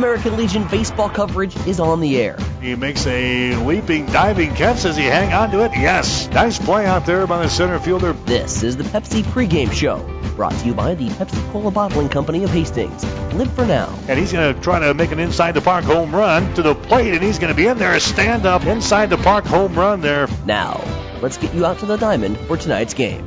American Legion baseball coverage is on the air. He makes a leaping, diving catch. Does he hang on to it? Yes. Nice play out there by the center fielder. This is the Pepsi pregame show, brought to you by the Pepsi Cola Bottling Company of Hastings. Live for now. And he's going to try to make an inside-the-park home run to the plate, and he's going to be in there. A stand-up inside-the-park home run there. Now, let's get you out to the diamond for tonight's game.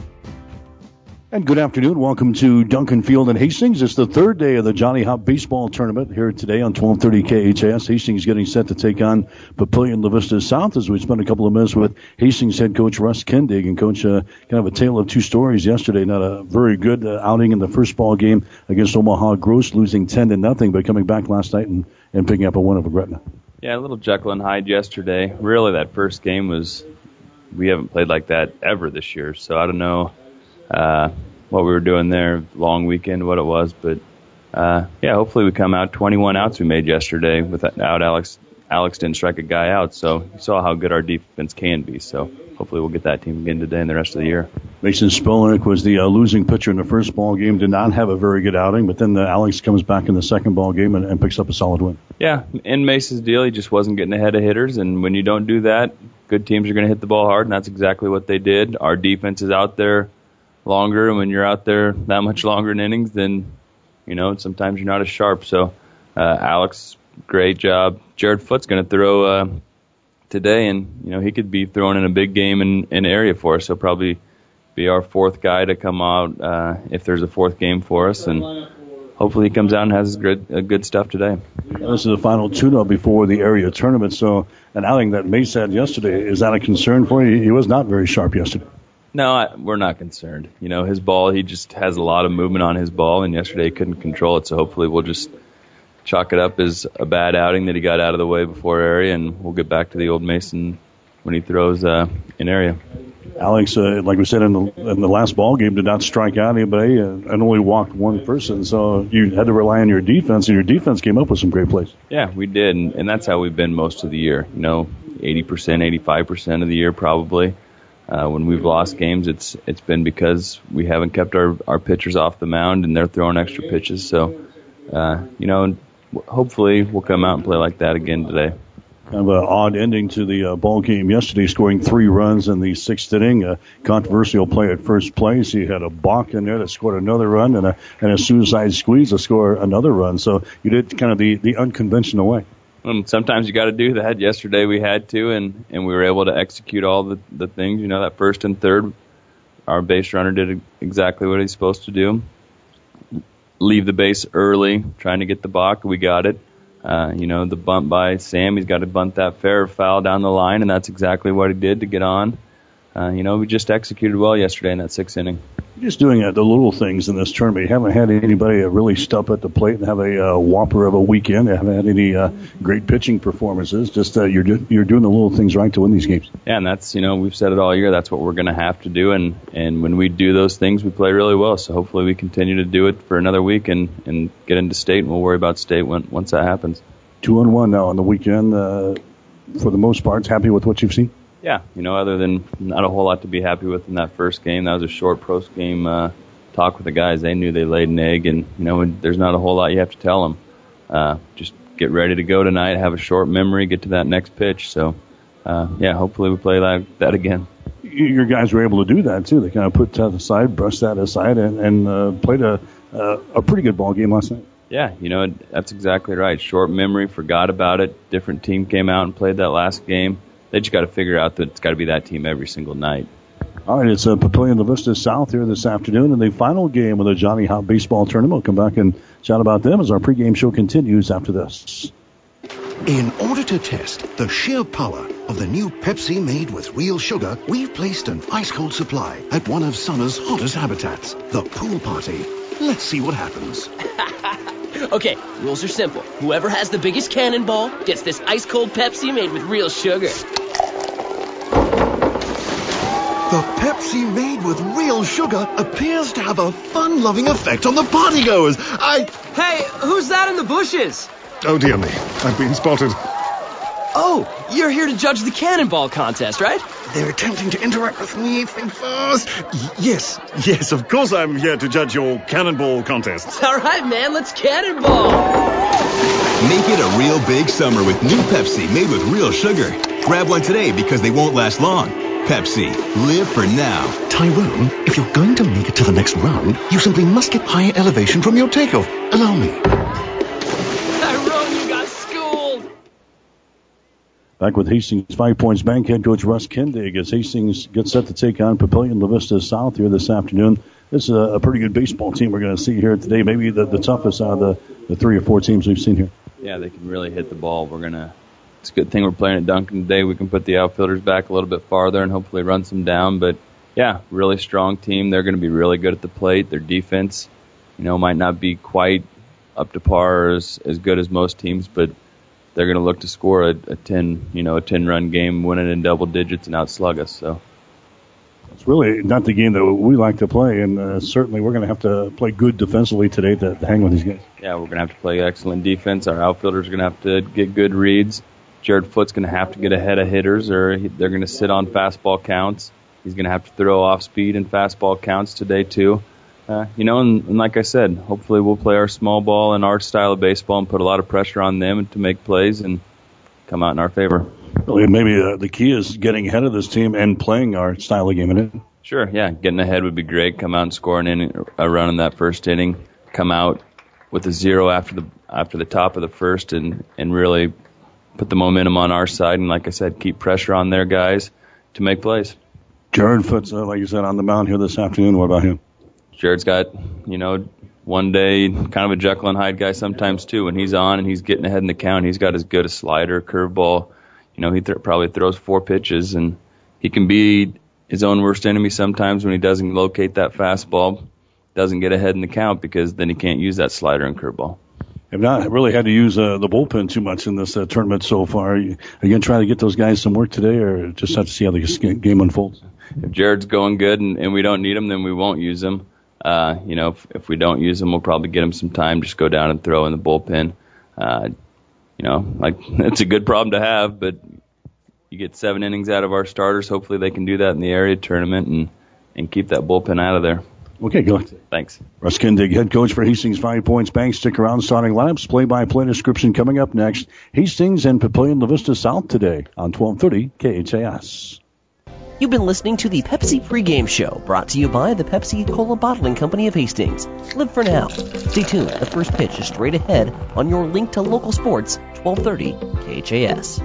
And good afternoon. Welcome to Duncan Field in Hastings. It's the third day of the Johnny Hop Baseball Tournament here today on 1230 KHAS. Hastings getting set to take on Papillion La Vista South as we spend a couple of minutes with Hastings head coach Russ Kendig. And coach, kind of a tale of two stories yesterday. Not a very good outing in the first ball game against Omaha Gross, losing 10-0, but coming back last night and picking up a win over Gretna. Yeah, a little Jekyll and Hyde yesterday. Really, that first game we haven't played like that ever this year. So I don't know what we were doing there, long weekend, what it was. But, hopefully we come out. 21 outs we made yesterday without Alex. Alex didn't strike a guy out, so you saw how good our defense can be. So hopefully we'll get that team again today and the rest of the year. Mason Spolnick was the losing pitcher in the first ball game, did not have a very good outing, but then Alex comes back in the second ball game and picks up a solid win. Yeah, in Mason's deal, he just wasn't getting ahead of hitters, and when you don't do that, good teams are going to hit the ball hard, and that's exactly what they did. Our defense is out there longer, and when you're out there that much longer in innings, then, sometimes you're not as sharp. So, Alex, great job. Jared Foot's going to throw today, and, he could be throwing in a big game in area for us. He'll probably be our fourth guy to come out if there's a fourth game for us, and hopefully he comes out and has good stuff today. This is the final tune-up before the area tournament, so an outing that Mace had yesterday, is that a concern for you? He was not very sharp yesterday. No, we're not concerned. His ball, he just has a lot of movement on his ball, and yesterday he couldn't control it, so hopefully we'll just chalk it up as a bad outing that he got out of the way before area, and we'll get back to the old Mason when he throws in area. Alex, like we said in the last ball game, did not strike out anybody and only walked one person, so you had to rely on your defense, and your defense came up with some great plays. Yeah, we did, and that's how we've been most of the year. 80%, 85% of the year probably. When we've lost games, it's been because we haven't kept our pitchers off the mound and they're throwing extra pitches. So, hopefully we'll come out and play like that again today. Kind of an odd ending to the ball game yesterday, scoring 3 runs in the sixth inning. A controversial play at first place. You had a balk in there that scored another run, and a suicide squeeze to score another run. So you did kind of the unconventional way. Sometimes you got to do that. Yesterday we had to, and we were able to execute all the things. That first and third, our base runner did exactly what he's supposed to do. Leave the base early, trying to get the balk. We got it. The bunt by Sam, he's got to bunt that fair or foul down the line, and that's exactly what he did to get on. We just executed well yesterday in that sixth inning. Just doing the little things in this tournament. You haven't had anybody really step at the plate and have a whopper of a weekend. You haven't had any great pitching performances. Just you're doing the little things right to win these games. Yeah, and that's, we've said it all year. That's what we're going to have to do. And when we do those things, we play really well. So hopefully we continue to do it for another week and get into state, and we'll worry about state once that happens. 2-1 now on the weekend. For the most part, happy with what you've seen? Yeah, other than not a whole lot to be happy with in that first game. That was a short post-game talk with the guys. They knew they laid an egg, and, there's not a whole lot you have to tell them. Just get ready to go tonight, have a short memory, get to that next pitch. So, hopefully we play like that again. Your guys were able to do that, too. They kind of put that aside, brushed that aside, and played a pretty good ball game last night. Yeah, that's exactly right. Short memory, forgot about it. Different team came out and played that last game. They just got to figure out that it's got to be that team every single night. All right, it's Papillion La Vista South here this afternoon in the final game of the Johnny Hop Baseball Tournament. We'll come back and chat about them as our pregame show continues after this. In order to test the sheer power of the new Pepsi made with real sugar, we've placed an ice-cold supply at one of summer's hottest habitats, the pool party. Let's see what happens. Okay, rules are simple. Whoever has the biggest cannonball gets this ice-cold Pepsi made with real sugar. The Pepsi made with real sugar appears to have a fun-loving effect on the partygoers. Hey, who's that in the bushes? Oh, dear me. I've been spotted. Oh, you're here to judge the cannonball contest, right? They're attempting to interact with me. Think fast. Yes, of course I'm here to judge your cannonball contest. All right, man, let's cannonball. Make it a real big summer with new Pepsi made with real sugar. Grab one today because they won't last long. Pepsi, live for now. Tyrone, if you're going to make it to the next round, you simply must get higher elevation from your takeoff. Allow me. Tyrone, you got schooled! Back with Hastings 5 Points Bank head coach Russ Kindig as Hastings gets set to take on Papillion La Vista South here this afternoon. This is a pretty good baseball team we're going to see here today. Maybe the toughest out of the 3 or 4 teams we've seen here. Yeah, they can really hit the ball. It's a good thing we're playing at Duncan today. We can put the outfielders back a little bit farther and hopefully run some down. But, yeah, really strong team. They're going to be really good at the plate. Their defense, might not be quite up to par or as good as most teams, but they're going to look to score a 10-run game, win it in double digits, and outslug us. So it's really not the game that we like to play, and certainly we're going to have to play good defensively today to hang with these guys. Yeah, we're going to have to play excellent defense. Our outfielders are going to have to get good reads. Jared Foote's going to have to get ahead of hitters, or they're going to sit on fastball counts. He's going to have to throw off speed and fastball counts today, too. And like I said, hopefully we'll play our small ball and our style of baseball and put a lot of pressure on them to make plays and come out in our favor. Really, maybe the key is getting ahead of this team and playing our style of game in it. Sure, yeah. Getting ahead would be great. Come out and score a run in that first inning. Come out with a 0 after the top of the first and really put the momentum on our side. And like I said, keep pressure on their guys to make plays. Jared Foote, like you said, on the mound here this afternoon. What about him? Jared's got, one day kind of a Jekyll and Hyde guy sometimes too. When he's on and he's getting ahead in the count, he's got as good a slider, curveball. He probably throws 4 pitches, and he can be his own worst enemy sometimes when he doesn't locate that fastball, doesn't get ahead in the count because then he can't use that slider and curveball. I've not really had to use the bullpen too much in this tournament so far. Are you going to try to get those guys some work today, or just have to see how the game unfolds? If Jared's going good and we don't need him, then we won't use him. If we don't use him, we'll probably get him some time, just go down and throw in the bullpen. It's a good problem to have, but you get 7 innings out of our starters. Hopefully they can do that in the area tournament and keep that bullpen out of there. Okay, good. Thanks. Russ Kindig, head coach for Hastings 5 Points Bank. Stick around. Starting lineups, play-by-play description coming up next. Hastings and Papillion La Vista South today on 1230 KHAS. You've been listening to the Pepsi pregame show, brought to you by the Pepsi Cola Bottling Company of Hastings. Live for now. Stay tuned. The first pitch is straight ahead on your link to local sports, 1230 KHAS.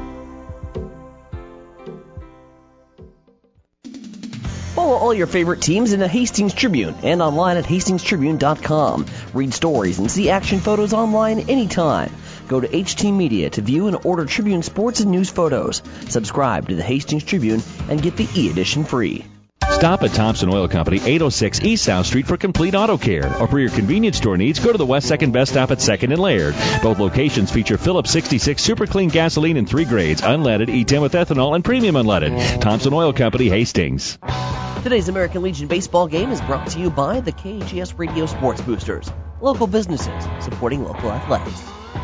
Follow all your favorite teams in the Hastings Tribune and online at hastingstribune.com. Read stories and see action photos online anytime. Go to HT Media to view and order Tribune sports and news photos. Subscribe to the Hastings Tribune and get the e-edition free. Stop at Thompson Oil Company, 806 East South Street for complete auto care. Or for your convenience store needs, go to the West 2nd Best Stop at 2nd and Laird. Both locations feature Phillips 66 Super Clean gasoline in 3 grades, unleaded, E10 with ethanol, and premium unleaded. Thompson Oil Company, Hastings. Today's American Legion baseball game is brought to you by the KHAS Radio Sports Boosters, local businesses supporting local athletics.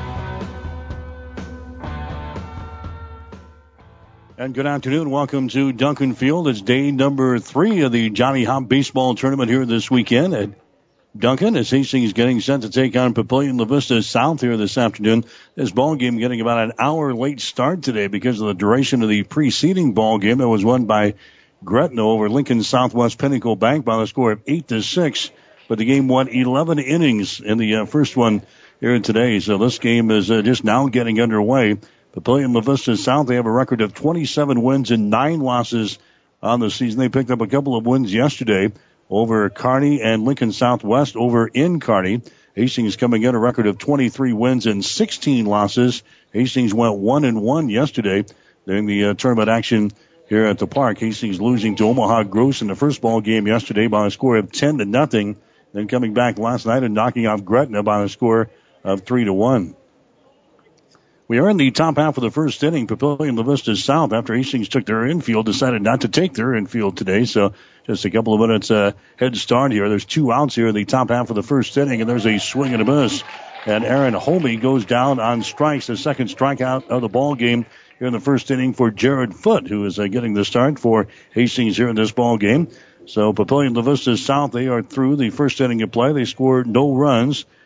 And good afternoon. Welcome to Duncan Field. It's day number 3 of the Johnny Hop Baseball Tournament here this weekend at Duncan, as Hastings getting set to take on Papillion La Vista South here this afternoon. This ball game getting about an hour late start today because of the duration of the preceding ball game. It was won by Gretna over Lincoln Southwest Pinnacle Bank by the score of 8-6. But the game won 11 innings in the first one here today. So this game is just now getting underway. Papillion La Vista South, they have a record of 27 wins and 9 losses on the season. They picked up a couple of wins yesterday over Kearney and Lincoln Southwest over in Kearney. Hastings coming in a record of 23 wins and 16 losses. Hastings went 1-1 yesterday during the tournament action here at the park. Hastings losing to Omaha Gross in the first ball game yesterday by a score of 10-0. Then coming back last night and knocking off Gretna by a score of 3-1. We are in the top half of the first inning. Papillion La Vista South, after Hastings took their infield, decided not to take their infield today. So just a couple of minutes head start here. There's 2 outs here in the top half of the first inning, and there's a swing and a miss. And Aaron Homey goes down on strikes, the second strikeout of the ball game here in the first inning for Jared Foote, who is getting the start for Hastings here in this ball game. So Papillion La Vista South, they are through the first inning of play. They scored no runs.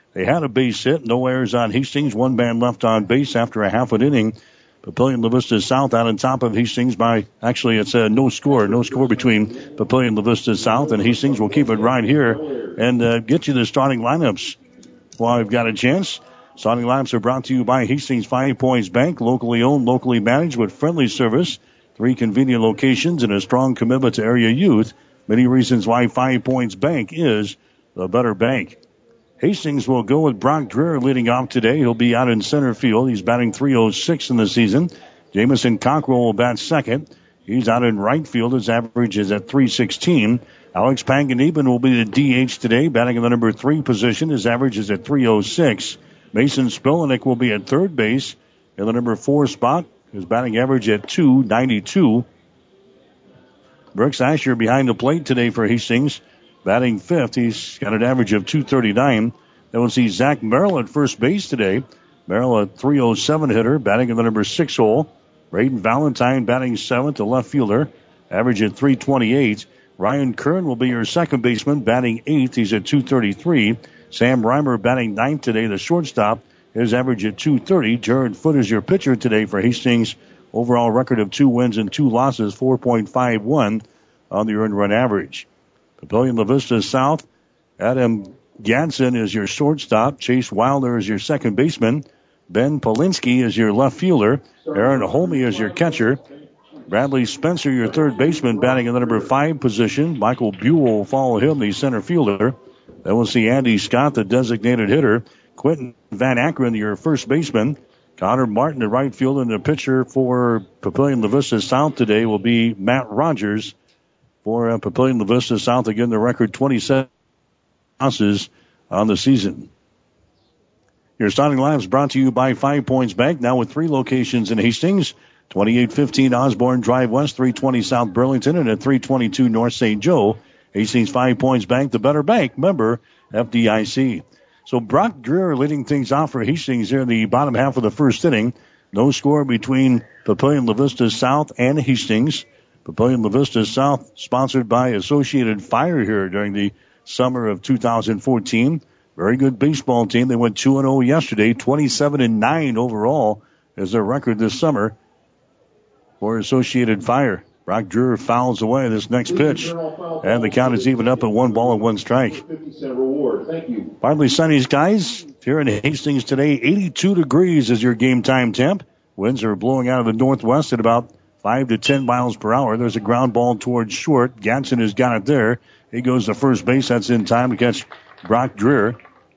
They had a base hit. No errors on Hastings. One man left on base after a half an inning. Papillion La Vista South out on top of Hastings by, actually it's a no score between Papillion La Vista South and Hastings. We'll keep it right here and get you the starting lineups while I've got a chance. Starting lineups are brought to you by Hastings 5 Points Bank, locally owned, locally managed with friendly service, 3 convenient locations, and a strong commitment to area youth. Many reasons why 5 Points Bank is the better bank. Hastings will go with Brock Dreher leading off today. He'll be out in center field. He's batting .306 in the season. Jamison Cockrell will bat second. He's out in right field. His average is at .316. Alex Panganiban will be the DH today, batting in the number 3 position. His average is at .306. Mason Spillenick will be at third base in the number 4 spot. His batting average at .292. Brooks Asher behind the plate today for Hastings, batting fifth. He's got an average of .239. Then we'll see Zach Merrill at first base today. Merrill, a .307 hitter, batting in the number 6 hole. Braden Valentine batting seventh, a left fielder, average at .328. Ryan Kern will be your second baseman, batting eighth. He's at .233. Sam Reimer batting ninth today, the shortstop. His average at .230. Jared Foote is your pitcher today for Hastings. Overall record of 2 wins and 2 losses, 4.51 on the earned run average. Papillion La Vista South, Adam Gadsden is your shortstop. Chase Wilder is your second baseman. Ben Polinsky is your left fielder. Aaron Holme is your catcher. Bradley Spencer, your third baseman, batting in the number 5 position. Michael Buell will follow him, the center fielder. Then we'll see Andy Scott, the designated hitter. Quentin Van Akron, your first baseman. Connor Martin, the right fielder, and the pitcher for Papillion La Vista South today will be Matt Rogers. For Papillion La Vista South, again, the record 27 losses on the season. Your starting lineup is brought to you by 5 Points Bank, now with 3 locations in Hastings. 2815 Osborne Drive West, 320 South Burlington, and at 322 North St. Joe. Hastings 5 Points Bank, the better bank, member FDIC. So Brock Dreher leading things off for Hastings here in the bottom half of the first inning. No score between Papillion La Vista South and Hastings. Papillion La Vista South sponsored by Associated Fire here during the summer of 2014. Very good baseball team. They went 2-0 yesterday. 27-9 overall is their record this summer for Associated Fire. Brock Dreher fouls away this next pitch, and the count is even up at 1-1 strike. Partly sunny skies here in Hastings today. 82 degrees is your game time temp. Winds are blowing out of the northwest at about 5 to 10 miles per hour. There's a ground ball towards short. Gadsden has got it there. He goes to first base. That's in time to catch Brock Dreher.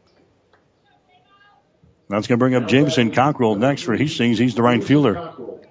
That's going to bring up Jameson Cockrell next for Hastings. He's the right fielder.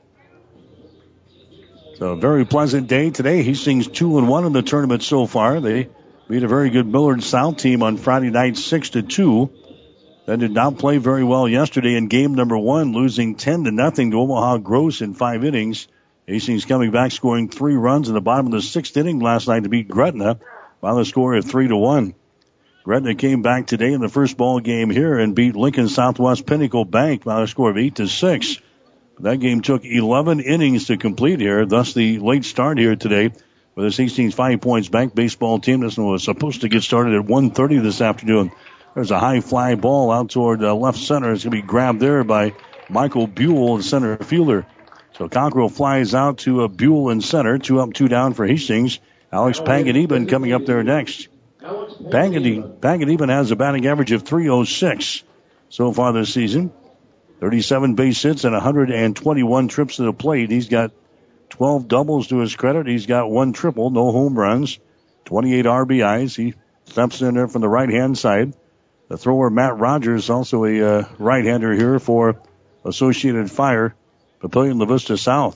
So a very pleasant day today. Hastings 2-1 in the tournament so far. They beat a very good Millard South team on Friday night 6-2. They did not play very well yesterday in game number 1, losing 10-0 to Omaha Gross in 5 innings. Hastings coming back, scoring 3 runs in the bottom of the 6th inning last night to beat Gretna by the score of 3-1. Gretna came back today in the first ball game here and beat Lincoln Southwest Pinnacle Bank by a score of 8-6. That game took 11 innings to complete here, thus the late start here today for this Hastings 5 Points Bank baseball team. This one was supposed to get started at 1:30 this afternoon. There's a high fly ball out toward left center. It's going to be grabbed there by Michael Buell, the center fielder. So Cockrell flies out to Buell in center. 2 up, 2 down for Hastings. Alex Panganiban coming up there next. Panganiban has a batting average of .306 so far this season. 37 base hits and 121 trips to the plate. He's got 12 doubles to his credit. He's got 1 triple, no home runs, 28 RBIs. He steps in there from the right-hand side. The thrower, Matt Rogers, also a right-hander here for Associated Fire, Papillion La Vista South.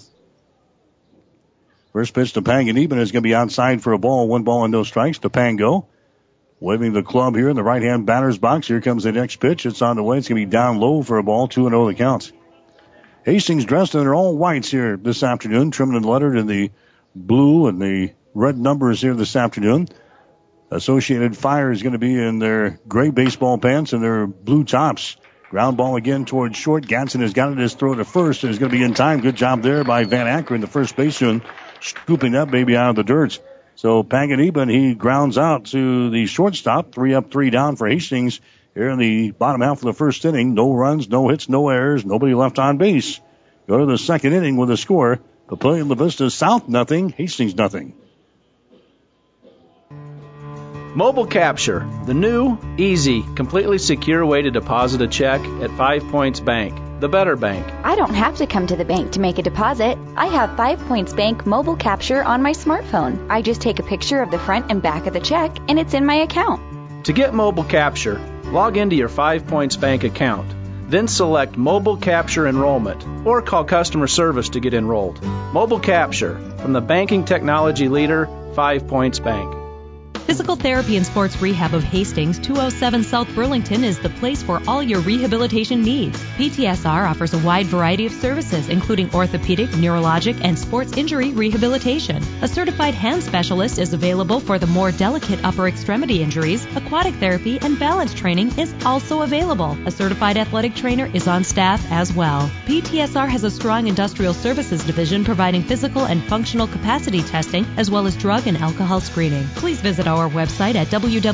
First pitch to Panganiban is going to be outside for a ball. 1 ball and no strikes to Pango. Waving the club here in the right-hand batter's box. Here comes the next pitch. It's on the way. It's going to be down low for a ball. 2-0 the count. Hastings dressed in their all whites here this afternoon, trimmed and lettered in the blue and the red numbers here this afternoon. Associated Fire is going to be in their gray baseball pants and their blue tops. Ground ball again towards short. Gadsden has got it his throw to first and is going to be in time. Good job there by Van Akron, the first baseman, scooping that baby out of the dirt. So Panganiban, he grounds out to the shortstop. 3 up, 3 down for Hastings here in the bottom half of the first inning. No runs, no hits, no errors, nobody left on base. Go to the second inning with a score. Papillion La Vista South nothing, Hastings nothing. Mobile Capture, the new, easy, completely secure way to deposit a check at 5 Points Bank, the better bank. I don't have to come to the bank to make a deposit. I have 5 Points Bank Mobile Capture on my smartphone. I just take a picture of the front and back of the check, and it's in my account. To get Mobile Capture, log into your 5 Points Bank account. Then select Mobile Capture Enrollment or call customer service to get enrolled. Mobile Capture, from the banking technology leader, 5 Points Bank. Physical Therapy and Sports Rehab of Hastings, 207 South Burlington is the place for all your rehabilitation needs. PTSR offers a wide variety of services, including orthopedic, neurologic, and sports injury rehabilitation. A certified hand specialist is available for the more delicate upper extremity injuries. Aquatic therapy and balance training is also available. A certified athletic trainer is on staff as well. PTSR has a strong industrial services division providing physical and functional capacity testing, as well as drug and alcohol screening. Please visit our website at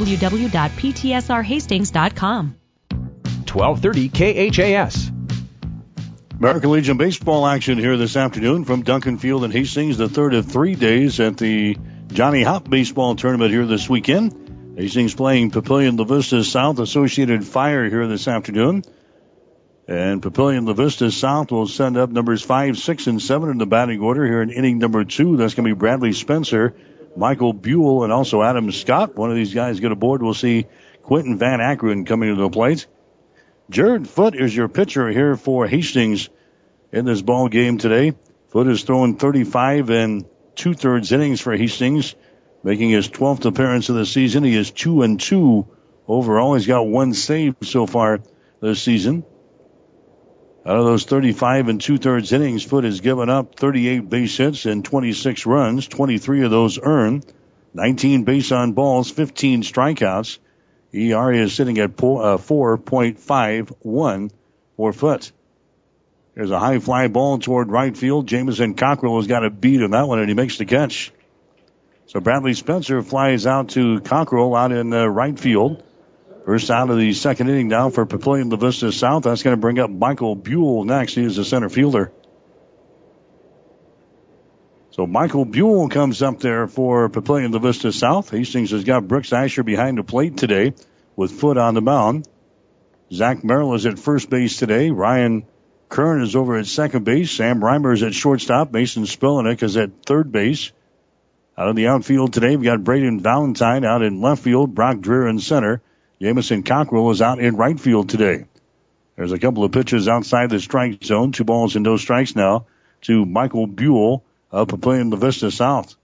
www.ptsrhastings.com. 1230 KHAS. American Legion baseball action here this afternoon from Duncan Field in Hastings, the third of 3 days at the Johnny Hop baseball tournament here this weekend. Hastings playing Papillion La Vista South Associated Fire here this afternoon. And Papillion La Vista South will send up numbers 5, 6, and 7 in the batting order here in inning number 2. That's going to be Bradley Spencer, Michael Buell, and also Adam Scott. One of these guys get aboard. We'll see Quentin Van Ackeren coming to the plate. Jared Foote is your pitcher here for Hastings in this ball game today. Foote has thrown 35 and 2/3 innings for Hastings, making his 12th appearance of the season. He is 2-2 overall. He's got 1 save so far this season. Out of those 35 and 2/3 innings, Foote has given up 38 base hits and 26 runs, 23 of those earned, 19 base on balls, 15 strikeouts. ERA is sitting at 4.51 for Foote. There's a high fly ball toward right field. Jamison Cockrell has got a beat on that one, and he makes the catch. So Bradley Spencer flies out to Cockrell out in right field. First out of the second inning now for Papillion La Vista South. That's going to bring up Michael Buell next. He is the center fielder. So Michael Buell comes up there for Papillion La Vista South. Hastings has got Brooks Asher behind the plate today with Foote on the mound. Zach Merrill is at first base today. Ryan Kern is over at second base. Sam Reimer is at shortstop. Mason Spillenek is at third base. Out in the outfield today, we've got Braden Valentine out in left field. Brock Dreer in center. Jamison Cockrell is out in right field today. There's a couple of pitches outside the strike zone. 2 balls and no strikes now to Michael Buell of Papillion La Vista South.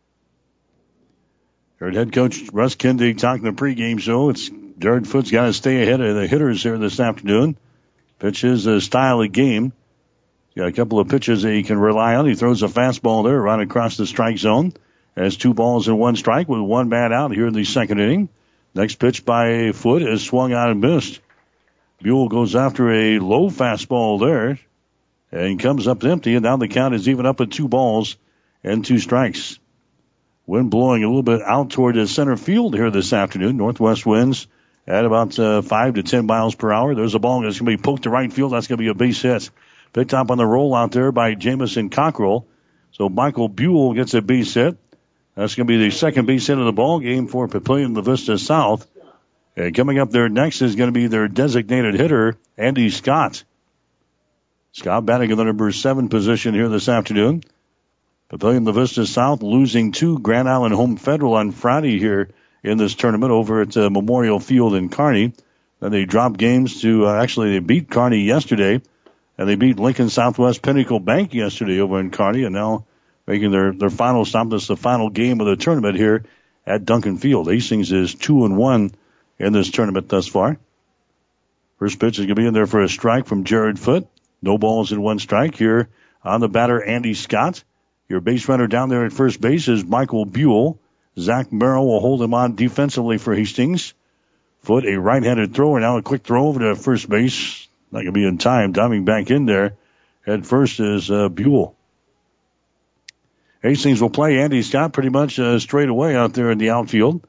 Heard head coach Russ Kindig talking the pregame show. It's Jared Foote's got to stay ahead of the hitters here this afternoon. Pitches a style of game. He's got a couple of pitches that he can rely on. He throws a fastball there right across the strike zone. Has 2 balls and 1 strike with 1 man out here in the second inning. Next pitch by Foote is swung out and missed. Buell goes after a low fastball there and comes up empty, and now the count is even up at 2 balls and 2 strikes. Wind blowing a little bit out toward the center field here this afternoon. Northwest winds at about 5 to 10 miles per hour. There's a ball that's going to be poked to right field. That's going to be a base hit. Picked up on the roll out there by Jamison Cockrell. So Michael Buell gets a base hit. That's going to be the second base hit of the ball game for Papillion La Vista South. And coming up there next is going to be their designated hitter, Andy Scott. Scott batting in the number 7 position here this afternoon. Papillion La Vista South losing to Grand Island Home Federal on Friday here in this tournament over at Memorial Field in Kearney. Then they dropped games to, they beat Kearney yesterday, and they beat Lincoln Southwest Pinnacle Bank yesterday over in Kearney, and now making their final stop. This is the final game of the tournament here at Duncan Field. Hastings is 2-1 in this tournament thus far. First pitch is going to be in there for a strike from Jared Foote. No balls and 1 strike here on the batter, Andy Scott. Your base runner down there at first base is Michael Buell. Zach Merrill will hold him on defensively for Hastings. Foote, a right-handed thrower. Now a quick throw over to first base. Not going to be in time. Diving back in there at first is Buell. Hastings will play Andy Scott pretty much straight away out there in the outfield.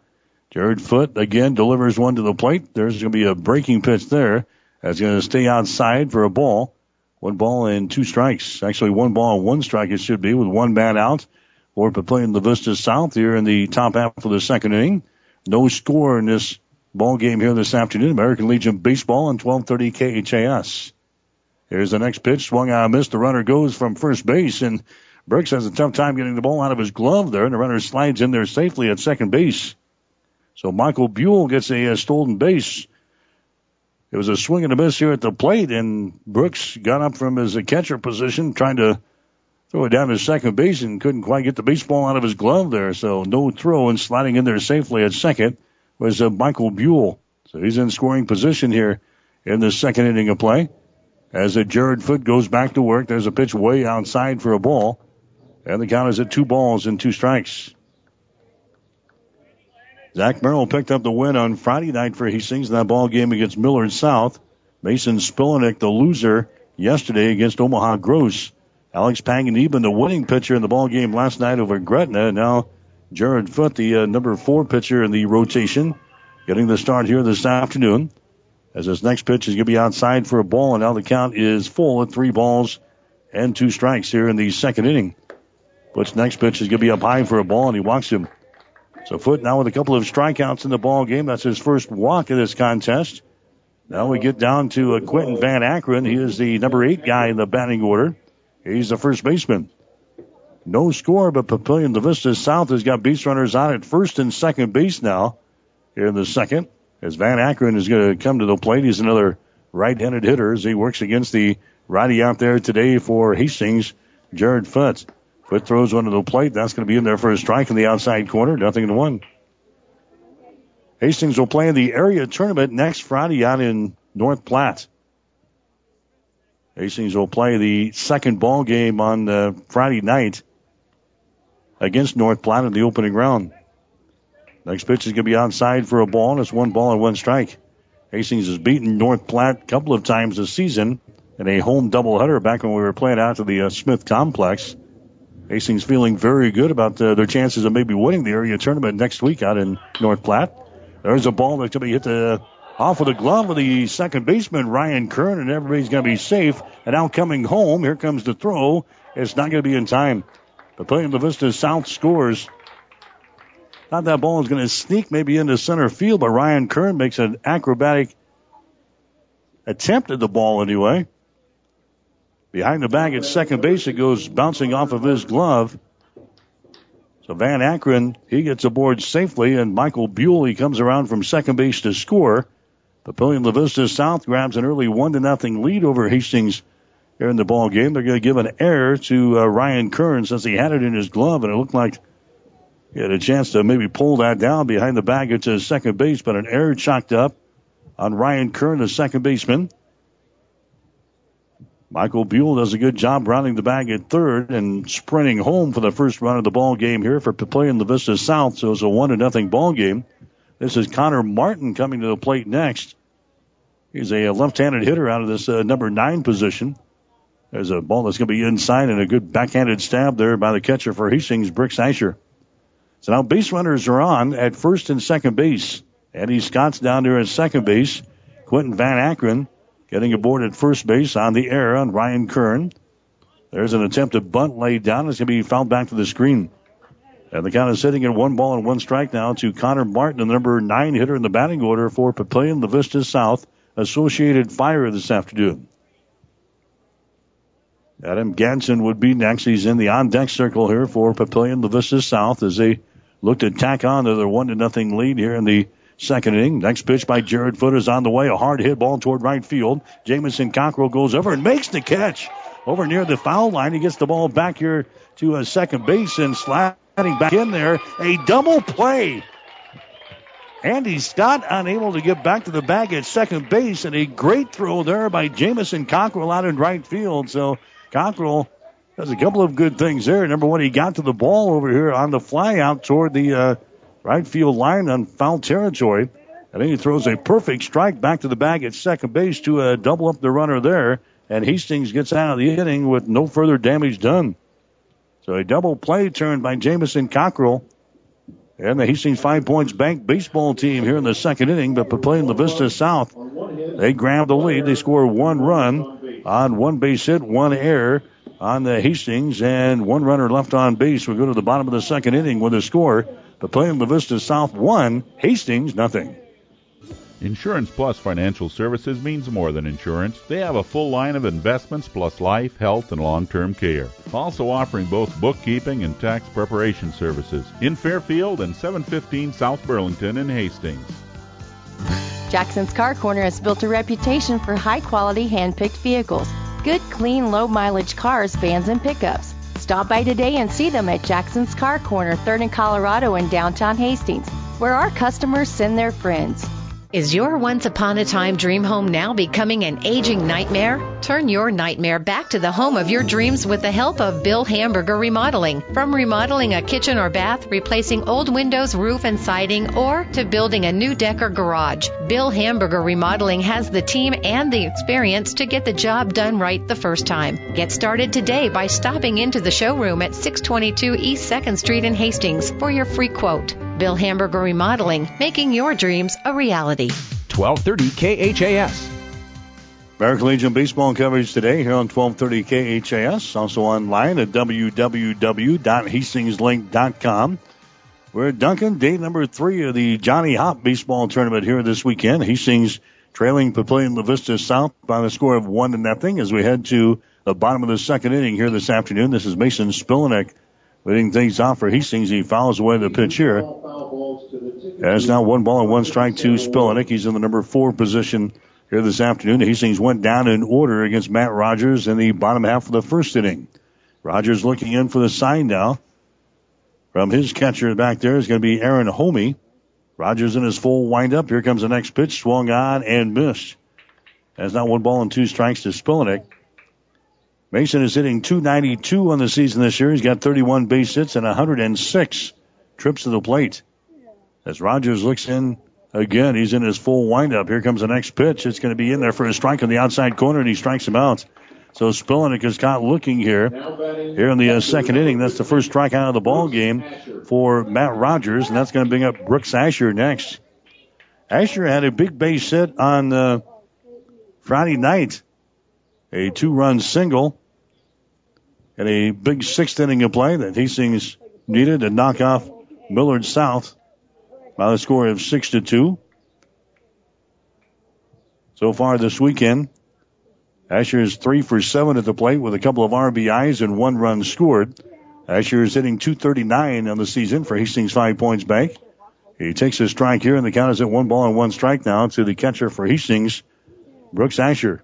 Jared Foote again delivers one to the plate. There's going to be a breaking pitch there. That's going to stay outside for a ball. 1 ball and 2 strikes. Actually, 1 ball and 1 strike it should be, with 1 man out for Papillion La Vista South here in the top half of the second inning. No score in this ball game here this afternoon. American Legion Baseball on 1230 KHAS. Here's the next pitch. Swung on a miss. The runner goes from first base, and Brooks has a tough time getting the ball out of his glove there, and the runner slides in there safely at second base. So Michael Buell gets a stolen base. It was a swing and a miss here at the plate, and Brooks got up from his catcher position trying to throw it down to second base and couldn't quite get the baseball out of his glove there. So no throw, and sliding in there safely at second was Michael Buell. So he's in scoring position here in the second inning of play. As Jared Foote goes back to work, there's a pitch way outside for a ball, and the count is at 2 balls and 2 strikes. Zach Merrill picked up the win on Friday night for Hastings in that ball game against Millard South. Mason Spillenick, the loser, yesterday against Omaha Gross. Alex Panganiban, the winning pitcher in the ball game last night over Gretna. Now Jared Foote, the number 4 pitcher in the rotation, getting the start here this afternoon. As this next pitch is going to be outside for a ball, and now the count is full at 3 balls and 2 strikes here in the second inning. Foote's next pitch is going to be up high for a ball, and he walks him. So Foote now with a couple of strikeouts in the ball game. That's his first walk in this contest. Now we get down to Quentin Van Akron. He is the number 8 guy in the batting order. He's the first baseman. No score, but Papillion La Vista South has got base runners on at first and second base now here in the second. As Van Akron is going to come to the plate. He's another right-handed hitter as he works against the righty out there today for Hastings, Jared Foote. Foote throws one to the plate. That's going to be in there for a strike in the outside corner. 0-1. Hastings will play in the area tournament next Friday out in North Platte. Hastings will play the second ball game on Friday night against North Platte in the opening round. Next pitch is going to be outside for a ball, and it's 1 ball and 1 strike. Hastings has beaten North Platte a couple of times this season in a home doubleheader back when we were playing out to the Smith Complex. Hastings feeling very good about their chances of maybe winning the area tournament next week out in North Platte. There's a ball that's going to be hit off of the glove of the second baseman, Ryan Kern, and everybody's going to be safe. And now coming home, here comes the throw. It's not going to be in time. Papillion La Vista South scores. Thought that ball was going to sneak maybe into center field, but Ryan Kern makes an acrobatic attempt at the ball anyway. Behind the bag at second base, it goes bouncing off of his glove. So Van Akron, he gets aboard safely, and Michael Buell, he comes around from second base to score. Papillion La Vista South grabs an early 1-0 lead over Hastings here in the ball game. They're going to give an error to Ryan Kern since he had it in his glove, and it looked like he had a chance to maybe pull that down behind the bag at second base, but an error chalked up on Ryan Kern, the second baseman. Michael Buell does a good job rounding the bag at third and sprinting home for the first run of the ball game here for Papillion La Vista South. So it's a 1-0 ball game. This is Connor Martin coming to the plate next. He's a left-handed hitter out of this number 9 position. There's a ball that's going to be inside and a good backhanded stab there by the catcher for Hastings, Brooks Asher. So now base runners are on at first and second base. Eddie Scott's down there at second base. Quentin Van Akron getting aboard at first base on the air on Ryan Kern. There's an attempt to bunt laid down. It's going to be fouled back to the screen. And the count is sitting at 1 ball and 1 strike now to Connor Martin, the number 9 hitter in the batting order for Papillion La Vista South Associated Fire this afternoon. Adam Ganson would be next. He's in the on-deck circle here for Papillion La Vista South as they look to tack on to their 1-0 lead here in the second inning. Next pitch by Jared Foote is on the way. A hard hit ball toward right field. Jamison Cockrell goes over and makes the catch over near the foul line. He gets the ball back here to second base and sliding back in there. A double play. Andy Scott unable to get back to the bag at second base, and a great throw there by Jamison Cockrell out in right field. So Cockrell does a couple of good things there. Number one, he got to the ball over here on the fly out toward the right field line on foul territory. And then he throws a perfect strike back to the bag at second base to double up the runner there. And Hastings gets out of the inning with no further damage done. So a double play turned by Jamison Cockrell. And the Hastings 5 Points Bank baseball team here in the second inning, but playing La Vista South, they grab the lead. They score 1 run on 1 base hit, 1 error on the Hastings, and 1 runner left on base. We go to the bottom of the second inning with a score. But playing La Vista South 1, Hastings nothing. Insurance Plus Financial Services means more than insurance. They have a full line of investments plus life, health, and long-term care. Also offering both bookkeeping and tax preparation services in Fairfield and 715 South Burlington in Hastings. Jackson's Car Corner has built a reputation for high-quality hand-picked vehicles. Good, clean, low-mileage cars, vans, and pickups. Stop by today and see them at Jackson's Car Corner, 3rd and Colorado in downtown Hastings, where our customers send their friends. Is your once-upon-a-time dream home now becoming an aging nightmare? Turn your nightmare back to the home of your dreams with the help of Bill Hamburger Remodeling. From remodeling a kitchen or bath, replacing old windows, roof, and siding, or to building a new deck or garage, Bill Hamburger Remodeling has the team and the experience to get the job done right the first time. Get started today by stopping into the showroom at 622 East 2nd Street in Hastings for your free quote. Bill Hamburger Remodeling, making your dreams a reality. 1230 KHAS. American Legion baseball coverage today here on 1230 KHAS. Also online at www.hastingslink.com. We're at Duncan, day number 3 of the Johnny Hop baseball tournament here this weekend. Hastings trailing Papillion La Vista South by the score of 1-0 as we head to the bottom of the second inning here this afternoon. This is Mason Spilinek leading things off for Hastings. He fouls away the pitch here. As now 1 ball and 1 strike to Spilinek. He's in the number 4 position here this afternoon. Hastings went down in order against Matt Rogers in the bottom half of the first inning. Rogers looking in for the sign now. From his catcher back there is going to be Aaron Homey. Rogers in his full windup. Here comes the next pitch. Swung on and missed. As now 1 ball and 2 strikes to Spilinek. Mason is hitting .292 on the season this year. He's got 31 base hits and 106 trips to the plate. As Rogers looks in again, he's in his full windup. Here comes the next pitch. It's going to be in there for a strike on the outside corner, and he strikes him out. So Spilinek is caught looking here in the second inning. That's the first strikeout of the ball game for Matt Rogers, and that's going to bring up Brooks Asher next. Asher had a big base hit on Friday night. A 2-run single and a big 6th inning of play that Hastings needed to knock off Millard South by the score of 6-2. So far this weekend, Asher is 3 for 7 at the plate with a couple of RBIs and 1 run scored. Asher is hitting .239 on the season for Hastings 5 Points Bank. He takes a strike here, and the count is at 1 ball and 1 strike now to the catcher for Hastings, Brooks Asher.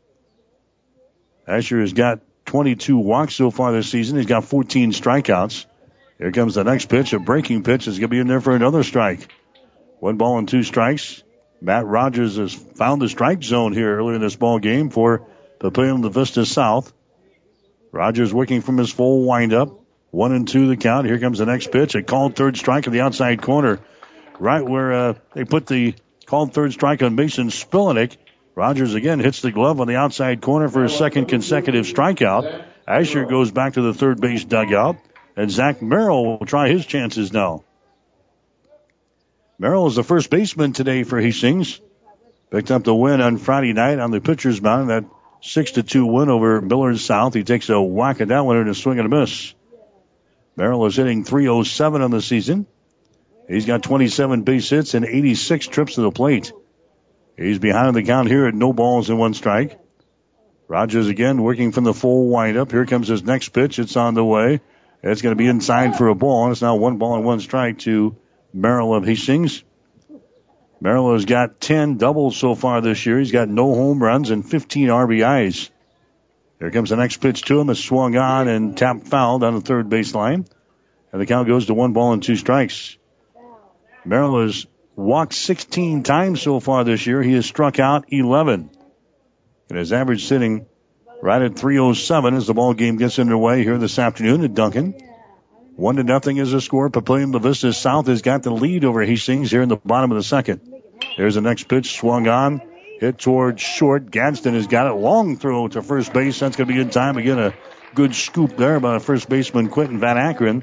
Asher has got 22 walks so far this season. He's got 14 strikeouts. Here comes the next pitch. A breaking pitch is going to be in there for another strike. 1 ball and 2 strikes. Matt Rogers has found the strike zone here earlier in this ball game for Papillion La Vista South. Rogers working from his full windup. 1-2 the count. Here comes the next pitch. A called third strike in the outside corner. Right where they put the called third strike on Mason Spilinek. Rogers again hits the glove on the outside corner for his second consecutive strikeout. Asher goes back to the third base dugout. And Zach Merrill will try his chances now. Merrill is the first baseman today for Hastings. Picked up the win on Friday night on the pitcher's mound. That 6-2 win over Millard South. He takes a whack at that one and a swing and a miss. Merrill is hitting .307 on the season. He's got 27 base hits and 86 trips to the plate. He's behind the count here at 0 balls and 1 strike. Rogers again working from the full windup. Here comes his next pitch. It's on the way. It's going to be inside for a ball. And it's now 1 ball and 1 strike to Merrill of Hastings. Merrill has got 10 doubles so far this year. He's got no home runs and 15 RBIs. Here comes the next pitch to him. It's swung on and tapped foul down the third baseline. And the count goes to 1 ball and 2 strikes. Merrill has walked 16 times so far this year. He has struck out 11. And his average sitting right at .307 as the ball game gets underway here this afternoon at Duncan. 1-0 is the score. Papillion La Vista South has got the lead over Hastings here in the bottom of the second. There's the next pitch, swung on, hit towards short. Gadsden has got it. Long throw to first base. That's going to be in time. Again, a good scoop there by first baseman Quentin Van Akron.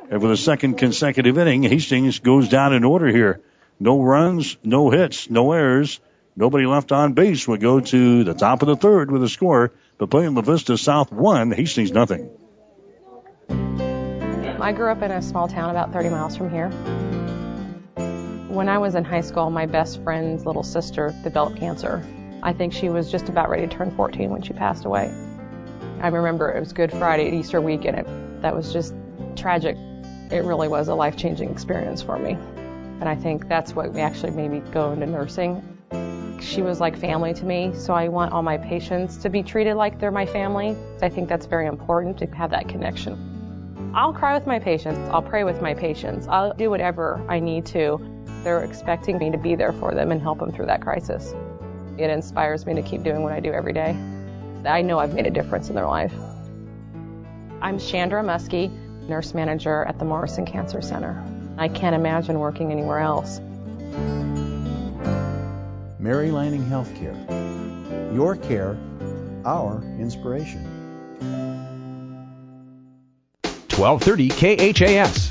And for the second consecutive inning, Hastings goes down in order here. No runs, no hits, no errors. Nobody left on base. We go to the top of the third with a score. Papillion La Vista South 1, Hastings nothing. I grew up in a small town about 30 miles from here. When I was in high school, my best friend's little sister developed cancer. I think she was just about ready to turn 14 when she passed away. I remember it was Good Friday, Easter weekend. That was just tragic. It really was a life-changing experience for me. And I think that's what actually made me go into nursing. She was like family to me, so I want all my patients to be treated like they're my family. I think that's very important to have that connection. I'll cry with my patients. I'll pray with my patients. I'll do whatever I need to. They're expecting me to be there for them and help them through that crisis. It inspires me to keep doing what I do every day. I know I've made a difference in their life. I'm Chandra Muskie, nurse manager at the Morrison Cancer Center. I can't imagine working anywhere else. Mary Lanning Healthcare. Your care, our inspiration. 1230 KHAS.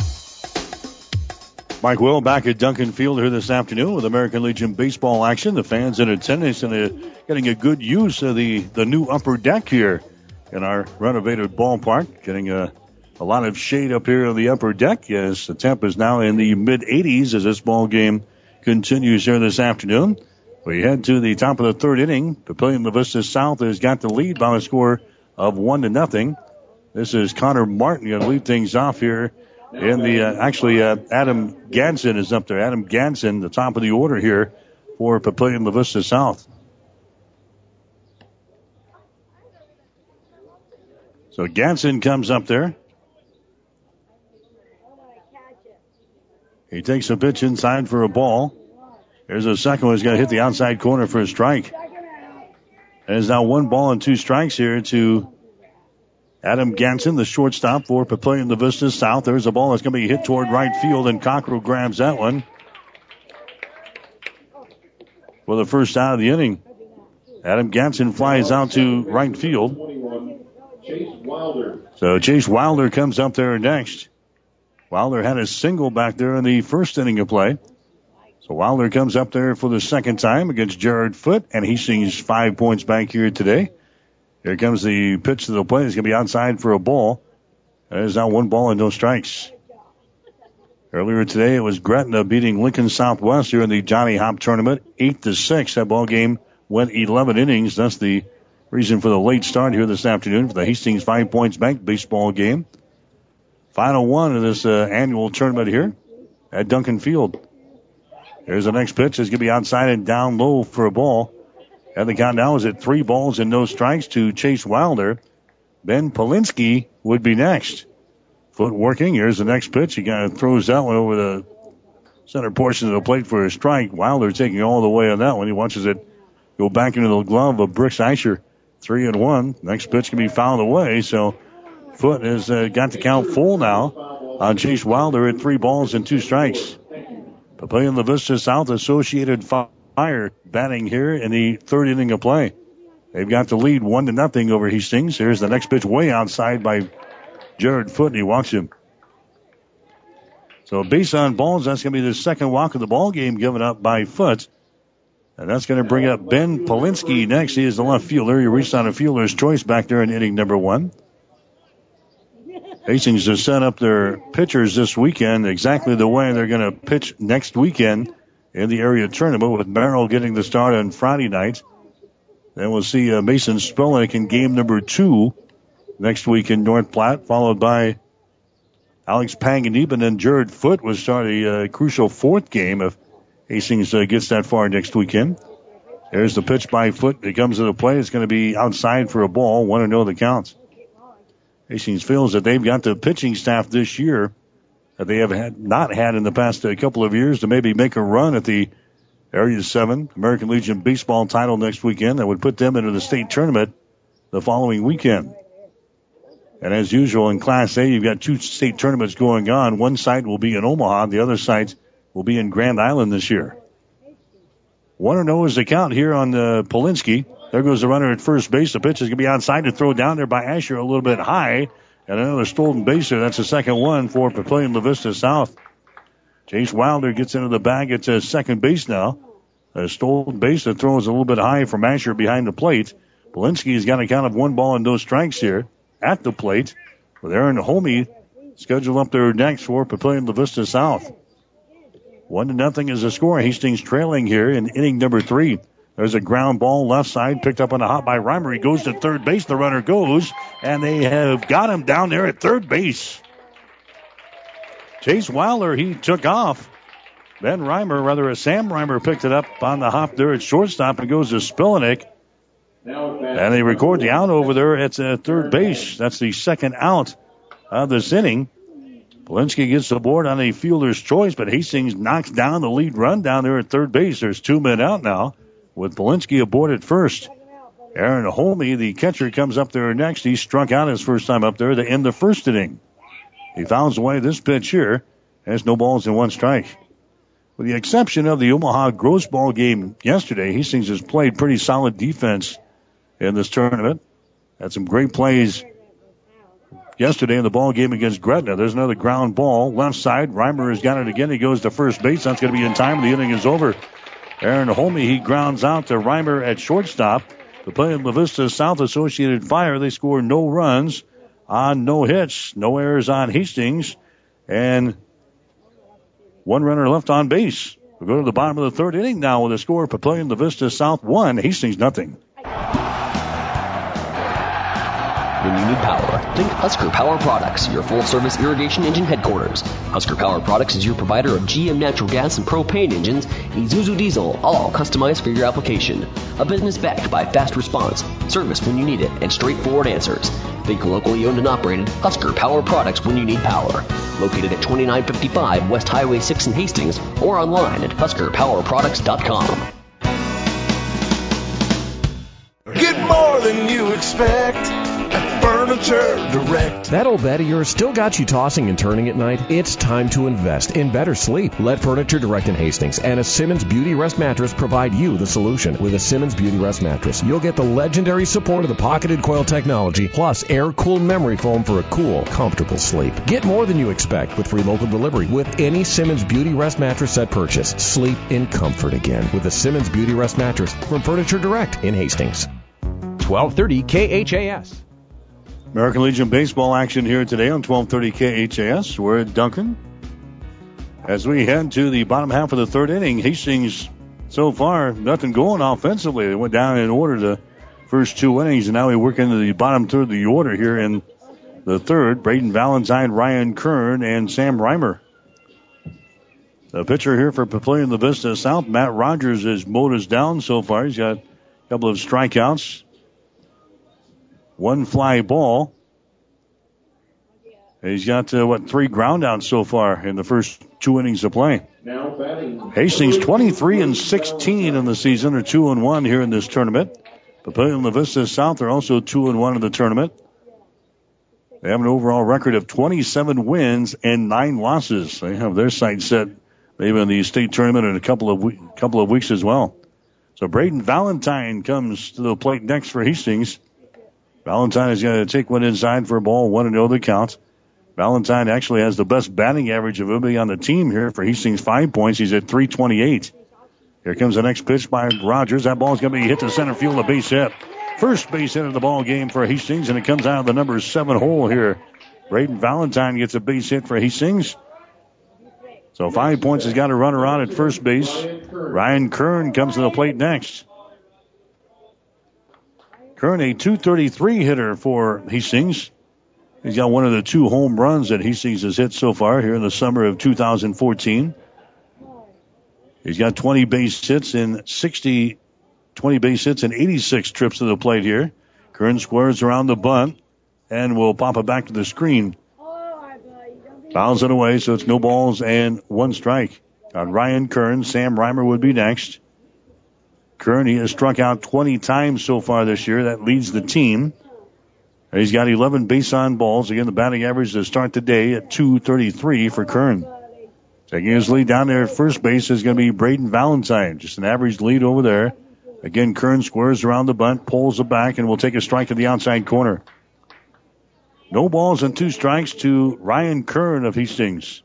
Mike Will back at Duncan Field here this afternoon with American Legion baseball action. The fans in attendance and getting a good use of the new upper deck here in our renovated ballpark. Getting a lot of shade up here on the upper deck as the temp is now in the mid-80s as this ball game continues here this afternoon. We head to the top of the third inning. Papillion La Vista South has got the lead by a score of 1-0. This is Connor Martin going to lead things off here. And Adam Gadsden is up there. Adam Gadsden, the top of the order here for Papillion La Vista South. So Gadsden comes up there. He takes a pitch inside for a ball. There's a second one. He's going to hit the outside corner for a strike. There's now 1 ball and 2 strikes here to Adam Gadsden, the shortstop for Papillion La Vista South. There's a ball that's going to be hit toward right field, and Cockrell grabs that one for the first out of the inning. Adam Gadsden flies out to right field. So Chase Wilder comes up there next. Wilder had a single back there in the first inning of play. So Wilder comes up there for the second time against Jared Foote, and he sees 5 points back here today. Here comes the pitch to the plate. It's going to be outside for a ball. There's now 1 ball and no strikes. Earlier today, it was Gretna beating Lincoln Southwest here in the Johnny Hop tournament, 8-6. That ball game went 11 innings. That's the reason for the late start here this afternoon for the Hastings 5 Points Bank baseball game. Final one of this annual tournament here at Duncan Field. There's the next pitch. It's going to be outside and down low for a ball. And the count now is at 3 balls and no strikes to Chase Wilder. Ben Polinsky would be next. Foot working. Here's the next pitch. He kind of throws that one over the center portion of the plate for a strike. Wilder taking all the way on that one. He watches it go back into the glove of Brooks Eicher. 3-1. Next pitch can be fouled away. So Foot has got the count full now on Chase Wilder at 3 balls and 2 strikes. Papillion La Vista South Associated Fire batting here in the third inning of play. They've got the lead 1-0 over Hastings. Here's the next pitch way outside by Jared Foote, and he walks him. So base on balls, that's going to be the second walk of the ball game given up by Foote. And that's going to bring up Ben Polinsky next. He is the left fielder. He reached on a fielder's choice back there in inning number 1. Hastings has set up their pitchers this weekend exactly the way they're going to pitch next weekend in the area tournament, with Merrill getting the start on Friday night. Then we'll see Mason Spelnick in game number 2 next week in North Platte, followed by Alex Panganiban, and Jared Foote will start a crucial 4th game if Hastings gets that far next weekend. There's the pitch by Foote. It comes to the plate. It's going to be outside for a ball. 1-0 the count. Hastings feels that they've got the pitching staff this year that they have not had in the past couple of years to maybe make a run at the Area 7 American Legion baseball title next weekend. That would put them into the state tournament the following weekend. And as usual in Class A, you've got 2 state tournaments going on. One site will be in Omaha. The other site will be in Grand Island this year. 1-0 is the count here on Polinsky. There goes the runner at first base. The pitch is going to be outside to throw down there by Asher a little bit high. And another stolen base there. That's the second one for Papillion La Vista South. Chase Wilder gets into the bag at second base now. A stolen base that throws a little bit high from Asher behind the plate. Polinsky's got a count of 1 ball and no strikes here at the plate. With Aaron Homey scheduled up there next for Papillion La Vista South. 1-0 is the score. Hastings trailing here in inning number 3. There's a ground ball left side picked up on the hop by Reimer. He goes to third base. The runner goes, and they have got him down there at third base. Chase Wilder, he took off. Sam Reimer picked it up on the hop there at shortstop and goes to Spillenick. And they record the out over there at third base. That's the second out of this inning. Polinsky gets the board on a fielder's choice, but Hastings knocks down the lead run down there at third base. There's 2 men out now with Polinsky aboard at first. Aaron Homey, the catcher, comes up there next. He struck out his first time up there to end the first inning. He fouls away this pitch here. Has no balls and 1 strike. With the exception of the Omaha Gross Ball game yesterday, Hastings has played pretty solid defense in this tournament. Had some great plays yesterday in the ball game against Gretna. There's another ground ball left side. Reimer has got it again. He goes to first base. That's going to be in time. The inning is over. Aaron Homey, he grounds out to Reimer at shortstop. The play in La Vista South Associated Fire. They score no runs on no hits, no errors on Hastings, and 1 runner left on base. We'll go to the bottom of the third inning now with a score. Papillion La Vista South 1, Hastings nothing. When you need power, think Husker Power Products, your full-service irrigation engine headquarters. Husker Power Products is your provider of GM natural gas and propane engines, Isuzu diesel, all customized for your application. A business backed by fast response, service when you need it, and straightforward answers. Think locally owned and operated Husker Power Products when you need power. Located at 2955 West Highway 6 in Hastings, or online at HuskerPowerProducts.com. Get more than you expect at Furniture Direct. That old bed of yours still got you tossing and turning at night? It's time to invest in better sleep. Let Furniture Direct in Hastings and a Simmons Beauty Rest mattress provide you the solution. With a Simmons Beauty Rest mattress, you'll get the legendary support of the pocketed coil technology, plus air-cooled memory foam for a cool, comfortable sleep. Get more than you expect with free local delivery with any Simmons Beauty Rest mattress at purchase. Sleep in comfort again with a Simmons Beauty Rest mattress from Furniture Direct in Hastings. 1230 KHAS. American Legion baseball action here today on 1230 KHAS. We're at Duncan. As we head to the bottom half of the third inning, Hastings, so far, nothing going offensively. They went down in order the first 2 innings, and now we work into the bottom third of the order here in the third. Braden Valentine, Ryan Kern, and Sam Reimer. The pitcher here for Papillion La Vista South, Matt Rogers, has mowed us down so far. He's got a couple of strikeouts. 1 fly ball. He's got, 3 groundouts so far in the first 2 innings of play. Hastings 23-16 in the season, or 2-1 here in this tournament. Papillion La Vista South are also 2-1 in the tournament. They have an overall record of 27 wins and 9 losses. They have their sights set maybe in the state tournament in a couple of weeks as well. So Braden Valentine comes to the plate next for Hastings. Valentine is going to take one inside for a ball, 1-0 the count. Valentine actually has the best batting average of anybody on the team here for Hastings, 5 points. He's at .328. Here comes the next pitch by Rogers. That ball is going to be hit to center field, a base hit. First base hit of the ball game for Hastings, and it comes out of the number 7 hole here. Braden Valentine gets a base hit for Hastings. So 5 points has got a runner on at first base. Ryan Kern comes to the plate next. Kern, a .233 hitter for Hastings. He's got one of the 2 home runs that Hastings has hit so far here in the summer of 2014. He's got 20 base hits and 86 trips to the plate here. Kern squares around the bunt and will pop it back to the screen. Fouls it away, so it's no balls and 1 strike. On Ryan Kern, Sam Reimer would be next. Kern, he has struck out 20 times so far this year. That leads the team. He's got 11 base on balls. Again, the batting average to start the day at .233 for Kern. Taking his lead down there at first base is going to be Braden Valentine. Just an average lead over there. Again, Kern squares around the bunt, pulls it back, and will take a strike at the outside corner. No balls and 2 strikes to Ryan Kern of Hastings.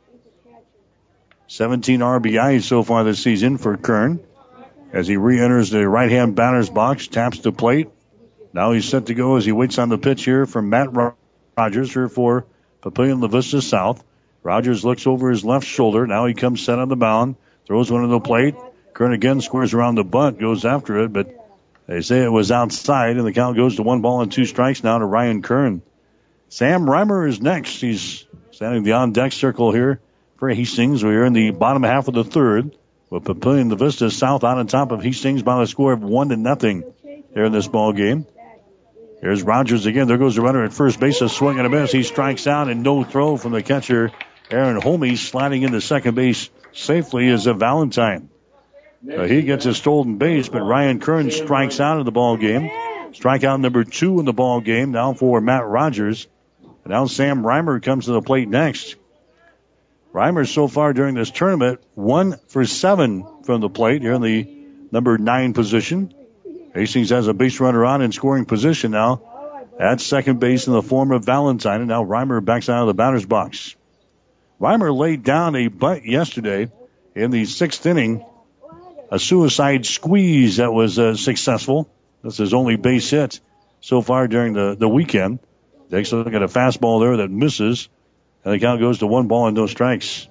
17 RBIs so far this season for Kern. As he re-enters the right-hand batter's box, taps the plate. Now he's set to go as he waits on the pitch here from Matt Rogers here for Papillion La Vista South. Rogers looks over his left shoulder. Now he comes set on the mound. Throws one to the plate. Kern again squares around the bunt, goes after it, but they say it was outside, and the count goes to 1 ball and 2 strikes now to Ryan Kern. Sam Reimer is next. He's standing the on-deck circle here for Hastings. We're in the bottom half of the third, with Papillion La Vista South on top of Hastings by the score of 1-0 here in this ball game. Here's Rogers again. There goes the runner at first base. A swing and a miss. He strikes out, and no throw from the catcher. Aaron Holme sliding into second base safely is a Valentine. He gets a stolen base, but Ryan Kern strikes out of the ball game. Strikeout number 2 in the ball game now for Matt Rogers. And now Sam Reimer comes to the plate next. Reimer so far during this tournament, 1 for 7 from the plate here in the number 9 position. Hastings has a base runner on in scoring position now at second base in the form of Valentine. And now Reimer backs out of the batter's box. Reimer laid down a bunt yesterday in the 6th inning. A suicide squeeze that was successful. That's his only base hit so far during the weekend. Takes a look at a fastball there that misses. And the count goes to 1 ball and no strikes.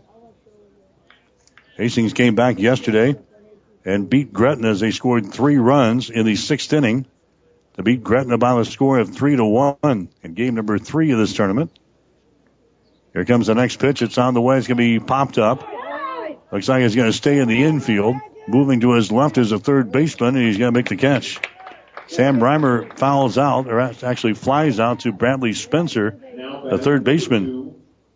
Hastings came back yesterday and beat Gretna as they scored 3 runs in the 6th inning to beat Gretna by a score of 3-1 in game number 3 of this tournament. Here comes the next pitch. It's on the way. It's going to be popped up. Looks like it's going to stay in the infield. Moving to his left is a third baseman, and he's going to make the catch. Sam Reimer fouls out, or actually flies out to Bradley Spencer, the third baseman.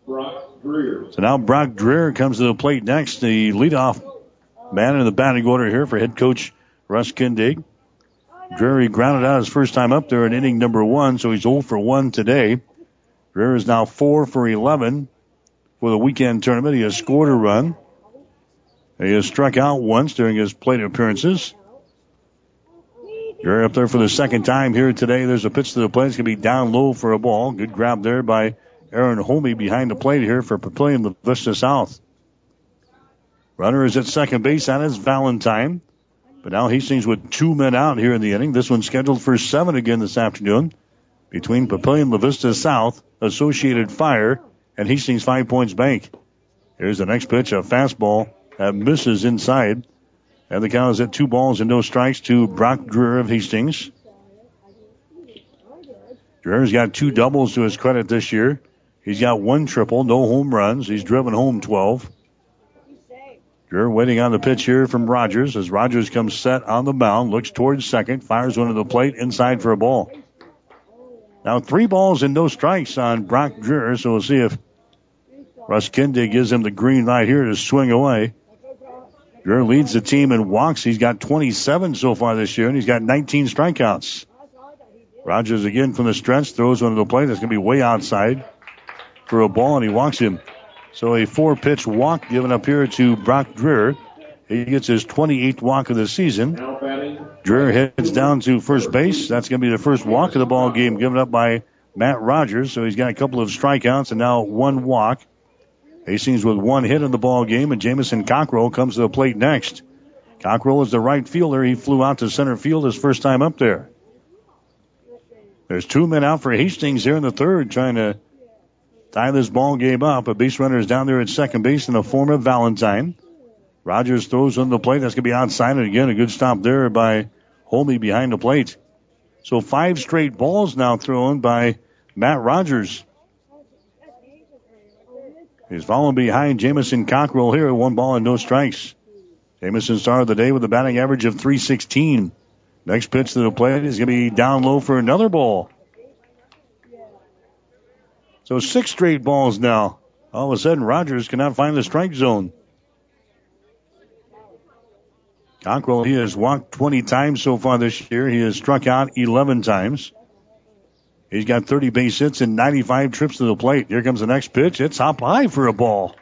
So now Brock Dreher comes to the plate next, the leadoff man in the batting order here for head coach Russ Kindig. Dreher grounded out his first time up there in inning number 1, so he's 0 for 1 today. Dreher is now 4 for 11 for the weekend tournament. He has scored a run. He has struck out once during his plate appearances. Dreher up there for the second time here today. There's a pitch to the plate. It's going to be down low for a ball. Good grab there by Aaron Holme behind the plate here for Papillion La Vista South. Runner is at second base. That is Valentine. But now Hastings with 2 men out here in the inning. This one's scheduled for 7 again this afternoon between Papillion La Vista South, Associated Fire, and Hastings 5 Points Bank. Here's the next pitch, a fastball that misses inside. And the count is at 2 balls and no strikes to Brock Dreher of Hastings. Dreher's got 2 doubles to his credit this year. He's got 1 triple, no home runs. He's driven home 12. Dreher waiting on the pitch here from Rogers as Rogers comes set on the mound, looks towards second, fires one to the plate, inside for a ball. Now 3 balls and no strikes on Brock Dreher, so we'll see if Russ Kindig gives him the green light here to swing away. Dreher leads the team in walks. He's got 27 so far this year, and he's got 19 strikeouts. Rogers again from the stretch, throws one to the plate. That's going to be way outside for a ball, and he walks him. So a 4-pitch walk given up here to Brock Dreher. He gets his 28th walk of the season. Dreher heads down to first base. That's going to be the first walk of the ball game given up by Matt Rogers. So he's got a couple of strikeouts and now 1 walk. Hastings with 1 hit in the ball game, and Jamison Cockrell comes to the plate next. Cockrell is the right fielder. He flew out to center field his first time up there. There's 2 men out for Hastings here in the third, trying to tie this ball game up. A base runner is down there at second base in the form of Valentine. Rogers throws on the plate. That's going to be outside, and again, a good stop there by Holme behind the plate. So 5 straight balls now thrown by Matt Rogers. He's following behind Jamison Cockrell here, 1 ball and no strikes. Jamison started the day with a batting average of .316. Next pitch to the plate is going to be down low for another ball. So 6 straight balls now. All of a sudden, Rogers cannot find the strike zone. Cockrell, he has walked 20 times so far this year. He has struck out 11 times. He's got 30 base hits and 95 trips to the plate. Here comes the next pitch. It's up high for a ball.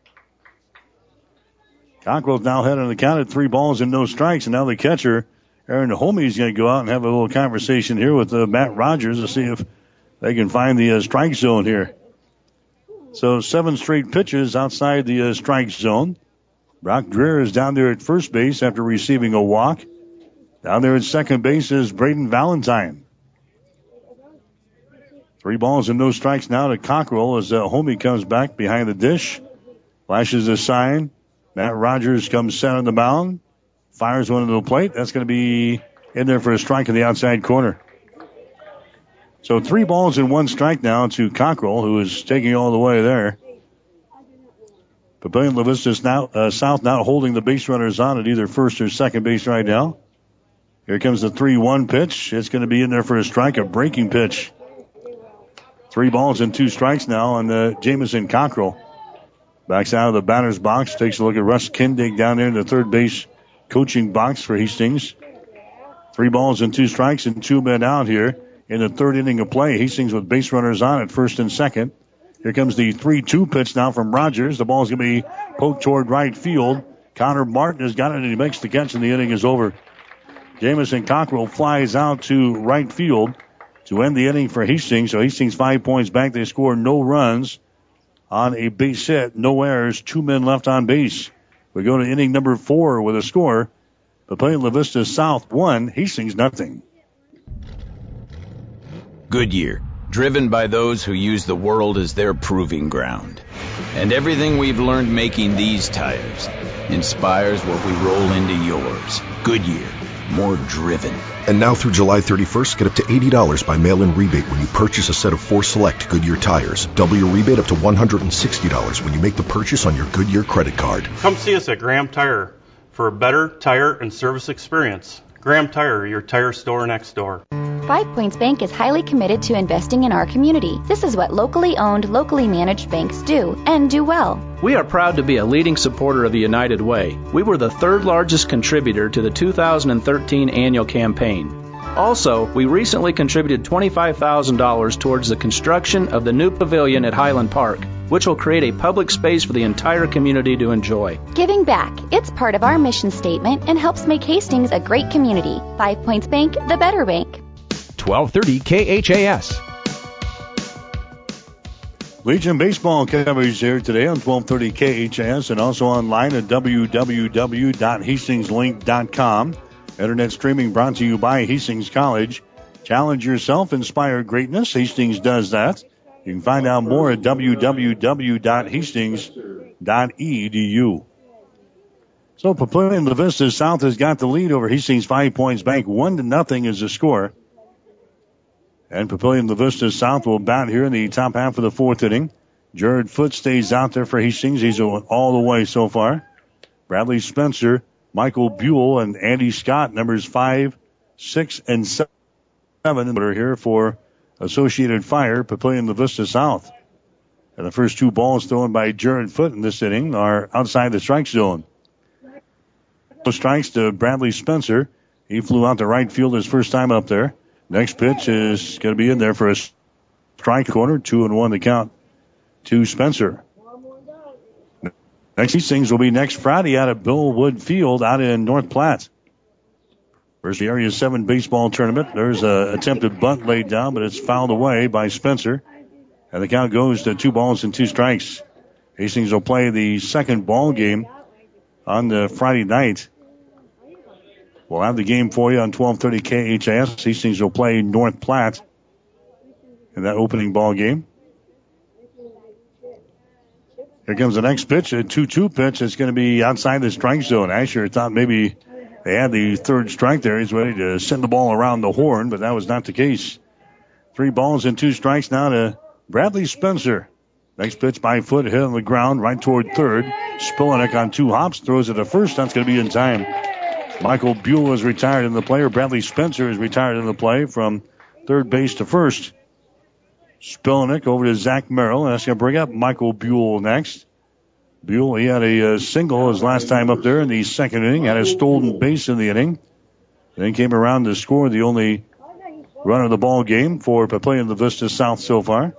Cockrell's now head on the count at 3 balls and no strikes. And now the catcher, Aaron Holme, is going to go out and have a little conversation here with Matt Rogers to see if they can find the strike zone here. So 7 straight pitches outside the strike zone. Brock Dreher is down there at first base after receiving a walk. Down there at second base is Braden Valentine. 3 balls and no strikes now to Cockrell as Homie comes back behind the dish. Flashes a sign. Matt Rogers comes set on the mound. Fires one into the plate. That's going to be in there for a strike in the outside corner. So 3 balls and 1 strike now to Cockrell, who is taking all the way there. Papillion La Vista South now holding the base runners on at either first or second base right now. Here comes the 3-1 pitch. It's going to be in there for a strike, a breaking pitch. 3 balls and 2 strikes now on Jamison Cockrell. Backs out of the batter's box. Takes a look at Russ Kindig down there in the third base coaching box for Hastings. 3 balls and 2 strikes and 2 men out here in the third inning of play. Hastings with base runners on at first and second. Here comes the 3-2 pitch now from Rogers. The ball's going to be poked toward right field. Connor Martin has got it and he makes the catch and the inning is over. Jamison Cockrell flies out to right field to end the inning for Hastings. So Hastings 5 points back. They score no runs on a base hit. No errors. 2 men left on base. We go to inning number 4 with a score. Papillion La Vista South 1, Hastings nothing. Goodyear, driven by those who use the world as their proving ground. And everything we've learned making these tires inspires what we roll into yours. Goodyear, more driven. And now through July 31st, get up to $80 by mail-in rebate when you purchase a set of 4 select Goodyear tires. Double your rebate up to $160 when you make the purchase on your Goodyear credit card. Come see us at Graham Tire for a better tire and service experience. Graham Tire, your tire store next door. 5 Points Bank is highly committed to investing in our community. This is what locally owned, locally managed banks do, and do well. We are proud to be a leading supporter of the United Way. We were the 3rd largest contributor to the 2013 annual campaign. Also, we recently contributed $25,000 towards the construction of the new pavilion at Highland Park, which will create a public space for the entire community to enjoy. Giving back, it's part of our mission statement and helps make Hastings a great community. 5 Points Bank, the better bank. 1230 KHAS. Legion Baseball coverage here today on 1230 KHAS and also online at www.hastingslink.com. Internet streaming brought to you by Hastings College. Challenge yourself, inspire greatness. Hastings does that. You can find out more at www.hastings.edu. So Papillion La Vista South has got the lead over Hastings 5 Points Bank. 1-0 is the score. And Papillion La Vista South will bat here in the top half of the 4th inning. Jared Foote stays out there for Hastings. He's all the way so far. Bradley Spencer, Michael Buell, and Andy Scott, numbers 5, 6, and 7 are here for Associated Fire, Papillion La Vista South. And the first 2 balls thrown by Jared Foote in this inning are outside the strike zone. No strikes to Bradley Spencer. He flew out to right field his first time up there. Next pitch is going to be in there for a strike corner. 2-1 the count to Spencer. Next Hastings will be next Friday out at Bill Wood Field out in North Platte. First the Area 7 baseball tournament. There's an attempted bunt laid down, but it's fouled away by Spencer. And the count goes to 2 balls and 2 strikes. Hastings will play the second ball game on the Friday night. We'll have the game for you on 1230 KHAS. Hastings will play North Platte in that opening ball game. Here comes the next pitch, a 2-2 pitch. It's going to be outside the strike zone. Asher thought maybe they had the third strike there. He's ready to send the ball around the horn, but that was not the case. 3 balls and 2 strikes now to Bradley Spencer. Next pitch by Foote, hit on the ground right toward third. Spillenek on 2 hops, throws it to first. That's going to be in time. Michael Buell is retired in the play, or Bradley Spencer is retired in the play from third base to first. Spillenek over to Zach Merrill, and that's going to bring up Michael Buell next. Buell, he had a single his last time up there in the second inning, had a stolen base in the inning. Then came around to score the only run of the ball game for Papillion La Vista South so far.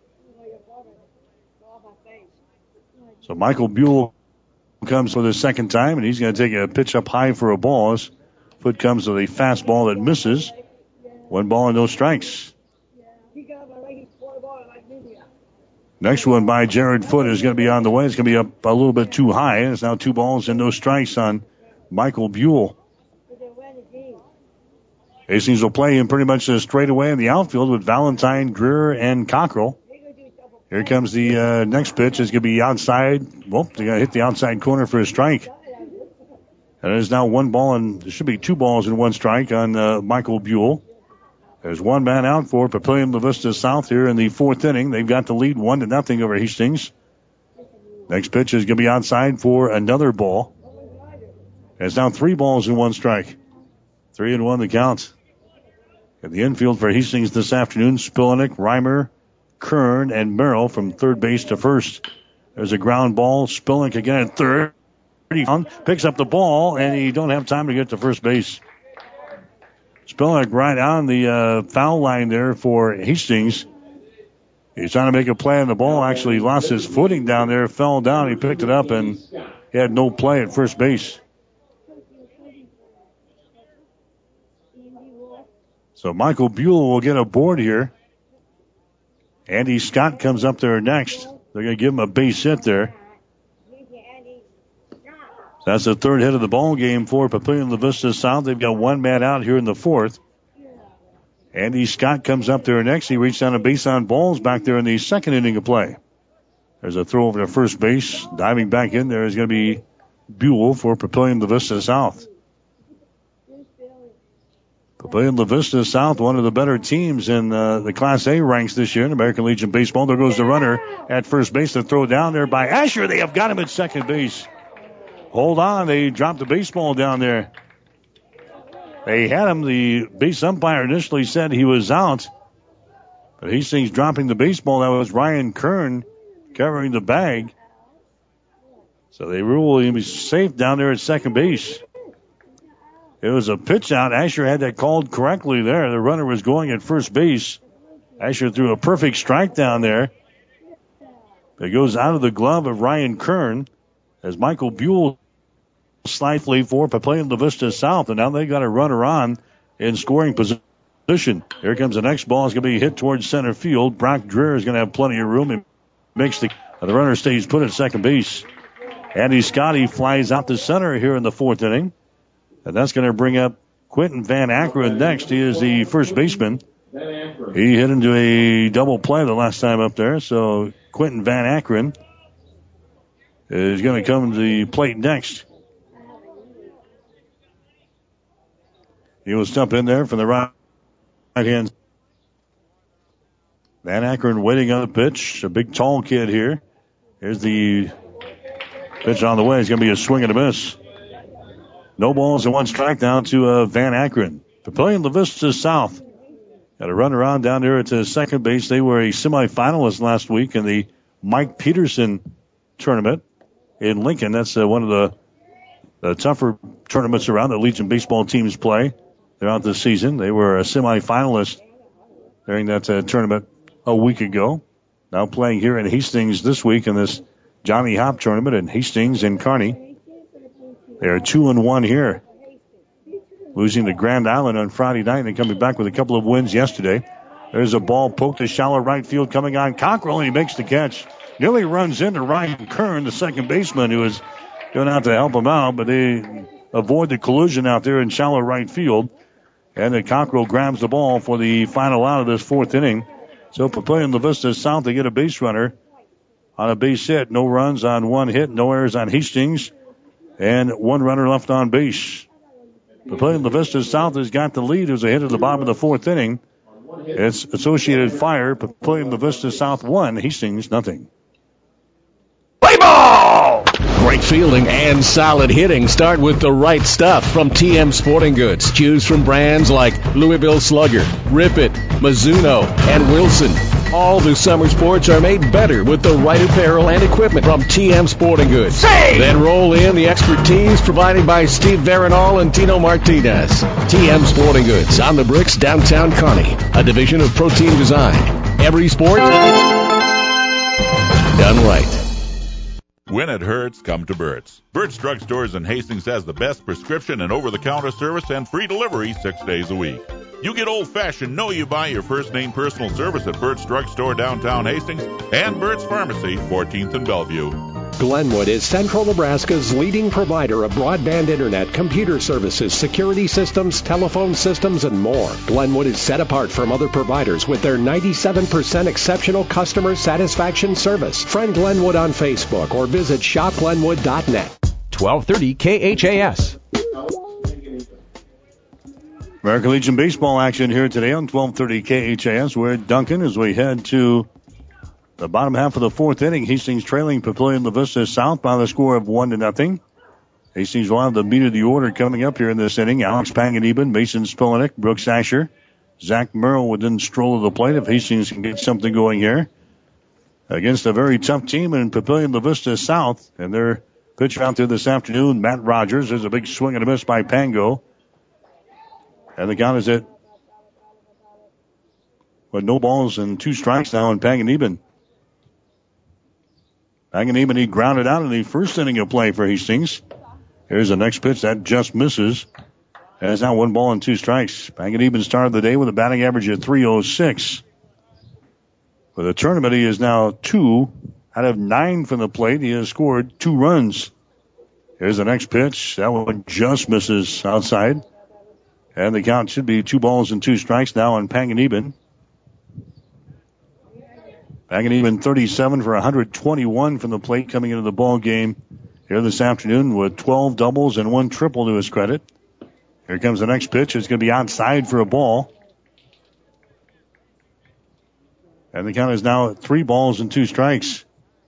So Michael Buell comes for the second time, and he's going to take a pitch up high for a ball. His foot comes with a fastball that misses. 1 ball and no strikes. Next one by Jared Foote is going to be on the way. It's going to be up a little bit too high. It's now 2 balls and no strikes on Michael Buell. Hastings will play him pretty much straight away in the outfield with Valentine, Greer, and Cockrell. Here comes the next pitch. It's going to be outside. Well, they're going to hit the outside corner for a strike. And there's now 1 ball and there should be 2 balls and 1 strike on Michael Buell. There's 1 man out for Papillion La Vista South here in the 4th inning. They've got the lead 1-0 over Hastings. Next pitch is going to be outside for another ball. It's now 3 balls and 1 strike. 3-1 the count. At the infield for Hastings this afternoon, Spillenick, Reimer, Kern, and Merrill from third base to first. There's a ground ball. Spillenick again at third. Picks up the ball, and he don't have time to get to first base. Spillenick right on the foul line there for Hastings. He's trying to make a play on the ball. Actually lost his footing down there, fell down. He picked it up, and he had no play at first base. So Michael Buell will get a board here. Andy Scott comes up there next. They're going to give him a base hit there. That's the 3rd hit of the ball game for Papillion La Vista South. They've got 1 man out here in the 4th. Andy Scott comes up there next. He reached down a base on balls back there in the 2nd inning of play. There's a throw over to first base. Diving back in there is going to be Buell for Papillion La Vista South. Papillion La Vista South, one of the better teams in the Class A ranks this year in American Legion Baseball. There goes the runner at first base. The throw down there by Asher. They have got him at second base. Hold on, they dropped the baseball down there. They had him. The base umpire initially said he was out. But Hastings dropping the baseball. That was Ryan Kern covering the bag. So they rule he was safe down there at second base. It was a pitch out. Asher had that called correctly there. The runner was going at first base. Asher threw a perfect strike down there. It goes out of the glove of Ryan Kern as Michael Buell slightly for Papillion La Vista South, and now they got a runner on in scoring position. Here comes the next ball. It's going to be hit towards center field. Brock Dreher is going to have plenty of room. It makes the runner stays put at second base. Andy Scotty flies out to center here in the 4th inning, and that's going to bring up Quentin Van Akron next. He is the first baseman. He hit into a double play the last time up there, so Quentin Van Akron is going to come to the plate next. He will step in there from the right hand. Van Akron waiting on the pitch. A big, tall kid here. Here's the pitch on the way. It's going to be a swing and a miss. No balls and 1 strike down to Van Akron. Papillion La Vista South got a runner on down there at the second base. They were a semifinalist last week in the Mike Peterson tournament in Lincoln. That's one of the tougher tournaments around that Legion baseball teams play throughout the season. They were a semifinalist during that tournament a week ago. Now playing here in Hastings this week in this Johnny Hop tournament in Hastings and Kearney. They are 2-1 here. Losing to Grand Island on Friday night and coming back with a couple of wins yesterday. There's a ball poked to shallow right field coming on Cockrell, and he makes the catch. Nearly runs into Ryan Kern, the second baseman, who is going out to help him out, but they avoid the collision out there in shallow right field. And then Cockrell grabs the ball for the final out of this 4th inning. So Papillion La Vista South, they get a base runner on a base hit. No runs on 1 hit, no errors on Hastings, and 1 runner left on base. Papillion La Vista South has got the lead. There's a hit at the bottom of the 4th inning. It's Associated Fire. Papillion La Vista South 1, Hastings nothing. Play ball! Great fielding and solid hitting start with the right stuff from TM Sporting Goods. Choose from brands like Louisville Slugger, Rip It, Mizuno, and Wilson. All the summer sports are made better with the right apparel and equipment from TM Sporting Goods. Then roll in the expertise provided by Steve Veronal and Tino Martinez. TM Sporting Goods on the Bricks, downtown Kearney, a division of Protein Design. Every sport done right. When it hurts, come to Burt's. Burt's Drug Stores in Hastings has the best prescription and over-the-counter service and free delivery 6 days a week. You get old-fashioned Know You Buy Your First Name personal service at Burt's Drug Store downtown Hastings and Burt's Pharmacy, 14th and Bellevue. Glenwood is Central Nebraska's leading provider of broadband internet, computer services, security systems, telephone systems, and more. Glenwood is set apart from other providers with their 97% exceptional customer satisfaction service. Friend Glenwood on Facebook or visit shopglenwood.net. 1230 KHAS. American Legion baseball action here today on 1230 KHAS. We're at Duncan as we head to the bottom half of the fourth inning. Hastings trailing Papillion La Vista South by the score of 1-0. Hastings will have the meat of the order coming up here in this inning. Alex Panganiban, Mason Spillenick, Brooks Asher, Zach Merrill within stroll of the plate if Hastings can get something going here against a very tough team in Papillion La Vista South. And their pitcher out there this afternoon, Matt Rogers. There's a big swing and a miss by Pango. And the count is at no balls and 2 strikes now on Panganiban. Panganiban, he grounded out in the first inning of play for Hastings. Here's the next pitch. That just misses. And it's now 1 ball and 2 strikes. Panganiban started the day with a batting average of .306. For the tournament, he is now 2 out of 9 from the plate. He has scored 2 runs. Here's the next pitch. That one just misses outside. And the count should be 2 balls and 2 strikes now on Panganiban. Panganiban 37 for 121 from the plate coming into the ball game here this afternoon with 12 doubles and 1 triple to his credit. Here comes the next pitch. It's going to be outside for a ball. And the count is now at 3 balls and 2 strikes.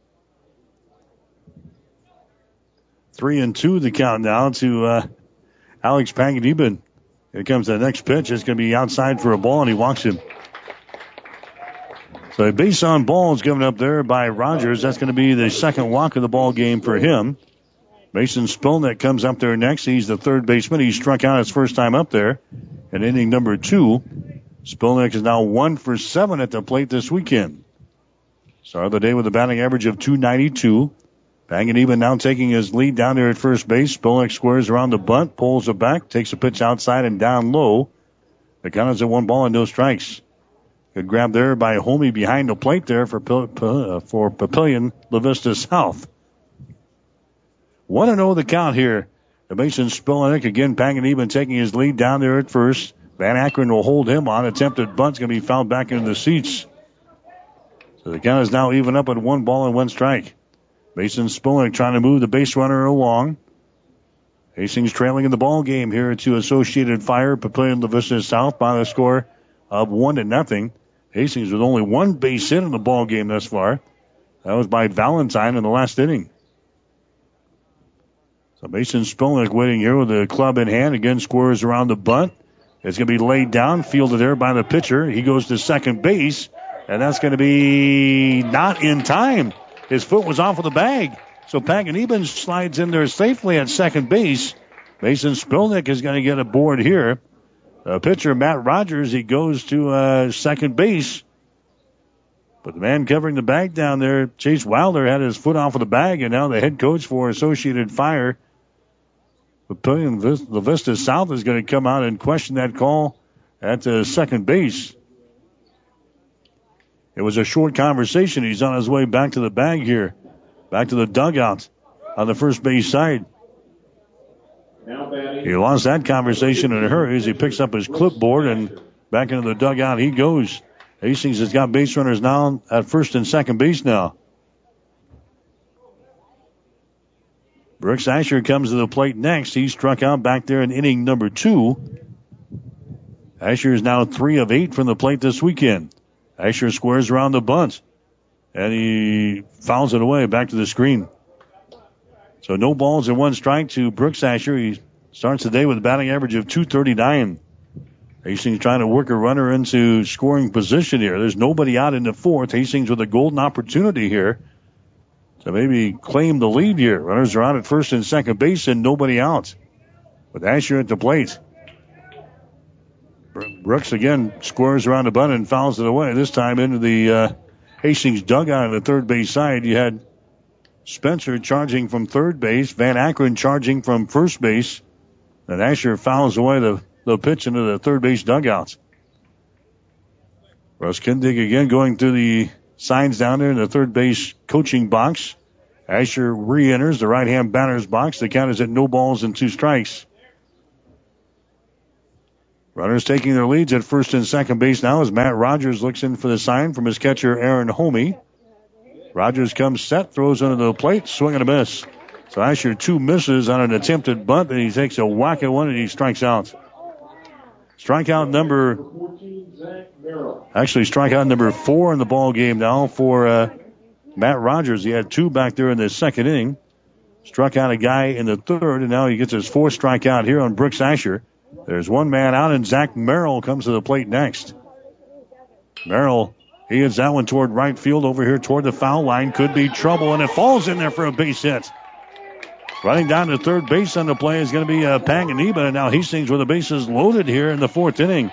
3-2 the count now to Alex Panganiban. Here comes the next pitch. It's going to be outside for a ball, and he walks him. So a base on ball is given up there by Rogers. That's going to be the second walk of the ball game for him. Mason Spillenick comes up there next. He's the third baseman. He struck out his first time up there in inning number 2. Spillenick is now 1 for 7 at the plate this weekend. Started the day with a batting average of .292. Panganiban now taking his lead down there at first base. Spillenick squares around the bunt, pulls it back, takes a pitch outside and down low. The count is at 1 ball and no strikes. Good grab there by Homey behind the plate there for Papillion La Vista South. 1-0 the count here. The Mason Spillenick again. Panganiban taking his lead down there at first. Van Akron will hold him on. Attempted bunt's going to be fouled back into the seats. So the count is now even up at 1 ball and 1 strike. Mason Spillenick trying to move the base runner along. Hastings trailing in the ball game here to Associated Fire, Papillion La Vista South by the score of 1-0. Hastings with only 1 base hit in the ball game thus far. That was by Valentine in the last inning. So Mason Spillenick waiting here with the club in hand. Again, squares around the bunt. It's going to be laid down, fielded there by the pitcher. He goes to second base, and that's going to be not in time. His foot was off of the bag. So Panganiban slides in there safely at second base. Mason Spillenick is going to get aboard here. Pitcher Matt Rogers, he goes to second base. But the man covering the bag down there, Chase Wilder, had his foot off of the bag, and now the head coach for Associated Fire, Papillion La Vista South, is going to come out and question that call at second base. It was a short conversation. He's on his way back to the bag here, back to the dugout on the first base side. He lost that conversation in a hurry as he picks up his clipboard and back into the dugout he goes. Hastings has got base runners now at first and second base now. Brooks Asher comes to the plate next. He struck out back there in inning number 2. Asher is now 3 of 8 from the plate this weekend. Asher squares around the bunt, and he fouls it away back to the screen. So no balls and 1 strike to Brooks Asher. He starts the day with a batting average of .239. Hastings trying to work a runner into scoring position here. There's nobody out in the 4th. Hastings with a golden opportunity here to maybe claim the lead here. Runners are out at first and second base and nobody out, with Asher at the plate. Brooks again squares around the bunt and fouls it away. This time into the Hastings dugout on the third base side. You had Spencer charging from third base. Van Akron charging from first base. And Asher fouls away the pitch into the third base dugouts. Russ Kindig again going through the signs down there in the third base coaching box. Asher re-enters the right-hand batter's box. The count is at 0-2. Runners taking their leads at first and second base now as Matt Rogers looks in for the sign from his catcher, Aaron Homey. Rogers comes set, throws under the plate, swing and a miss. So Asher 2 misses on an attempted bunt, and he takes a whack at one and he strikes out. Strikeout number 4 in the ball game now for Matt Rogers. He had 2 back there in the second inning. Struck out a guy in the third, and now he gets his 4th strikeout here on Brooks Asher. There's one man out, and Zach Merrill comes to the plate next. Merrill, he hits that one toward right field over here toward the foul line. Could be trouble, and it falls in there for a base hit. Running down to third base on the play is going to be Panganiba, and now Hastings with the bases loaded here in the 4th inning.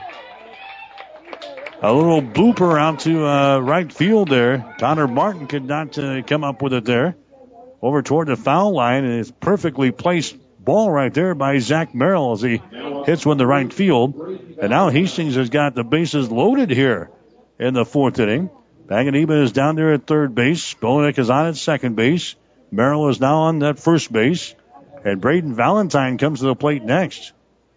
A little blooper out to right field there. Connor Martin could not come up with it there. Over toward the foul line, and it's perfectly placed ball right there by Zach Merrill as he hits one to right field. And now Hastings has got the bases loaded here in the 4th inning. Panganiba is down there at third base. Spolnick is on at second base. Merrill is now on that first base. And Braden Valentine comes to the plate next.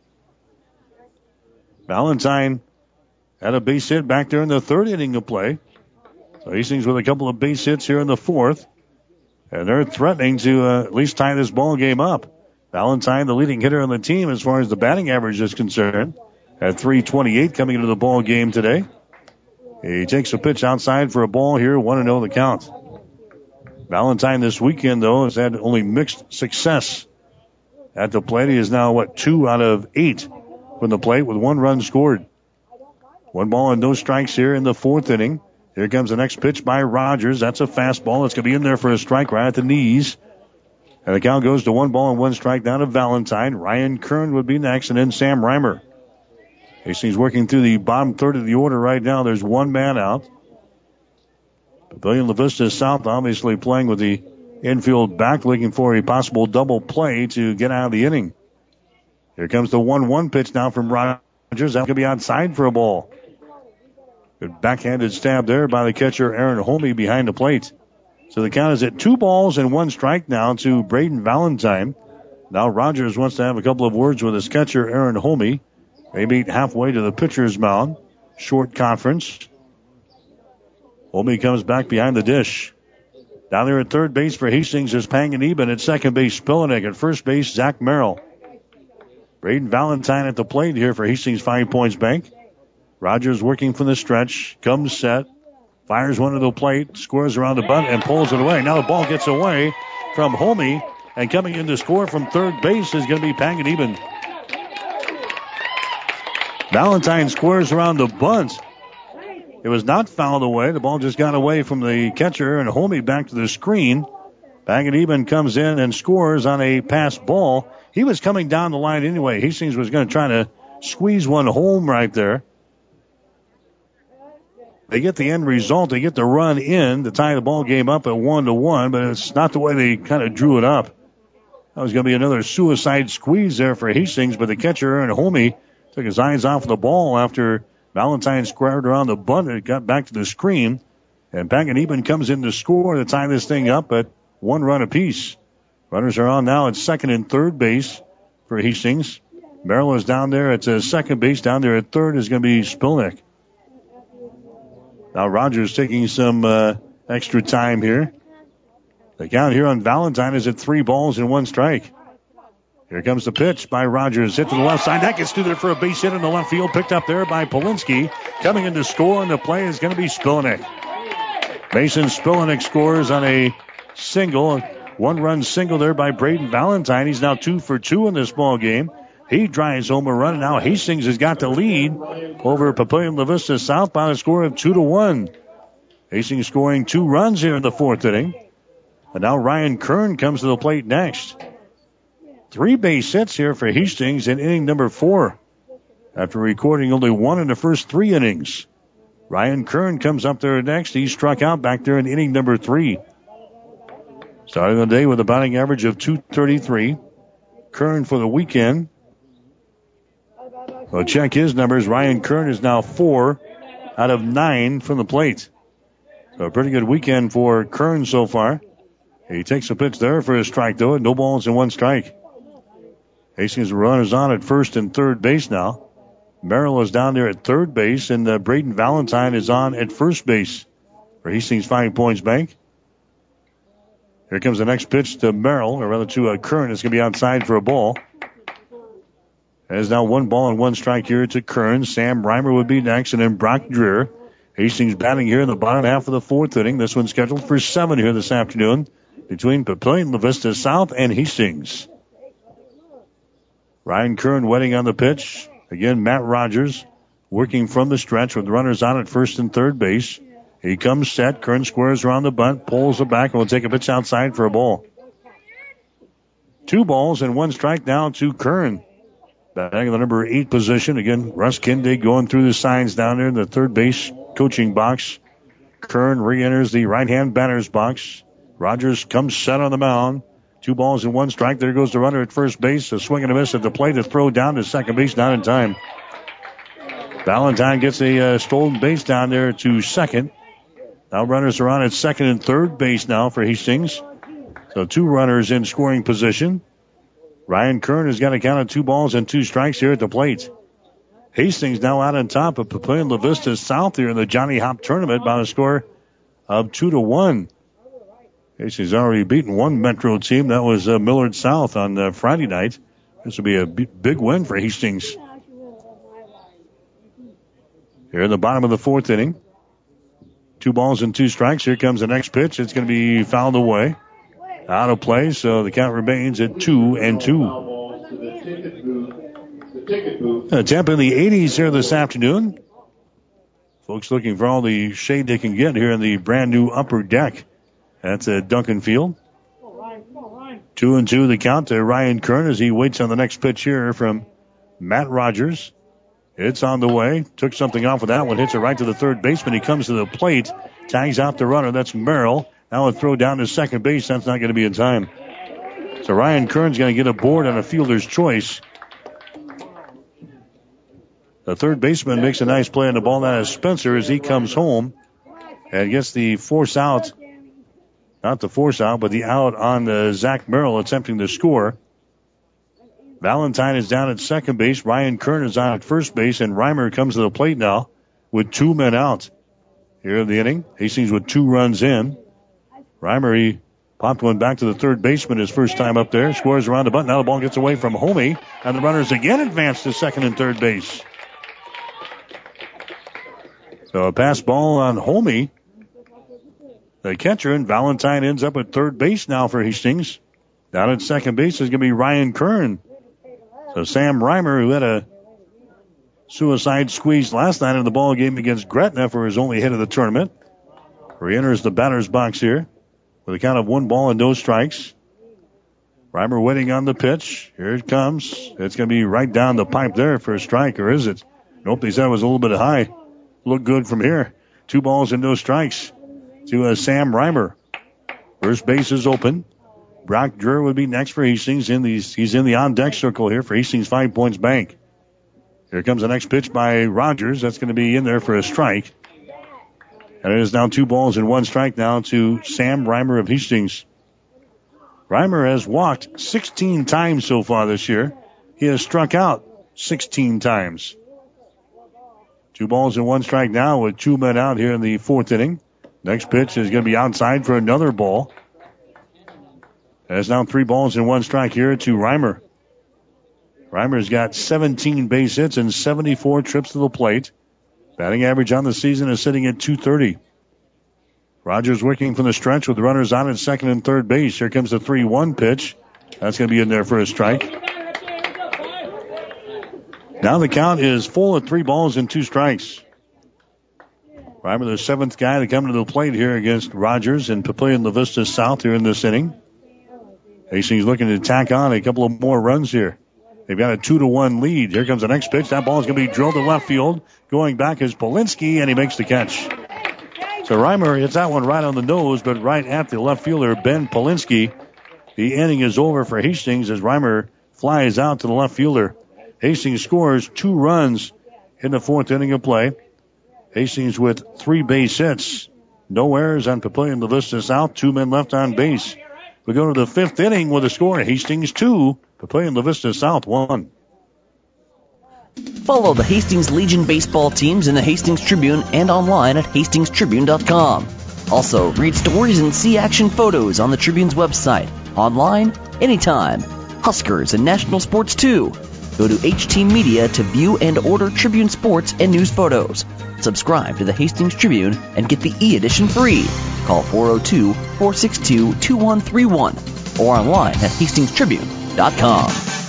Valentine had a base hit back there in the 3rd inning of play. So Hastings with a couple of base hits here in the 4th. And they're threatening to at least tie this ball game up. Valentine, the leading hitter on the team as far as the batting average is concerned, at .328 coming into the ball game today. He takes a pitch outside for a ball here, 1-0 the count. Valentine this weekend, though, has had only mixed success at the plate. He is now, 2 out of 8 from the plate with 1 run scored. 1 ball and no strikes here in the 4th inning. Here comes the next pitch by Rogers. That's a fastball. It's going to be in there for a strike right at the knees. And the count goes to 1 ball and 1 strike down to Valentine. Ryan Kern would be next, and then Sam Reimer. Hastings working through the bottom third of the order right now. There's 1 man out. Pavilion La Vista South obviously playing with the infield back, looking for a possible double play to get out of the inning. Here comes the 1-1 pitch now from Rogers. That's going to be outside for a ball. Good backhanded stab there by the catcher, Aaron Homey, behind the plate. So the count is at 2 balls and 1 strike now to Braden Valentine. Now Rogers wants to have a couple of words with his catcher, Aaron Homey. They meet halfway to the pitcher's mound. Short conference. Homey comes back behind the dish. Down there at third base for Hastings is Panganiba, and at second base, Spillenek. At first base, Zach Merrill. Braden Valentine at the plate here for Hastings 5 Points Bank. Rogers working from the stretch. Comes set. Fires one to the plate. Squares around the bunt and pulls it away. Now the ball gets away from Homey. And coming in to score from third base is going to be Panganiba. Valentine squares around the bunt. It was not fouled away. The ball just got away from the catcher, and Homey back to the screen. Panganiba comes in and scores on a pass ball. He was coming down the line anyway. Hastings was going to try to squeeze one home right there. They get the end result. They get the run in to tie the ball game up at 1-1, but it's not the way they kind of drew it up. That was going to be another suicide squeeze there for Hastings, but the catcher, Aaron Homey, took his eyes off the ball after Valentine squared around the bunt and it got back to the screen. And Panganiba comes in to score to tie this thing up at 1 run apiece. Runners are on now at second and third base for Hastings. Merrill is down there at second base. Down there at third is going to be Spillnick. Now Rogers taking some extra time here. The count here on Valentine is at 3 balls and 1 strike. Here comes the pitch by Rogers. Hit to the left side. That gets through there for a base hit in the left field. Picked up there by Polinsky. Coming in to score on the play is going to be Spillnick. Mason Spillnick scores on a single. 1-run single there by Braden Valentine. He's now 2 for 2 in this ball game. He drives home a run. Now Hastings has got the lead over Papillion La Vista South by a score of 2-1. Hastings scoring 2 runs here in the 4th inning. And now Ryan Kern comes to the plate next. 3 base hits here for Hastings in inning number 4. After recording only 1 in the first 3 innings. Ryan Kern comes up there next. He struck out back there in inning number 3. Starting the day with a batting average of .233. Kern for the weekend. Well, check his numbers. Ryan Kern is now 4 out of 9 from the plate. So a pretty good weekend for Kern so far. He takes a pitch there for a strike, though. No balls and 1 strike. Hastings runners on at first and third base now. Merrill is down there at third base, and Braden Valentine is on at first base for Hastings 5 Points Bank. Here comes the next pitch to Merrill, or rather to Kern. It's going to be outside for a ball. There's now 1 ball and 1 strike here to Kern. Sam Reimer would be next, and then Brock Dreer. Hastings batting here in the bottom half of the 4th inning. This one's scheduled for 7 here this afternoon between Papillion La Vista South and Hastings. Ryan Kern waiting on the pitch. Again, Matt Rogers working from the stretch with runners on at first and third base. He comes set. Kern squares around the bunt, pulls it back, and will take a pitch outside for a ball. 2 balls and 1 strike now to Kern. Batting in the number 8 position. Again, Russ Kindig going through the signs down there in the third base coaching box. Kern re-enters the right-hand batter's box. Rogers comes set on the mound. 2 balls and 1 strike. There goes the runner at first base. A swing and a miss at the plate. A throw down to second base, not in time. Valentine gets a stolen base down there to second. Now runners are on at second and third base now for Hastings. So 2 runners in scoring position. Ryan Kern has got a count of 2 balls and 2 strikes here at the plate. Hastings now out on top of Papillion La Vista South here in the Johnny Hop tournament by a score of 2-1. Hastings already beaten 1 Metro team. That was Millard South on Friday night. This will be a big win for Hastings. Here in the bottom of the 4th inning. 2 balls and 2 strikes. Here comes the next pitch. It's going to be fouled away. Out of play, so the count remains at 2-2. Temp in the 80s here this afternoon. Folks looking for all the shade they can get here in the brand new upper deck. That's at Duncan Field. 2-2 the count to Ryan Kern as he waits on the next pitch here from Matt Rogers. It's on the way. Took something off of that one. Hits it right to the third baseman. He comes to the plate. Tags out the runner. That's Merrill. Now a throw down to second base. That's not going to be in time. So Ryan Kern's going to get a board on a fielder's choice. The third baseman makes a nice play on the ball. That is Spencer as he comes home and gets the force out. Not the force out, but the out on Zach Merrill attempting to score. Valentine is down at second base. Ryan Kern is on at first base, and Reimer comes to the plate now with 2 men out. Here in the inning, Hastings with 2 runs in. Reimer, he popped one back to the third baseman his first time up there. Scores around the bunt. Now the ball gets away from Homey, and the runners again advance to second and third base. So a pass ball on Homey, the catcher, and Valentine ends up at third base now for Hastings. Down at second base is going to be Ryan Kern. So Sam Reimer, who had a suicide squeeze last night in the ball game against Gretna for his only hit of the tournament, re-enters the batter's box here with a count of 1 ball and no strikes. Reimer waiting on the pitch. Here it comes. It's going to be right down the pipe there for a strike, or is it? Nope, they said it was a little bit high. Look good from here. 2 balls and no strikes to Sam Reimer. First base is open. Brock Dreher would be next for Hastings. He's in the on-deck circle here for Hastings 5 Points Bank. Here comes the next pitch by Rogers. That's going to be in there for a strike. And it is now 2 balls and 1 strike now to Sam Reimer of Hastings. Reimer has walked 16 times so far this year. He has struck out 16 times. 2 balls and 1 strike now with 2 men out here in the 4th inning. Next pitch is going to be outside for another ball. There's now 3 balls and 1 strike here to Reimer. Reimer's got 17 base hits and 74 trips to the plate. Batting average on the season is sitting at .230. Rogers working from the stretch with runners on at second and third base. Here comes the 3-1 pitch. That's going to be in there for a strike. Now the count is full at 3 balls and 2 strikes. Reimer, the 7th guy to come to the plate here against Rogers and Papillion La Vista South here in this inning. Hastings looking to tack on a couple of more runs here. They've got a 2-1 lead. Here comes the next pitch. That ball is going to be drilled to left field. Going back is Polinsky, and he makes the catch. So Reimer hits that one right on the nose, but right at the left fielder, Ben Polinsky. The inning is over for Hastings as Reimer flies out to the left fielder. Hastings scores 2 runs in the 4th inning of play. Hastings with 3 base hits. No errors on Papillion La Vista South. 2 men left on base. We go to the 5th inning with a score. Hastings 2, Papillion La Vista South 1. Follow the Hastings Legion baseball teams in the Hastings Tribune and online at hastingstribune.com. Also, read stories and see action photos on the Tribune's website, online, anytime. Huskers and national sports too. Go to HT Media to view and order Tribune sports and news photos. Subscribe to the Hastings Tribune and get the e-edition free. Call 402-462-2131 or online at hastingstribune.com.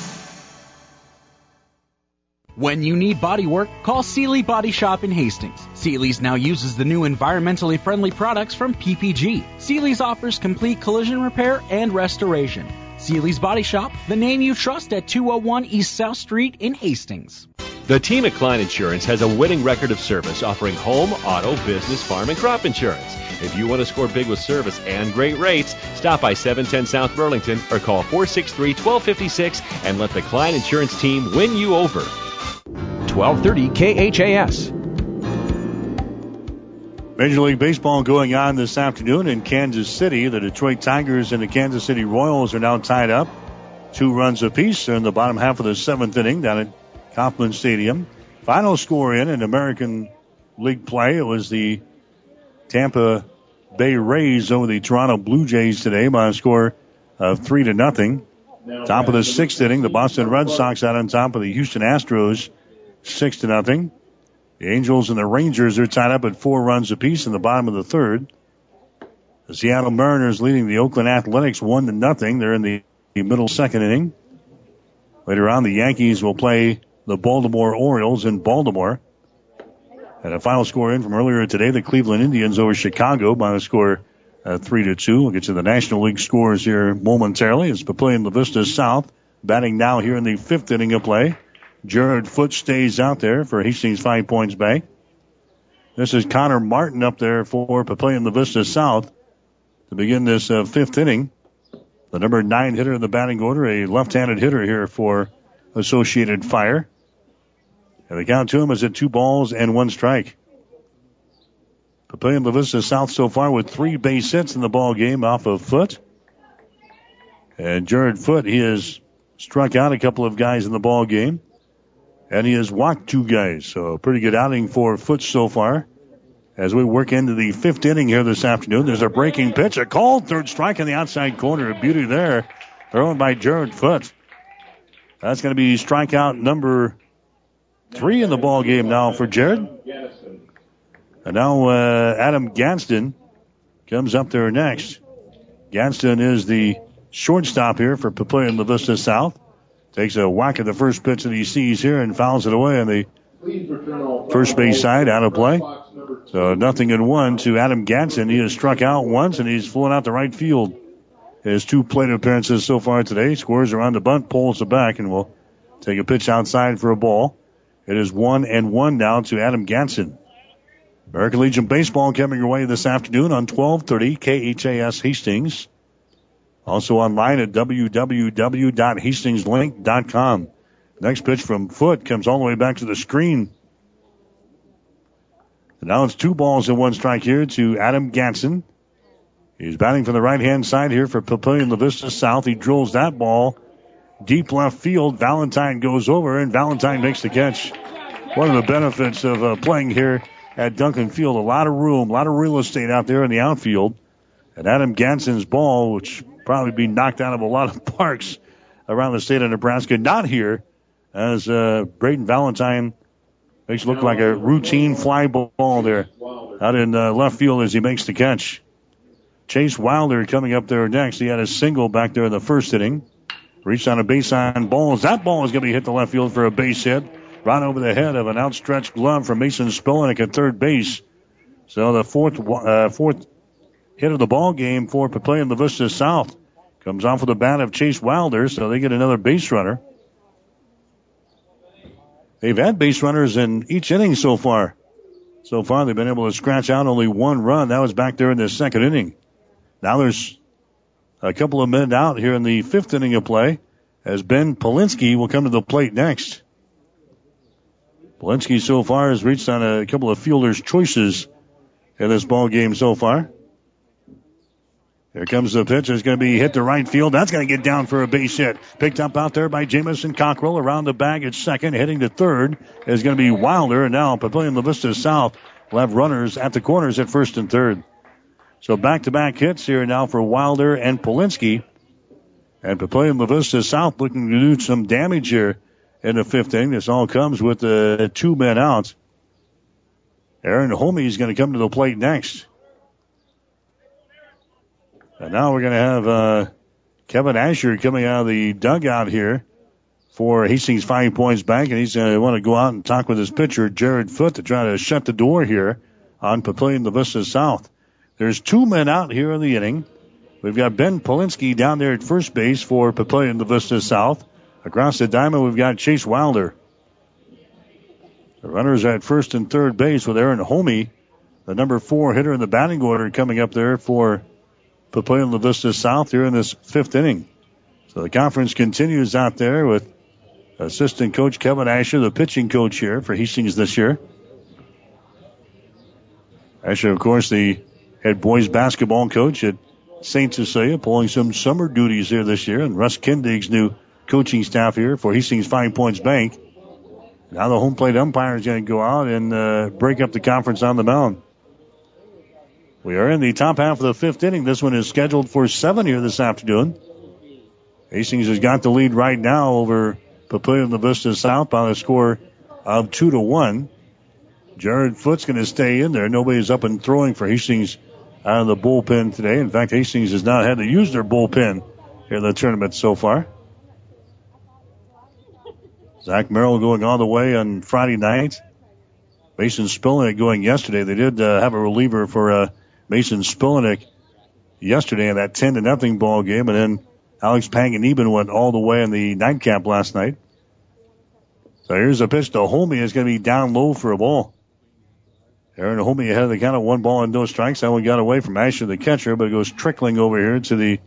When you need body work, call Seeley Body Shop in Hastings. Seeley's now uses the new environmentally friendly products from PPG. Seeley's offers complete collision repair and restoration. Seeley's Body Shop, the name you trust at 201 East South Street in Hastings. The team at Klein Insurance has a winning record of service, offering home, auto, business, farm, and crop insurance. If you want to score big with service and great rates, stop by 710 South Burlington or call 463-1256 and let the Klein Insurance team win you over. 1230 KHAS. Major League Baseball going on this afternoon in Kansas City. The Detroit Tigers and the Kansas City Royals are now tied up 2 runs apiece. They're in the bottom half of the 7th inning down at Kauffman Stadium. Final score in American League play, it was the Tampa Bay Rays over the Toronto Blue Jays today by a score of 3-0. Top of the 6th inning, the Boston Red Sox out on top of the Houston Astros 6-0. The Angels and the Rangers are tied up at 4 runs apiece in the bottom of the 3rd. The Seattle Mariners leading the Oakland Athletics 1-0. They're in the middle 2nd inning. Later on, the Yankees will play the Baltimore Orioles in Baltimore. And a final score in from earlier today, the Cleveland Indians over Chicago by a score 3-2. We'll get to the National League scores here momentarily. It's Papillion La Vista South batting now here in the 5th inning of play. Jared Foote stays out there for Hastings 5 Points Bank. This is Connor Martin up there for Papillion La Vista South to begin this 5th inning. The number 9 hitter in the batting order, a left-handed hitter here for Associated Fire. And the count to him is at 2 balls and 1 strike. Papillion La Vista South so far with 3 base hits in the ball game off of Foote. And Jared Foote, he has struck out a couple of guys in the ball game. And he has walked 2 guys. So a pretty good outing for Foote so far. As we work into the 5th inning here this afternoon, there's a breaking pitch, a called 3rd strike in the outside corner. A beauty there, thrown by Jared Foote. That's going to be strikeout number 3 in the ball game now for Jared. And now Adam Gadsden comes up there next. Gadsden is the shortstop here for Papillion La Vista South. Takes a whack at the first pitch that he sees here and fouls it away on the first base side, out of play. So 0-1 to Adam Gadsden. He has struck out once and he's flown out to right field. His 2 plate appearances so far today. Scores around the bunt, pulls it back, and will take a pitch outside for a ball. It is 1-1 now to Adam Gadsden. American Legion Baseball coming your way this afternoon on 1230 KHAS Hastings. Also online at www.hastingslink.com. Next pitch from Foote comes all the way back to the screen. And now it's 2 balls and 1 strike here to Adam Gadsden. He's batting from the right-hand side here for Papillion La Vista South. He drills that ball deep left field. Valentine goes over, and Valentine makes the catch. One of the benefits of playing here at Duncan Field, a lot of room, a lot of real estate out there in the outfield. And Adam Gadsden's ball, which probably be knocked out of a lot of parks around the state of Nebraska, not here, as Braden Valentine makes it look like a routine fly ball there out in left field as he makes the catch. Chase Wilder coming up there next. He had a single back there in the 1st inning. Reached on a base on balls. That ball is going to be hit to left field for a base hit. Right over the head of an outstretched glove from Mason Spillenick at 3rd base. So the fourth hit of the ball game for Papillion La Vista South comes off of the bat of Chase Wilder, so they get another base runner. They've had base runners in each inning so far. So far, they've been able to scratch out only one run. That was back there in the second inning. Now there's a couple of men out here in the fifth inning of play as Ben Polinsky will come to the plate next. Polinsky so far has reached on a couple of fielders' choices in this ball game so far. Here comes the pitch. It's going to be hit to right field. That's going to get down for a base hit. Picked up out there by Jamison Cockrell. Around the bag at second. Heading to third is going to be Wilder. And now Papillion La Vista South will have runners at the corners at first and third. So back-to-back hits here now for Wilder and Polinsky. And Papillion La Vista South looking to do some damage here in the fifth inning. This all comes with two men out. Aaron Homey is going to come to the plate next. And now we're going to have Kevin Asher coming out of the dugout here for Hastings 5 Points Bank. And he's going to want to go out and talk with his pitcher, Jared Foote, to try to shut the door here on Papillion La Vista South. There's two men out here in the inning. We've got Ben Polinsky down there at first base for Papillion La Vista South. Across the diamond, we've got Chase Wilder. The runners are at first and third base with Aaron Homey, the number 4 hitter in the batting order, coming up there for Papillion La Vista South here in this fifth inning. So the conference continues out there with assistant coach Kevin Asher, the pitching coach here for Hastings this year. Asher, of course, the head boys basketball coach at St. Cecilia, pulling some summer duties here this year. And Russ Kindig's new coaching staff here for Hastings 5 Points Bank. Now the home plate umpire is going to go out and break up the conference on the mound. We are in the top half of the fifth inning. This one is scheduled for 7 here this afternoon. Hastings has got the lead right now over Papillion La Vista South by the score of 2-1. Jared Foote's going to stay in there. Nobody's up and throwing for Hastings out of the bullpen today. In fact, Hastings has not had to use their bullpen here in the tournament so far. Zach Merrill going all the way on Friday night. Mason Spillenick going yesterday. They did have a reliever for Mason Spillenick yesterday in that 10-0 ball game, and then Alex Panganiban went all the way in the nightcap last night. So here's a pitch to Homey. It's going to be down low for a ball. Aaron Homey ahead of the count of 1 ball and no strikes. That one got away from Asher, the catcher, but it goes trickling over here to the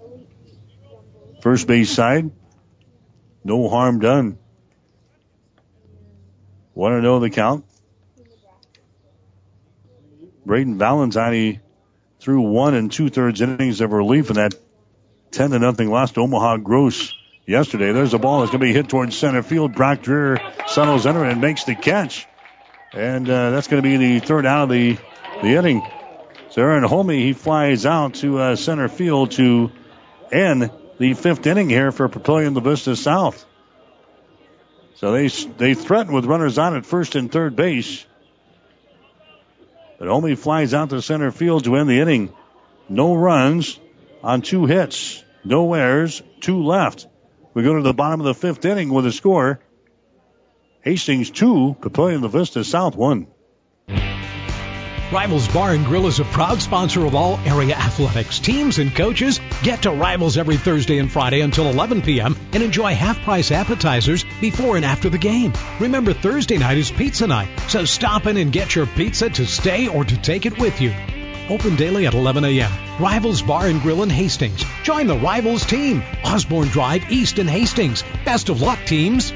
first base side. No harm done. 1-0 the count. Braden Valentine, he threw 1 2/3 innings of relief in that 10-0 loss to Omaha Gross yesterday. There's a ball that's going to be hit towards center field. Brock Dreher settles under and makes the catch. And that's going to be the third out of the inning. So Aaron Homey, he flies out to center field to end the fifth inning here for Papillion La Vista South. So they threaten with runners on at first and third base. But Homey flies out to center field to end the inning. No runs on 2 hits. No errors, 2 left. We go to the bottom of the fifth inning with a score. Hastings 2, Papillion La Vista South 1. Rivals Bar and Grill is a proud sponsor of all area athletics. Teams and coaches get to Rivals every Thursday and Friday until 11 p.m. and enjoy half-price appetizers before and after the game. Remember, Thursday night is pizza night, so stop in and get your pizza to stay or to take it with you. Open daily at 11 a.m. Rivals Bar and Grill in Hastings. Join the Rivals team. Osborne Drive East in Hastings. Best of luck, teams.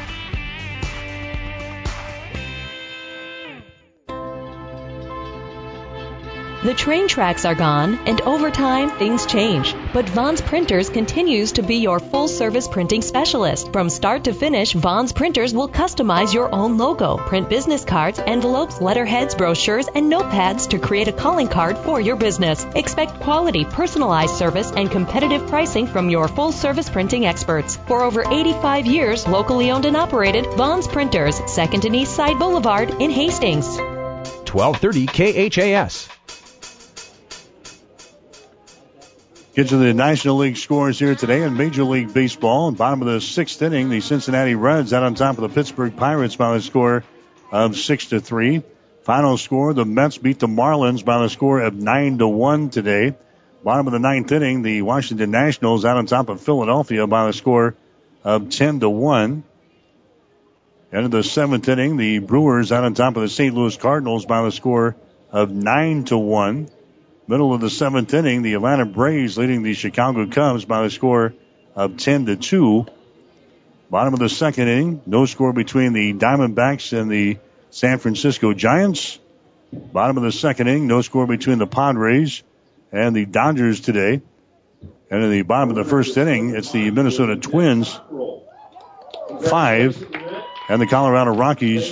The train tracks are gone, and over time, things change. But Vaughn's Printers continues to be your full-service printing specialist. From start to finish, Vaughn's Printers will customize your own logo, print business cards, envelopes, letterheads, brochures, and notepads to create a calling card for your business. Expect quality, personalized service and competitive pricing from your full-service printing experts. For over 85 years, locally owned and operated, Vaughn's Printers, 2nd and East Side Boulevard in Hastings. 1230 KHAS. Get to the National League scores here today in Major League Baseball. Bottom of the 6th inning, the Cincinnati Reds out on top of the Pittsburgh Pirates by the score of 6-3. Final score, the Mets beat the Marlins by the score of 9-1 today. Bottom of the 9th inning, the Washington Nationals out on top of Philadelphia by the score of 10-1. End of the 7th inning, the Brewers out on top of the St. Louis Cardinals by the score of 9-1. Middle of the 7th inning, the Atlanta Braves leading the Chicago Cubs by the score of 10-2. Bottom of the 2nd inning, no score between the Diamondbacks and the San Francisco Giants. Bottom of the 2nd inning, no score between the Padres and the Dodgers today. And in the bottom of the 1st inning, it's the Minnesota Twins 5 and the Colorado Rockies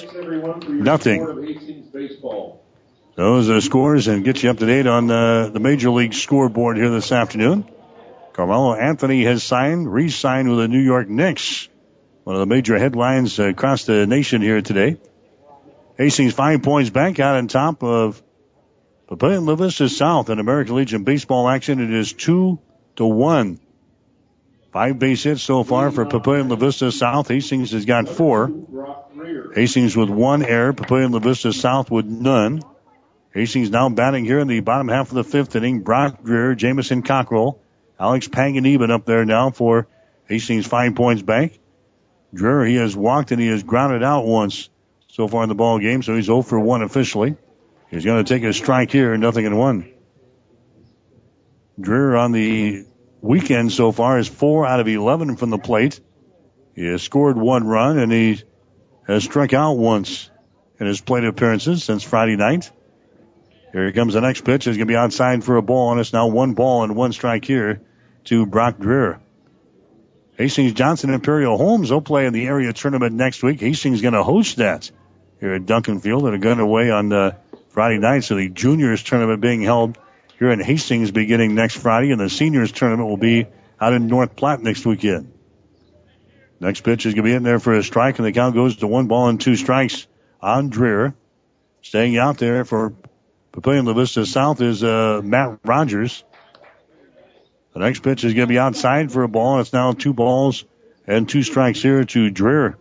0. Those are the scores, and get you up to date on the Major League scoreboard here this afternoon. Carmelo Anthony has re-signed with the New York Knicks. One of the major headlines across the nation here today. Hastings 5 points back out on top of Papillion La Vista South in American Legion baseball action. It is 2-1. 5 base hits so far for Papillion La Vista South. Hastings has got 4. Hastings with 1 error. Papillion La Vista South with none. Hastings now batting here in the bottom half of the 5th inning. Brock Greer, Jamison Cockrell, Alex Panganiban up there now for Hastings 5 points back. Greer, he has walked and he has grounded out once so far in the ball game, so he's 0 for 1 officially. He's going to take a strike here, 0-1. Greer on the weekend so far is 4 out of 11 from the plate. He has scored 1 run and he has struck out once in his plate appearances since Friday night. Here comes the next pitch. It's going to be outside for a ball, and it's now 1 ball and 1 strike here to Brock Greer. Hastings Johnson Imperial Homes will play in the area tournament next week. Hastings going to host that here at Duncan Field. They're going away on Friday night, so the juniors tournament being held here in Hastings beginning next Friday, and the seniors tournament will be out in North Platte next weekend. Next pitch is going to be in there for a strike, and the count goes to 1 ball and 2 strikes on Greer. Staying out there for Papillion La Vista South is Matt Rogers. The next pitch is going to be outside for a ball, and it's now 2 balls and 2 strikes here to Dreher.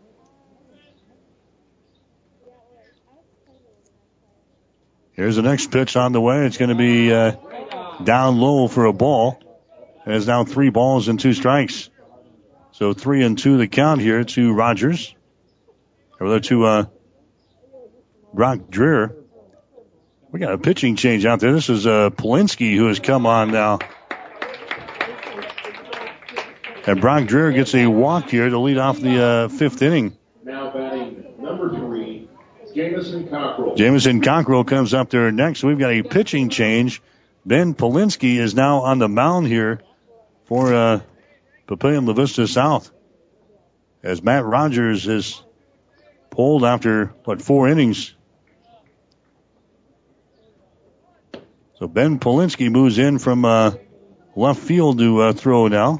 Here's the next pitch on the way. It's going to be down low for a ball. And it's now 3 balls and 2 strikes. So 3-2 the count here to Rogers. Over to Brock Dreher. We got a pitching change out there. This is Polinsky who has come on now. And Brock Dreher gets a walk here to lead off the 5th inning. Now batting number 3, Jamison Cockrell. Jamison Cockrell comes up there next. We've got a pitching change. Ben Polinsky is now on the mound here for Papillion La Vista South. As Matt Rogers is pulled after, 4 innings. So Ben Polinsky moves in from left field to throw now.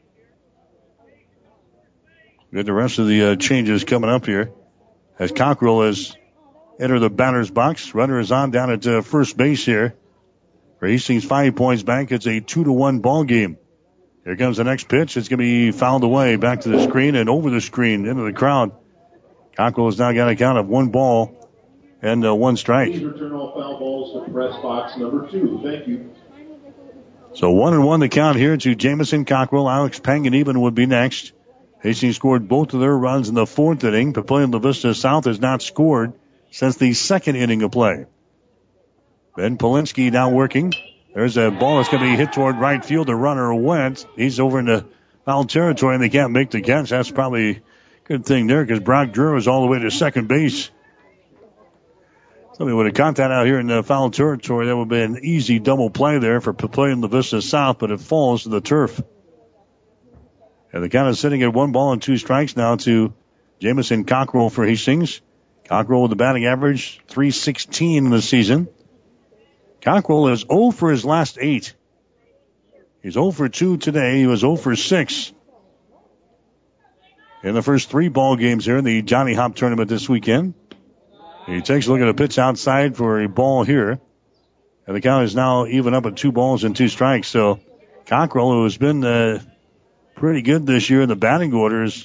Get the rest of the changes coming up here. As Cockrell has entered the batter's box. Runner is on down at first base here. For Hastings 5 points back. It's a 2-1 ball game. Here comes the next pitch. It's going to be fouled away. Back to the screen and over the screen into the crowd. Cockrell has now got a count of 1 ball and 1 strike. Please return all foul balls to press box number 2. Thank you. So 1-1 the count here to Jamison Cockrell. Alex Panganiban would be next. Hastings scored both of their runs in the 4th inning. Papillion La Vista South has not scored since the 2nd inning of play. Ben Polinsky now working. There's a ball that's going to be hit toward right field. The runner went. He's over in the foul territory, and they can't make the catch. That's probably a good thing there because Brock Dreher is all the way to second base. Somebody would have caught that out here in the foul territory. That would have been an easy double play there for Papillion La Vista South, but it falls to the turf. And the count is sitting at 1 ball and 2 strikes now to Jamison Cockrell for Hastings. Cockrell with the batting average, .316 in the season. Cockrell is 0 for his last 8. He's 0 for 2 today. He was 0 for 6 in the first 3 ball games here in the Johnny Hop tournament this weekend. He takes a look at a pitch outside for a ball here. And the count is now even up at 2 balls and 2 strikes. So Cockrell, who has been pretty good this year in the batting orders,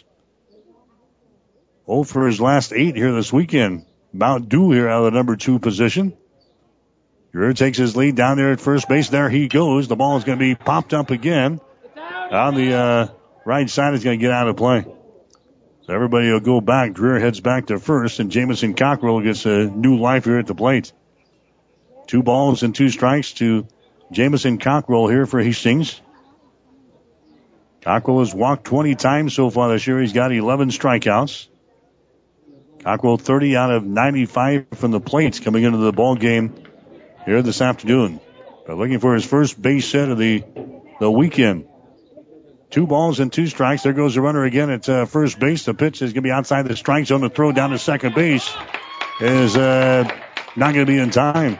0 for his last 8 here this weekend. Mount Dew here out of the number 2 position. Greer takes his lead down there at first base. There he goes. The ball is going to be popped up again. On the right side, is going to get out of play. So everybody will go back. Dreer heads back to first, and Jamison Cockrell gets a new life here at the plate. 2 balls and 2 strikes to Jamison Cockrell here for Hastings. Cockrell has walked 20 times so far this year. He's got 11 strikeouts. Cockrell 30 out of 95 from the plates coming into the ball game here this afternoon. But looking for his first base hit of the weekend. 2 balls and 2 strikes. There goes the runner again at first base. The pitch is going to be outside the strike zone. The throw down to second base is not going to be in time.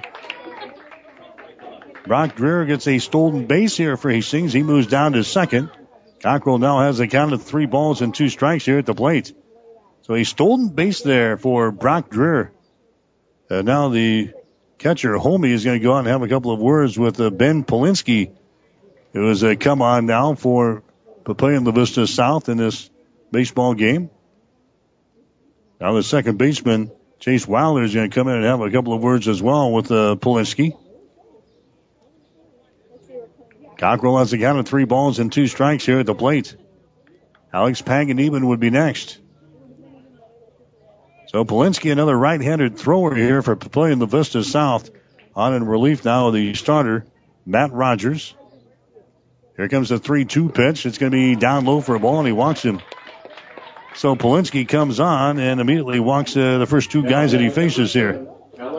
Brock Dreer gets a stolen base here for Hastings. He moves down to second. Cockrell now has a count of 3 balls and 2 strikes here at the plate. So a stolen base there for Brock Dreer. Now the catcher, Homey, is going to go out and have a couple of words with Ben Polinsky. It was a come on now for Papillion La Vista South in this baseball game. Now the second baseman, Chase Wilder, is going to come in and have a couple of words as well with Polinsky. Cockrell has a count of 3 balls and 2 strikes here at the plate. Alex Paganiban would be next. So Polinsky, another right-handed thrower here for Papillion La Vista South. On in relief now, the starter, Matt Rogers. Here comes the 3-2 pitch. It's going to be down low for a ball, and he walks him. So Polinsky comes on and immediately walks the first 2 guys that he faces here.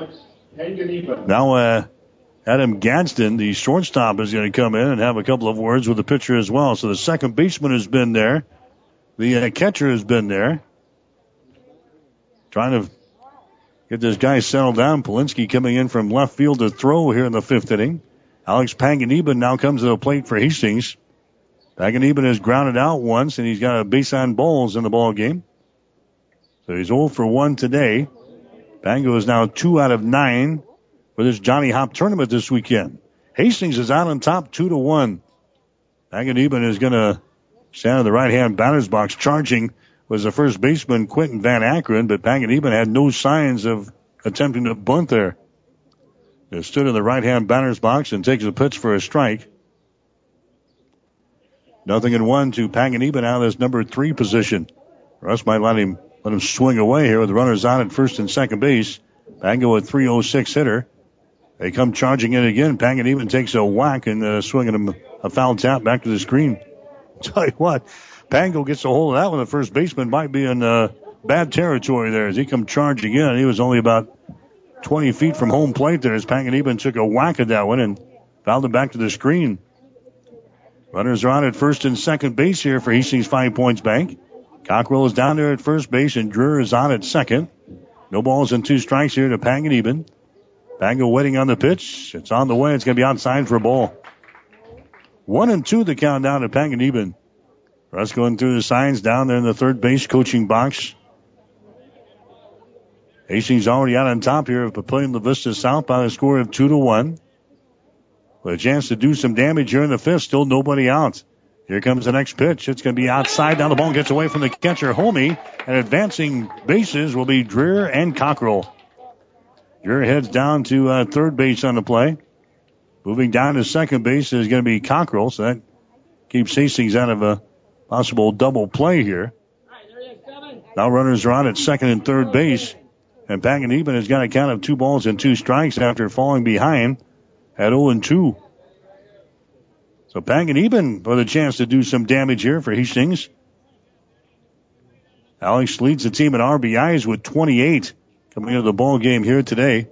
Now Adam Gadsden, the shortstop, is going to come in and have a couple of words with the pitcher as well. So the second baseman has been there. The catcher has been there. Trying to get this guy settled down. Polinsky coming in from left field to throw here in the 5th inning. Alex Paganiban now comes to the plate for Hastings. Paganiban has grounded out once, and he's got a base on balls in the ball game. So he's 0 for 1 today. Pango is now 2 out of 9 for this Johnny Hop tournament this weekend. Hastings is out on top 2-1. Paganiban is going to stand in the right-hand batter's box. Charging was the first baseman, Quentin Van Akron, but Paganiban had no signs of attempting to bunt there. He stood in the right-hand batter's box and takes a pitch for a strike. 0-1 to Paganiban out of this number 3 position. Russ might let him swing away here with the runners on at first and second base. Pango a .306 hitter. They come charging in again. Paganiban takes a whack and swinging him a foul tap back to the screen. Tell you what, Pango gets a hold of that one. The first baseman might be in bad territory there as he come charging in. He was only about 20 feet from home plate there as Paganiban took a whack at that one and fouled him back to the screen. Runners are on at first and second base here for Hastings 5 Points Bank. Cockrell is down there at first base and Dreer is on at second. No balls and 2 strikes here to Paganiban. Pango waiting on the pitch. It's on the way. It's going to be outside for a ball. 1-2 the count down to Paganiban. Russ going through the signs down there in the third base coaching box. Hastings already out on top here of Papillion La Vista South by the score of 2-1. With a chance to do some damage here in the 5th. Still nobody out. Here comes the next pitch. It's going to be outside. Down the ball gets away from the catcher, Homey. And advancing bases will be Dreer and Cockrell. Dreer heads down to third base on the play. Moving down to second base is going to be Cockrell. So that keeps Hastings out of a possible double play here. Now runners are on at second and third base. And Paganiban has got a count of 2 balls and 2 strikes after falling behind at 0-2. So Paganiban with a chance to do some damage here for Hastings. Alex leads the team in RBIs with 28 coming into the ball game here today.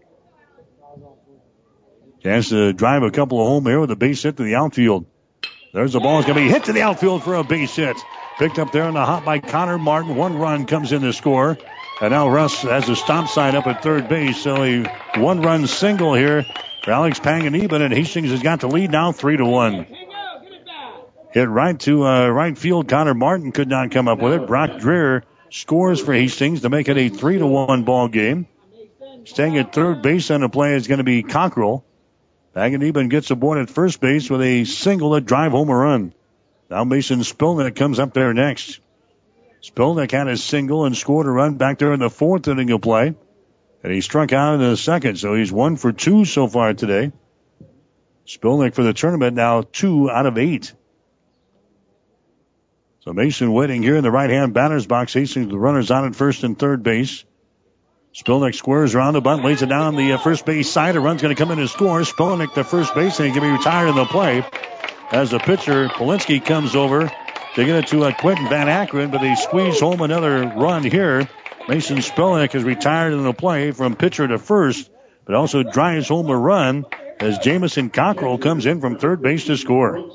Chance to drive a couple of home here with a base hit to the outfield. There's the ball. It's going to be hit to the outfield for a base hit. Picked up there on the hop by Connor Martin. 1 run comes in to score. And now Russ has a stop sign up at third base. So a 1-run single here for Alex Paganiban. And Hastings has got the lead now 3-1. Hit right to right field. Connor Martin could not come up with it. Brock Dreer scores for Hastings to make it a 3-1 ball game. Staying at third base on the play is going to be Cockrell. Paganiban gets aboard at first base with a single to drive home a run. Now Mason Spilnick comes up there next. Spilnick had a single and scored a run back there in the 4th inning of play. And he struck out in the 2nd, so he's 1 for 2 so far today. Spilnick for the tournament now 2 out of 8. So Mason waiting here in the right-hand batter's box. Hastings, the runners on at first and third base. Spilnick squares around the bunt, lays it down the first base side. A run's going to come in and score. Spilnick to first base, and he's going to be retired in the play. As the pitcher, Polinsky, comes over to get it to Quentin Van Akkeren, but they squeeze home another run here. Mason Spilnick is retired in the play from pitcher to first, but also drives home a run as Jamison Cockrell comes in from third base to score.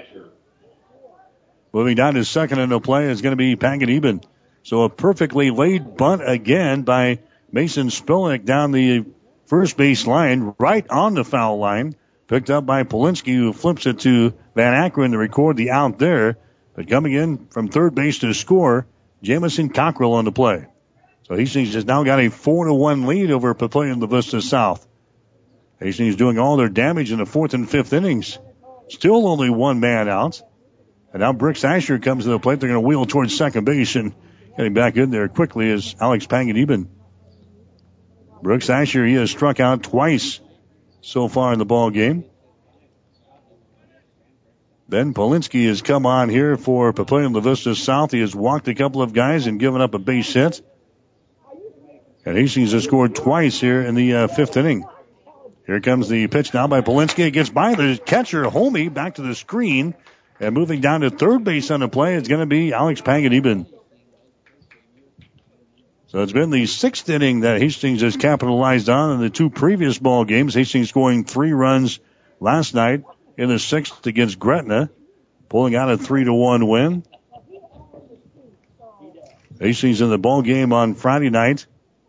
Moving down to second in the play is going to be Panganiban. So a perfectly laid bunt again by Mason Spilnick down the first base line, right on the foul line. Picked up by Polinsky, who flips it to Van Akkeren to record the out there. But coming in from third base to score, Jamison Cockrell on the play. So Hastings has now got a 4-1 lead over Papillion La Vista South. Hastings doing all their damage in the fourth and fifth innings. Still only one man out. And now Brooks Asher comes to the plate. They're going to wheel towards second base, and getting back in there quickly is Alex Panganiban. Brooks Asher, he has struck out twice so far in the ball game. Ben Polinsky has come on here for Papillion La Vista South. He has walked a couple of guys and given up a base hit. And Hastings has scored twice here in the fifth inning. Here comes the pitch now by Polinsky. It gets by the catcher, Homey, back to the screen. And moving down to third base on the play is going to be Alex Panganiban. So it's been the sixth inning that Hastings has capitalized on in the two previous ball games. Hastings scoring 3 runs last night in the sixth against Gretna, pulling out a 3-1 win. Hastings in the ball game on Friday night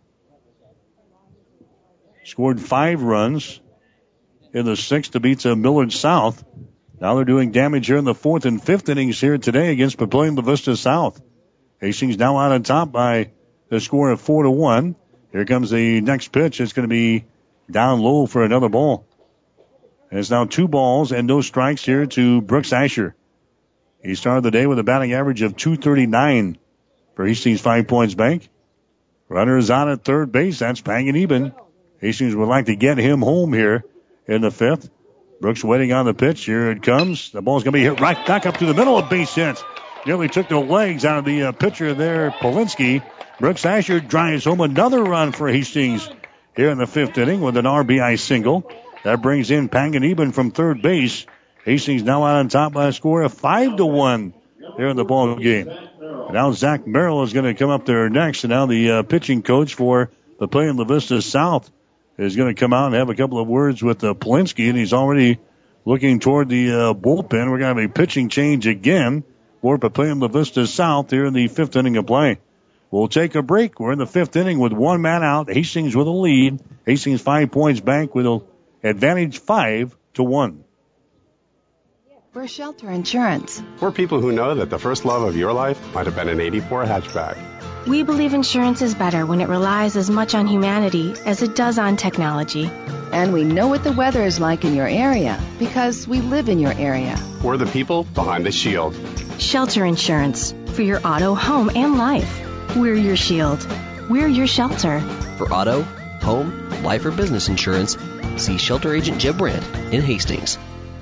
scored 5 runs in the sixth to beat Millard South. Now they're doing damage here in the fourth and fifth innings here today against Papillion La Vista South. Hastings now out on top by the score of 4-1. Here comes the next pitch. It's going to be down low for another ball. And it's now 2 balls and no strikes here to Brooks Asher. He started the day with a batting average of .239 for Hastings 5 Points Bank. Runner is on at third base. That's Panganiban. Hastings would like to get him home here in the fifth. Brooks waiting on the pitch. Here it comes. The ball's going to be hit right back up to the middle of base hit. Nearly took the legs out of the pitcher there, Polinsky. Brooks Asher drives home another run for Hastings here in the fifth inning with an RBI single. That brings in Panganiban from third base. Hastings now out on top by a score of 5-1 here in the ball game. And now Zach Merrill is going to come up there next. And now the pitching coach for the Papillion La Vista South is going to come out and have a couple of words with Polinsky, and he's already looking toward the bullpen. We're going to have a pitching change again for Papillion La Vista South here in the fifth inning of play. We'll take a break. We're in the fifth inning with 1 man out. Hastings with a lead. Hastings 5 Points Bank with an advantage 5-1. We're Shelter Insurance. We're people who know that the first love of your life might have been an 84 hatchback. We believe insurance is better when it relies as much on humanity as it does on technology. And we know what the weather is like in your area because we live in your area. We're the people behind the shield. Shelter Insurance. For your auto, home, and life. We're your shield. We're your shelter. For auto, home, life, or business insurance, see Shelter Agent Jeb Brandt in Hastings.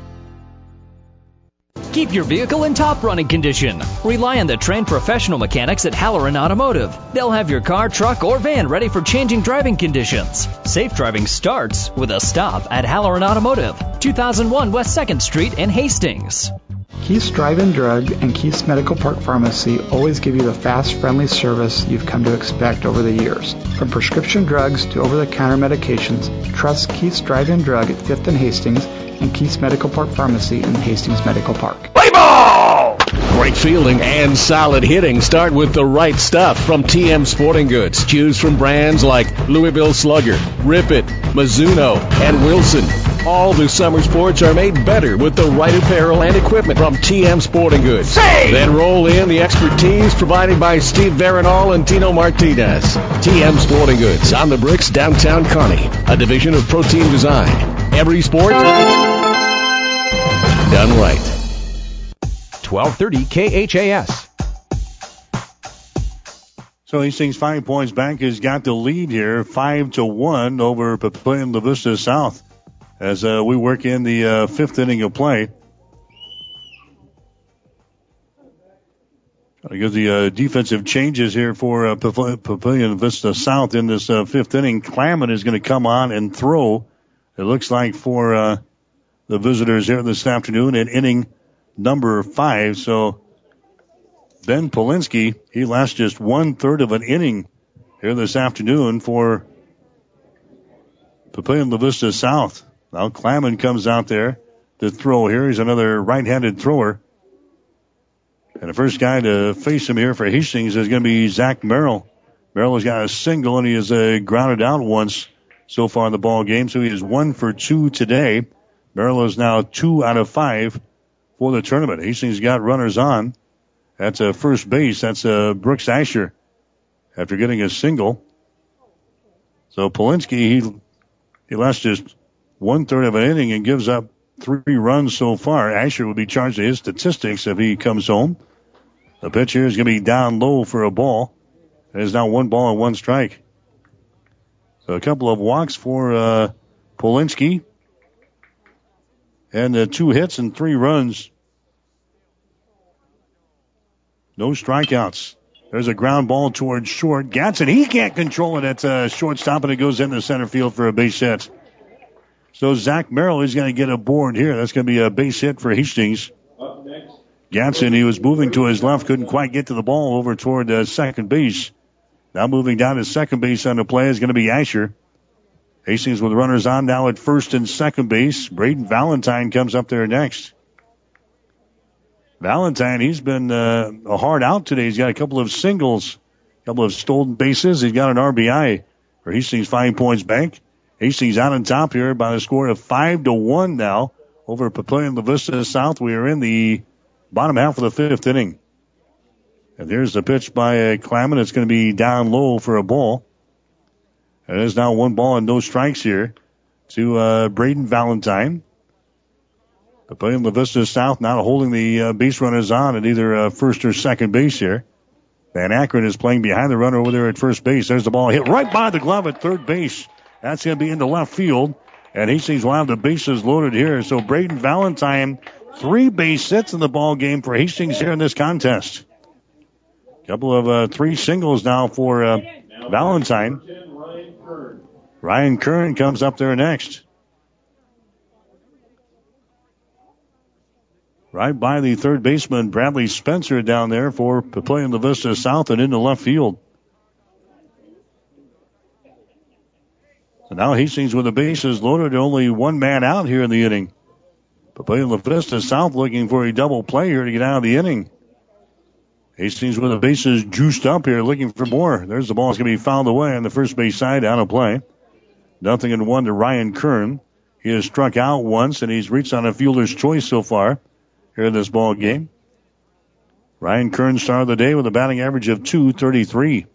Keep your vehicle in top running condition. Rely on the trained professional mechanics at Halloran Automotive. They'll have your car, truck, or van ready for changing driving conditions. Safe driving starts with a stop at Halloran Automotive, 2001 West 2nd Street in Hastings. Keith's Drive-In Drug and Keith's Medical Park Pharmacy always give you the fast, friendly service you've come to expect over the years. From prescription drugs to over-the-counter medications, trust Keith's Drive-In Drug at 5th and Hastings and Keith's Medical Park Pharmacy in Hastings Medical Park. Play ball! Great fielding and solid hitting start with the right stuff from TM Sporting Goods. Choose from brands like Louisville Slugger, Rip It, Mizuno, and Wilson. All the summer sports are made better with the right apparel and equipment from TM Sporting Goods. Say! Then roll in the expertise provided by Steve Veronal and Tino Martinez. TM Sporting Goods on the Bricks, downtown Kearney, a division of Protein Design. Every sport done right. 1230 KHAS. So Hastings 5 Points Bank has got the lead here, 5-1 over Papillion La Vista South. As we work in the fifth inning of play. Because the defensive changes here for Papillion Vista South in this fifth inning. Clammon is going to come on and throw. It looks like for the visitors here this afternoon in inning number 5. So Ben Polinsky, he lasts just 1/3 of an inning here this afternoon for Papillion Vista South. Now Clammon comes out there to throw here. He's another right-handed thrower. And the first guy to face him here for Hastings is going to be Zach Merrill. Merrill has got a single, and he has grounded out once so far in the ball game. So he is 1 for 2 today. Merrill is now 2 out of 5 for the tournament. Hastings got runners on. That's first base. That's Brooks Asher after getting a single. So Polinsky, he lasts just 1/3 of an inning and gives up 3 runs so far. Asher will be charged to his statistics if he comes home. The pitch here is going to be down low for a ball. It is now 1 ball and 1 strike. So a couple of walks for Polinsky. And 2 hits and 3 runs. No strikeouts. There's a ground ball towards short. Gatson, he can't control it at shortstop, and it goes into center field for a base hit. So Zach Merrill is going to get a board here. That's going to be a base hit for Hastings. Up next. Gatson, he was moving to his left, couldn't quite get to the ball over toward second base. Now moving down to second base on the play is going to be Asher. Hastings with runners on now at first and second base. Braden Valentine comes up there next. Valentine, he's been a hard out today. He's got a couple of singles, a couple of stolen bases. He's got an RBI for Hastings 5 Points Bank. Hastings out on top here by a score of 5-1 now over Papillion La Vista South. We are in the bottom half of the 5th inning. And there's the pitch by Clammon. It's going to be down low for a ball. And there's now 1 ball and no strikes here to Braden Valentine. Papillion La Vista South not holding the base runners on at either first or second base here. Van Akron is playing behind the runner over there at first base. There's the ball hit right by the glove at third base. That's going to be into left field. And Hastings will have the bases loaded here. So Braden Valentine, 3 base hits in the ball game for Hastings here in this contest. Couple of 3 singles now for Valentine. Ryan Kern comes up there next. Right by the third baseman, Bradley Spencer, down there for Papillion La Vista South and into left field. So now Hastings with the bases loaded, only 1 man out here in the inning. Papillion La Vista South looking for a double play here to get out of the inning. Hastings with the bases juiced up here, looking for more. There's the ball. It's going to be fouled away on the first base side, out of play. 0-1 to Ryan Kern. He has struck out once, and he's reached on a fielder's choice so far here in this ball game. Ryan Kern started the day with a batting average of .233.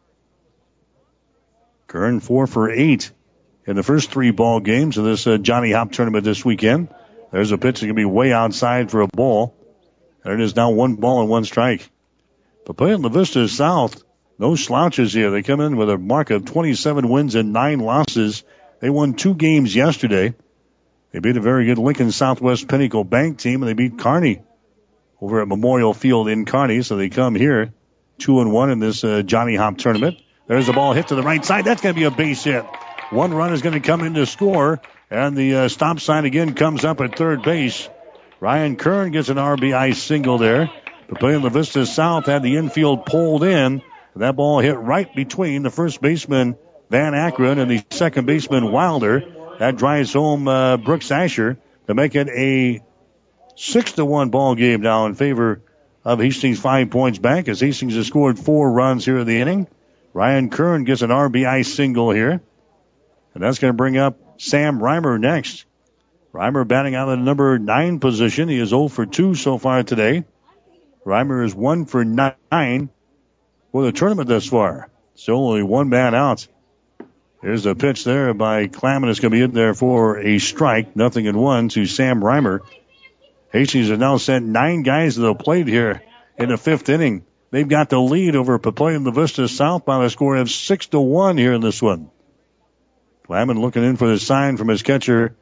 Kern 4 for 8 in the first 3 ball games of this Johnny Hop tournament this weekend. There's a pitch that can be way outside for a ball. There it is now 1 ball and 1 strike. Papillion La Vista South, no slouches here. They come in with a mark of 27 wins and 9 losses. They won 2 games yesterday. They beat a very good Lincoln Southwest Pinnacle Bank team, and they beat Kearney over at Memorial Field in Kearney. So they come here 2-1 in this Johnny Hop tournament. There's the ball hit to the right side. That's going to be a base hit. 1 run is going to come in to score, and the stop sign again comes up at third base. Ryan Kern gets an RBI single there. Papillion La Vista South had the infield pulled in. That ball hit right between the first baseman, Van Akron, and the second baseman, Wilder. That drives home Brooks Asher to make it a 6-1 ball game now in favor of Hastings 5 Points Bank, as Hastings has scored 4 runs here in the inning. Ryan Kern gets an RBI single here. And that's going to bring up Sam Reimer next. Reimer batting out of the number 9 position. He is 0 for 2 so far today. Reimer is 1 for 9 for the tournament thus far. Still only 1 man out. There's a pitch there by Clammon. It's going to be in there for a strike. 0-1 to Sam Reimer. Hastings has now sent 9 guys to the plate here in the 5th inning. They've got the lead over Papillion La Vista South by a score of 6-1 here in this one. Clammon looking in for the sign from his catcher,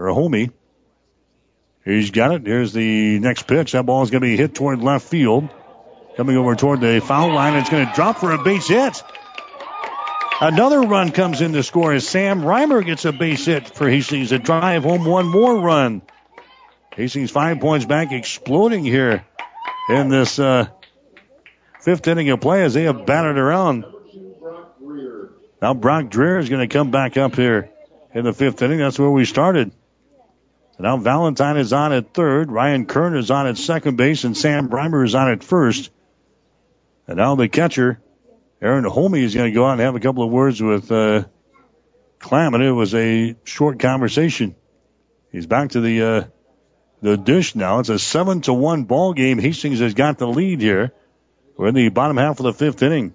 Homey. He's got it. Here's the next pitch. That ball is going to be hit toward left field. coming over toward the foul line. It's going to drop for a base hit. Another run comes in to score as Sam Reimer gets a base hit for Hastings to drive home one more run. Hastings 5 points back, exploding here in this fifth inning of play as they have batted around. Now Brock Dreher is going to come back up here in the fifth inning. That's where we started. Now Valentine is on at third. Ryan Kern is on at second base, and Sam Reimer is on at first. And now the catcher, Aaron Holme, is going to go out and have a couple of words with Clement. It was a short conversation. He's back to the dish now. It's a 7-1 ball game. Hastings has got the lead here. We're in the bottom half of the fifth inning.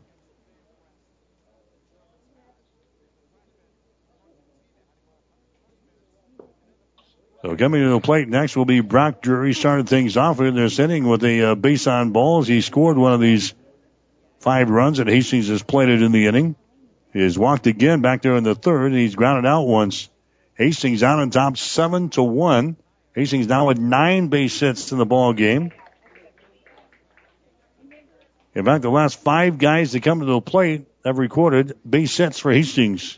So coming to the plate next will be Brock Dreher. He started things off in this inning with a base on balls. He scored one of these 5 runs that Hastings has plated in the inning. He has walked again back there in the third, and he's grounded out once. Hastings out on top 7-1. Hastings now with 9 base hits in the ball game. In fact, the last 5 guys that come to the plate have recorded base hits for Hastings.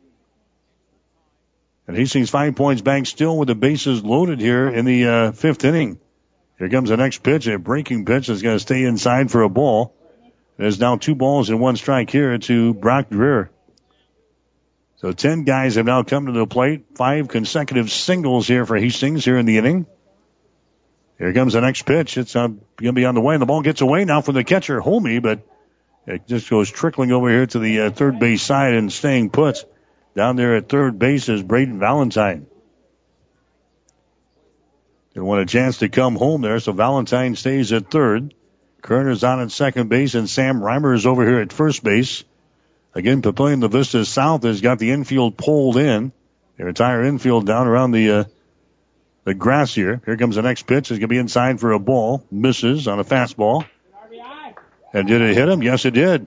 And Hastings 5 points back still with the bases loaded here in the fifth inning. Here comes the next pitch, a breaking pitch that's going to stay inside for a ball. There's now 2 balls and 1 strike here to Brock Dreher. So 10 guys have now come to the plate. 5 consecutive singles here for Hastings here in the inning. Here comes the next pitch. It's going to be on the way, and the ball gets away now from the catcher, Holme, but it just goes trickling over here to the third base side and staying put. Down there at third base is Braden Valentine. They want a chance to come home there, so Valentine stays at third. Kerner's on at second base, and Sam Reimer is over here at first base. Again, Papillion La Vista South has got the infield pulled in. Their entire infield down around the grass here. Here comes the next pitch. It's going to be inside for a ball. Misses on a fastball. And did it hit him? Yes, it did.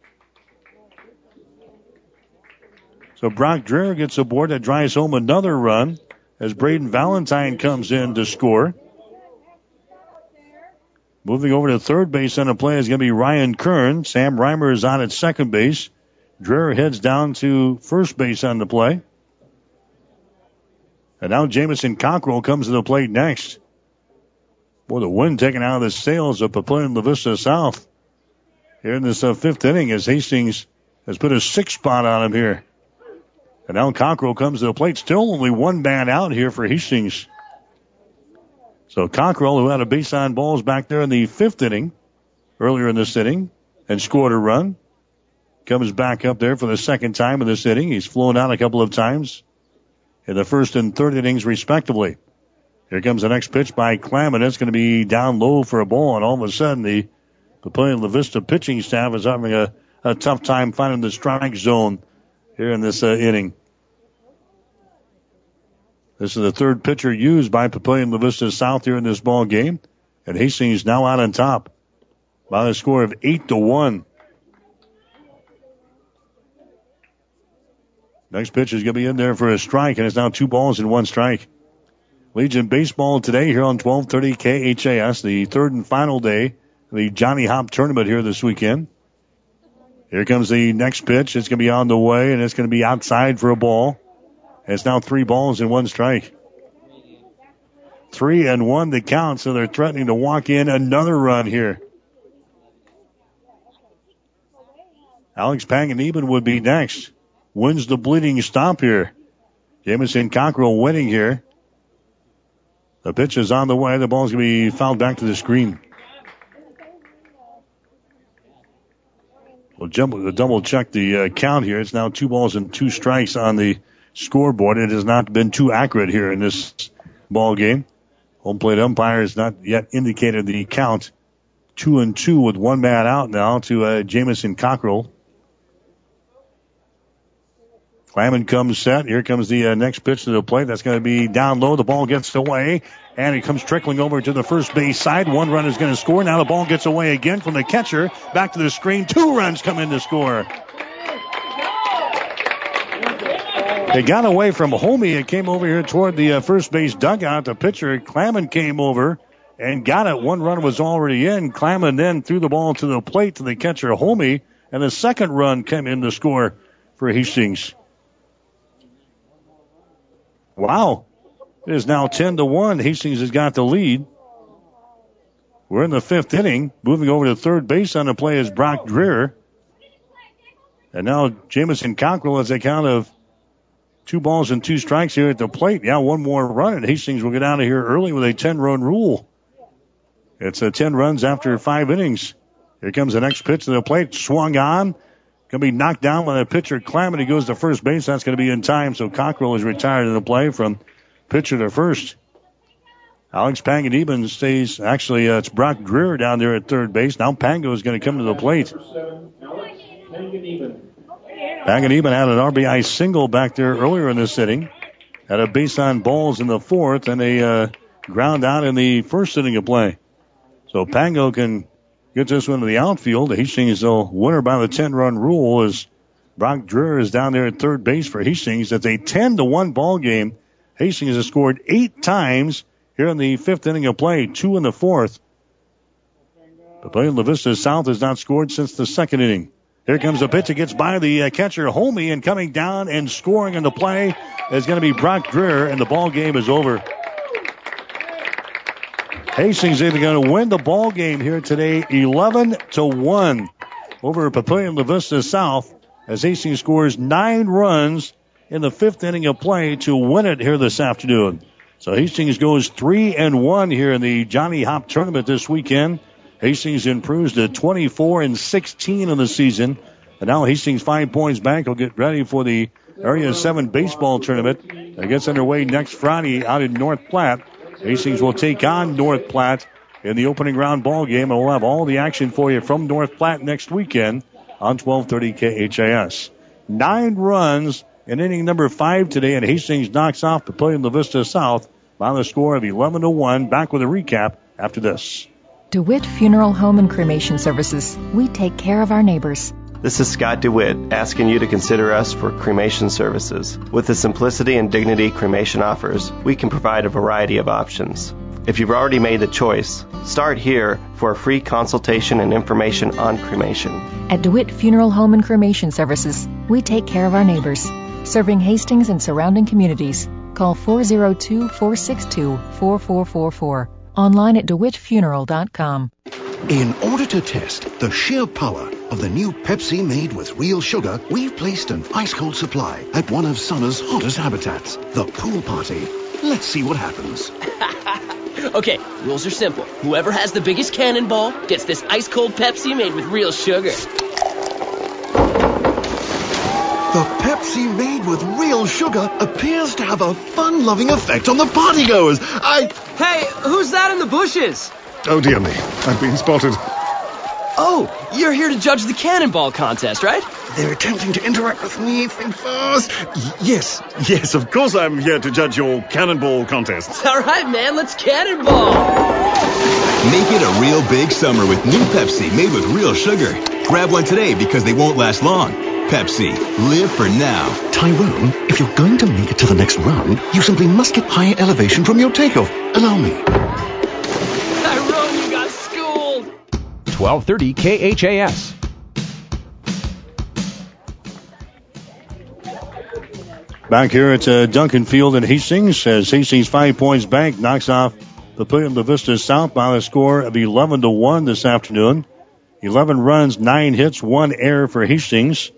So Brock Dreher gets aboard. That drives home another run as Braden Valentine comes in to score. Moving over to third base on the play is going to be Ryan Kern. Sam Reimer is on at second base. Dreher heads down to first base on the play. And now Jamison Cockrell comes to the plate next. Boy, the wind taken out of the sails of Papillion La Vista South here in this fifth inning as Hastings has put a 6 spot on him here. And now Cockrell comes to the plate. Still only 1 man out here for Hastings. So Cockrell, who had a base on balls back there in the fifth inning, earlier in this inning, and scored a run, comes back up there for the second time in this inning. He's flown out a couple of times in the first and third innings, respectively. Here comes the next pitch by Clement. It's going to be down low for a ball, and all of a sudden the Papillion La Vista pitching staff is having a tough time finding the strike zone here in this inning. This is the third pitcher used by Papillion La Vista South here in this ball game. And Hastings now out on top by a score of 8-1. Next pitch is going to be in there for a strike, and it's now 2 balls and 1 strike. Legion Baseball today here on 1230 KHAS, the third and final day of the Johnny Hop tournament here this weekend. Here comes the next pitch. It's going to be on the way, and it's going to be outside for a ball. It's now 3 balls and 1 strike. 3-1 the count, so they're threatening to walk in another run here. Alex Panganiban would be next. Wins the bleeding stop here. Jamison Cockrell winning here. The pitch is on the way. The ball's going to be fouled back to the screen. We'll double check the count here. It's now 2 balls and 2 strikes on the scoreboard. It has not been too accurate here in this ball game. Home plate umpire has not yet indicated the count. 2-2 with 1 man out now to Jamison Cockrell. Clement comes set. Here comes the next pitch to the plate. That's going to be down low. The ball gets away, and it comes trickling over to the first base side. 1 run is going to score. Now the ball gets away again from the catcher. Back to the screen. 2 runs come in to score. They got away from Holme. It came over here toward the first base dugout. The pitcher, Clement, came over and got it. One run was already in. Claman then threw the ball to the plate to the catcher, Holme, and the second run came in to score for Hastings. Wow. It is now 10-1. Hastings has got the lead. We're in the fifth inning. Moving over to third base on the play is Brock Dreher. And now Jamison Cockrell has a count of 2 balls and 2 strikes here at the plate. Yeah, one more run, and Hastings will get out of here early with a 10-run rule. It's 10 runs after 5 innings. Here comes the next pitch to the plate. Swung on. Going to be knocked down by the pitcher, Claman. He goes to first base. That's going to be in time, so Cockrell is retired in the play from pitcher to first. Alex Panganiban stays. Actually, it's Brock Dreher down there at third base. Now Pango is going to come to the plate. Panganiban had an RBI single back there earlier in this inning. Had a base on balls in the fourth and a ground out in the first inning of play. So Pango can get this one to the outfield. Hastings, the winner by the 10-run rule, is Brock Dreher is down there at third base for Hastings. It's a 10-1 ball game. Hastings has scored 8 times here in the fifth inning of play, 2 in the fourth. Papillion La Vista South has not scored since the second inning. Here comes the pitch. It gets by the catcher, Holme, and coming down and scoring in the play is going to be Brock Dreher, and the ball game is over. Hastings either going to win the ball game here today, 11-1 over Papillion La Vista South, as Hastings scores 9 runs in the fifth inning of play to win it here this afternoon. So Hastings goes 3-1 here in the Johnny Hop tournament this weekend. Hastings improves to 24-16 in the season. And now Hastings 5 Points Bank will get ready for the Area 7 baseball tournament that gets underway next Friday out in North Platte. Hastings will take on North Platte in the opening round ball game, and we'll have all the action for you from North Platte next weekend on 1230 KHAS. 9 runs in inning number 5 today, and Hastings knocks off Papillion La Vista South by the score of 11-1. Back with a recap after this. DeWitt Funeral Home and Cremation Services. We take care of our neighbors. This is Scott DeWitt, asking you to consider us for cremation services. With the simplicity and dignity cremation offers, we can provide a variety of options. If you've already made the choice, start here for a free consultation and information on cremation. At DeWitt Funeral Home and Cremation Services, we take care of our neighbors. Serving Hastings and surrounding communities. Call 402-462-4444. Online at DeWittFuneral.com. In order to test the sheer power of the new Pepsi made with real sugar, we've placed an ice-cold supply at one of summer's hottest habitats, the pool party. Let's see what happens. Okay, rules are simple. Whoever has the biggest cannonball gets this ice-cold Pepsi made with real sugar. The Pepsi made with real sugar appears to have a fun-loving effect on the partygoers. Hey, who's that in the bushes? Oh, dear me. I've been spotted. Oh, you're here to judge the cannonball contest, right? They're attempting to interact with me. Think fast. Yes, of course I'm here to judge your cannonball contest. All right, man, let's cannonball. Make it a real big summer with new Pepsi made with real sugar. Grab one today because they won't last long. Pepsi, live for now. Tyrone, if you're going to make it to the next round, you simply must get higher elevation from your takeoff. Allow me. Tyrone, you got schooled. 1230 KHAS. Back here at Duncan Field in Hastings, as Hastings 5 Points Bank knocks off Papillion La Vista South by the score of 11-1 this afternoon. 11 runs, 9 hits, 1 error for Hastings.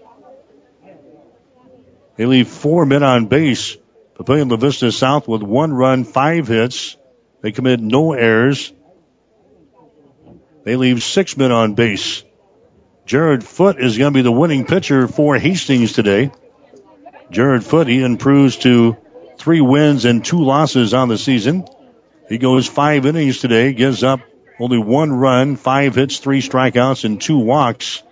They leave 4 men on base. Papillion La Vista South with 1 run, 5 hits. They commit no errors. They leave 6 men on base. Jared Foote is going to be the winning pitcher for Hastings today. Jared Foote, he improves to 3 wins and 2 losses on the season. He goes 5 innings today, gives up only 1 run, 5 hits, 3 strikeouts, and 2 walks.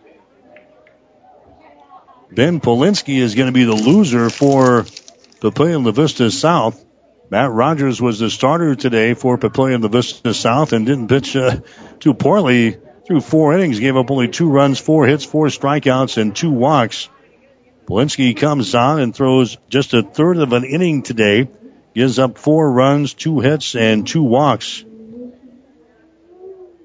Ben Polinsky is going to be the loser for Papillion La Vista South. Matt Rogers was the starter today for Papillion La Vista South and didn't pitch too poorly through 4 innings. Gave up only 2 runs, 4 hits, 4 strikeouts, and 2 walks. Polinsky comes on and throws just a third of an inning today. Gives up 4 runs, 2 hits, and 2 walks.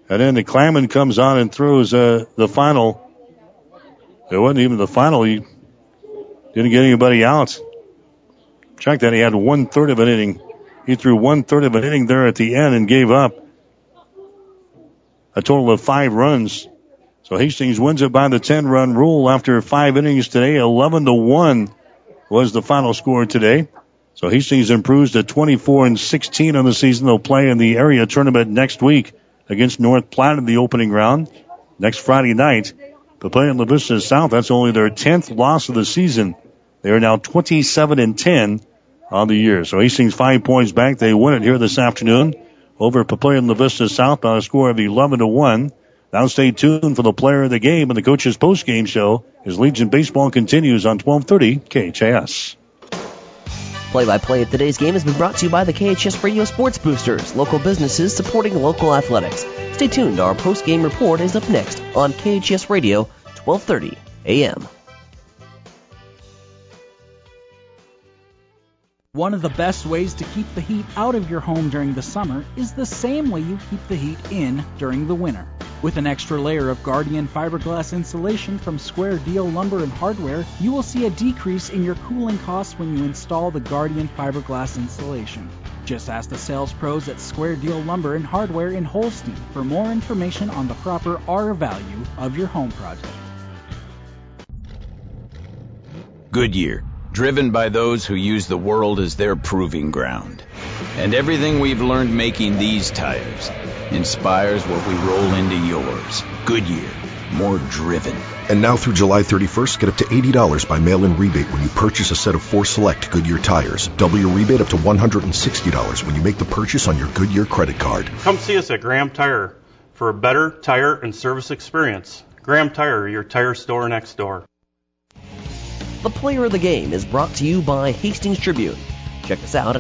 And then the Claman comes on and throws the final. It wasn't even the final. He didn't get anybody out. Check that. He had 1/3 of an inning. He threw 1/3 of an inning there at the end and gave up a total of 5 runs. So Hastings wins it by the 10-run rule after 5 innings today. 11-1 was the final score today. So Hastings improves to 24-16 on the season. They'll play in the area tournament next week against North Platte in the opening round next Friday night. Papillion La Vista South, that's only their 10th loss of the season. They are now 27-10 on the year. So Hastings 5 points back. They win it here this afternoon over Papillion La Vista South by a score of 11-1. Now stay tuned for the player of the game and the coach's post-game show as Legion Baseball continues on 1230 KHAS. Play-by-play of today's game has been brought to you by the KHS Radio Sports Boosters, local businesses supporting local athletics. Stay tuned. Our post-game report is up next on KHS Radio, 1230 AM. One of the best ways to keep the heat out of your home during the summer is the same way you keep the heat in during the winter. With an extra layer of Guardian fiberglass insulation from Square Deal Lumber and Hardware, you will see a decrease in your cooling costs when you install the Guardian fiberglass insulation. Just ask the sales pros at Square Deal Lumber and Hardware in Holstein for more information on the proper R value of your home project. Goodyear, driven by those who use the world as their proving ground. And everything we've learned making these tires inspires what we roll into yours. Goodyear, more driven. And now through July 31st, get up to $80 by mail-in rebate when you purchase a set of 4 select Goodyear tires. Double your rebate up to $160 when you make the purchase on your Goodyear credit card. Come see us at Graham Tire for a better tire and service experience. Graham Tire, your tire store next door. The player of the game is brought to you by Hastings Tribune. Check us out at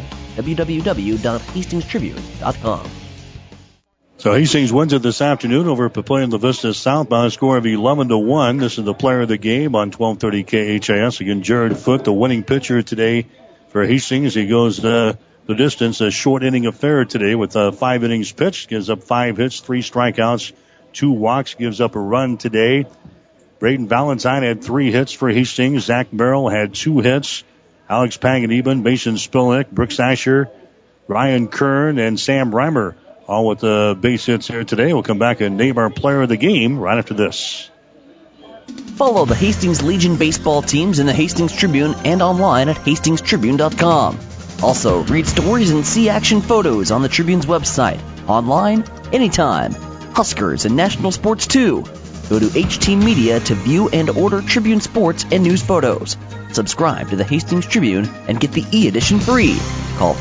www.hastingstribune.com. So Hastings wins it this afternoon over Papillion La Vista South by a score of 11-1. This is the player of the game on 1230 KHAS. Again, Jared Foote, the winning pitcher today for Hastings. He goes the distance, a short inning affair today with 5 innings pitched. Gives up 5 hits, 3 strikeouts, 2 walks. Gives up a run today. Braden Valentine had 3 hits for Hastings. Zach Merrill had 2 hits. Alex Panganiban, Mason Spilnick, Brooks Asher, Ryan Kern, and Sam Reimer all with the base hits here today. We'll come back and name our player of the game right after this. Follow the Hastings Legion baseball teams in the Hastings Tribune and online at hastingstribune.com. Also, read stories and see action photos on the Tribune's website, online, anytime. Huskers and national sports too. Go to HT Media to view and order Tribune sports and news photos. Subscribe to the Hastings Tribune and get the e-edition free. Call